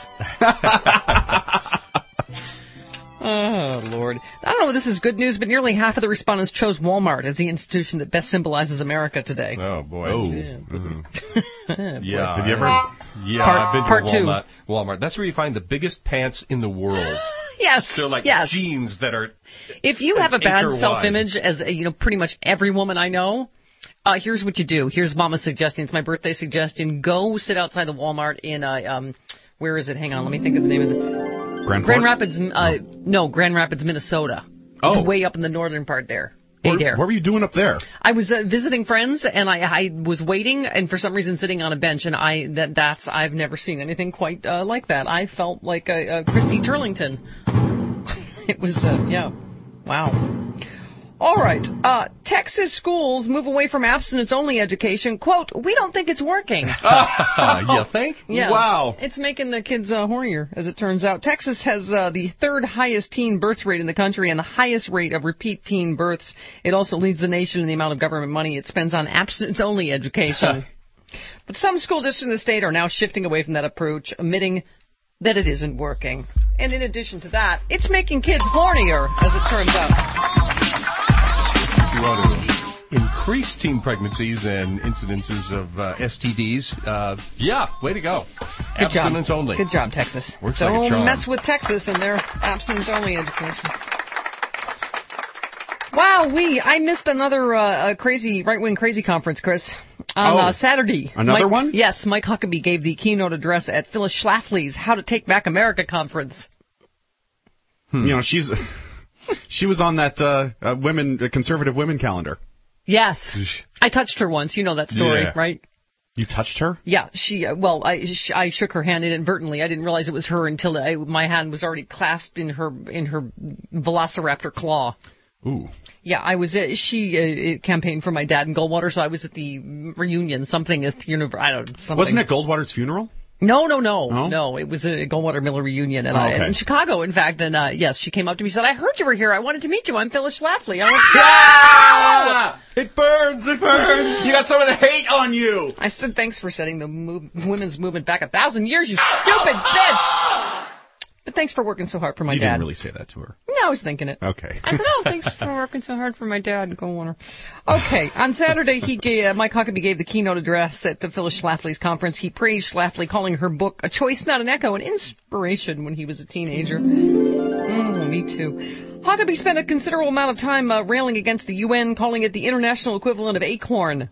Oh, Lord. I don't know if this is good news, but nearly half of the respondents chose Walmart as the institution that best symbolizes America today. Oh, boy. Oh. Yeah. Mm-hmm. Yeah. Have you ever? Yeah, Part- I've been to part two. Walmart. Walmart. That's where you find the biggest pants in the world. Yes. They're like yes. jeans that are. If you have a an bad acre self-image, as uh, you know, pretty much every woman I know, uh, here's what you do. Here's Mama's suggestion. It's my birthday suggestion. Go sit outside the Walmart in uh, um, where is it? Hang on, let me think of the name of the. Grand, Grand Port? Rapids. Uh, no, Grand Rapids, Minnesota. Oh. It's way up in the northern part there. What, Adair. what were you doing up there? I was uh, visiting friends, and I, I was waiting, and for some reason sitting on a bench, and I that that's I've never seen anything quite uh, like that. I felt like a, a Christy Turlington. It was uh, yeah, wow. All right. Uh, Texas schools move away from abstinence-only education. Quote, we don't think it's working. You think? Yeah. Wow. It's making the kids uh, hornier, as it turns out. Texas has uh, the third highest teen birth rate in the country and the highest rate of repeat teen births. It also leads the nation in the amount of government money it spends on abstinence-only education. But some school districts in the state are now shifting away from that approach, admitting that it isn't working. And in addition to that, it's making kids hornier, as it turns out. You want to increase teen pregnancies and incidences of uh, S T Ds. Uh, yeah, way to go. Good Abstinence job. only. Good job, Texas. Works Don't like a charm. mess with Texas and their abstinence-only education. Wow, we I missed another uh, crazy right-wing crazy conference, Chris. On oh, uh, Saturday. Another Mike, one? Yes, Mike Huckabee gave the keynote address at Phyllis Schlafly's How to Take Back America conference. Hmm. You know, she's she was on that uh, uh, women uh, conservative women calendar. Yes. I touched her once. You know that story, Yeah. right? You touched her? Yeah, she. Uh, well, I sh- I shook her hand inadvertently. I didn't realize it was her until I, my hand was already clasped in her in her Velociraptor claw. Ooh. Yeah, I was. Uh, she uh, campaigned for my dad in Goldwater, so I was at the reunion. Something at you know, I don't. Something. Wasn't it Goldwater's funeral? No, no, no, Oh? no. It was a Goldwater Miller reunion, and Oh, I, okay. in Chicago, in fact. And uh, yes, she came up to me and said, "I heard you were here. I wanted to meet you. I'm Phyllis Schlafly." I went, Ah! It burns. It burns. You got some of the hate on you. I said, "Thanks for setting the move, women's movement back a thousand years, you stupid bitch." But thanks for working so hard for my you dad. didn't really say that to her. No, I was thinking it. Okay. I said, "Oh, thanks for working so hard for my dad." Go on. Okay. On Saturday, he gave, uh, Mike Huckabee gave the keynote address at the Phyllis Schlafly's conference. He praised Schlafly, calling her book "A Choice, Not an Echo," an inspiration when he was a teenager. Mm, me too. Huckabee spent a considerable amount of time uh, railing against the U N, calling it the international equivalent of ACORN.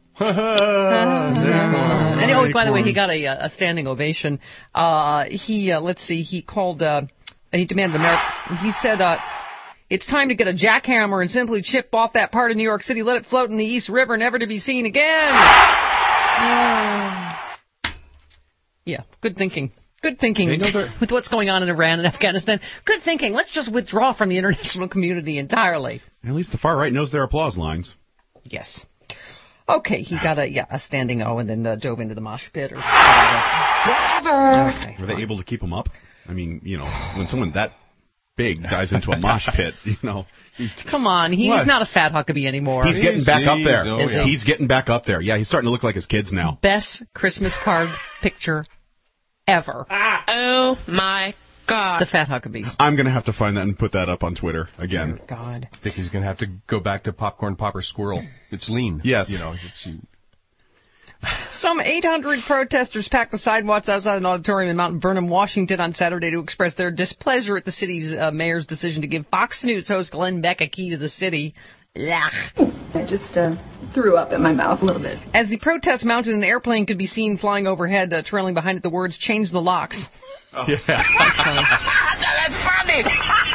And oh, by the way, he got a, a standing ovation. Uh, he, uh, let's see, he called, uh, he demanded America. He said, uh, it's time to get a jackhammer and simply chip off that part of New York City, let it float in the East River, never to be seen again. Uh, yeah, good thinking. Good thinking with what's going on in Iran and Afghanistan. Good thinking. Let's just withdraw from the international community entirely. At least the far right knows their applause lines. Yes. Okay, he got a yeah a standing O and then uh, dove into the mosh pit or whatever. Okay. Were they able to keep him up? I mean, you know, when someone that big dives into a mosh pit, you know. Come on, he's What? not a fat Huckabee anymore. He's getting back up there. Oh, yeah. He's getting back up there. Yeah, he's starting to look like his kids now. Best Christmas card picture ever. Oh my God. The fat Huckabees. I'm going to have to find that and put that up on Twitter again. Dear God. I think he's going to have to go back to popcorn popper squirrel. It's lean. Yes. You know, it's, you, Some eight hundred protesters packed the sidewalks outside an auditorium in Mount Vernon, Washington on Saturday to express their displeasure at the city's uh, mayor's decision to give Fox News host Glenn Beck a key to the city. I just uh, threw up in my mouth a little bit. As the protest mounted, an airplane could be seen flying overhead, uh, trailing behind it the words, "Change the locks." Oh. Yeah. That's funny.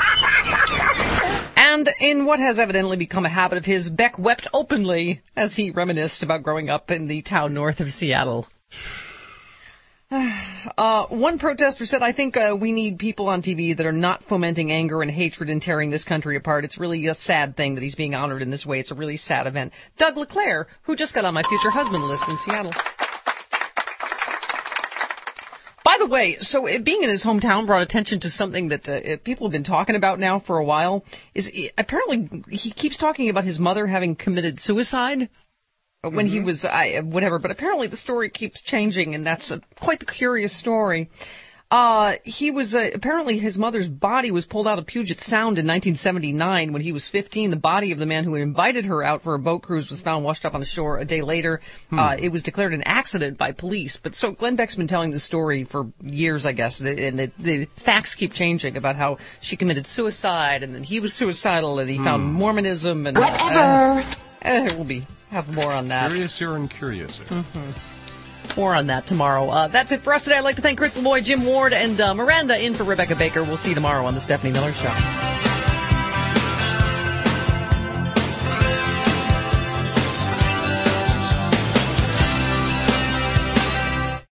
And in what has evidently become a habit of his, Beck wept openly as he reminisced about growing up in the town north of Seattle. Uh, one protester said, I think uh, we need people on T V that are not fomenting anger and hatred and tearing this country apart. It's really a sad thing that he's being honored in this way. It's a really sad event. Doug LeClaire, who just got on my future husband list in Seattle. By the way, so uh, being in his hometown brought attention to something that uh, people have been talking about now for a while. Is uh, apparently he keeps talking about his mother having committed suicide when mm-hmm. he was uh, whatever. But apparently the story keeps changing, and that's a, quite the curious story. Uh, he was uh, apparently his mother's body was pulled out of Puget Sound in nineteen seventy-nine when he was fifteen. The body of the man who had invited her out for a boat cruise was found washed up on the shore a day later. Hmm. Uh, it was declared an accident by police. But so Glenn Beck's been telling the story for years, I guess, and the, the facts keep changing about how she committed suicide and then he was suicidal and he hmm. found Mormonism and whatever. Uh, uh, we'll be have more on that. Curiouser and curiouser. Mm-hmm. More on that tomorrow. Uh, that's it for us today. I'd like to thank Chris LeBoy, Jim Ward, and uh, Miranda in for Rebecca Baker. We'll see you tomorrow on The Stephanie Miller Show.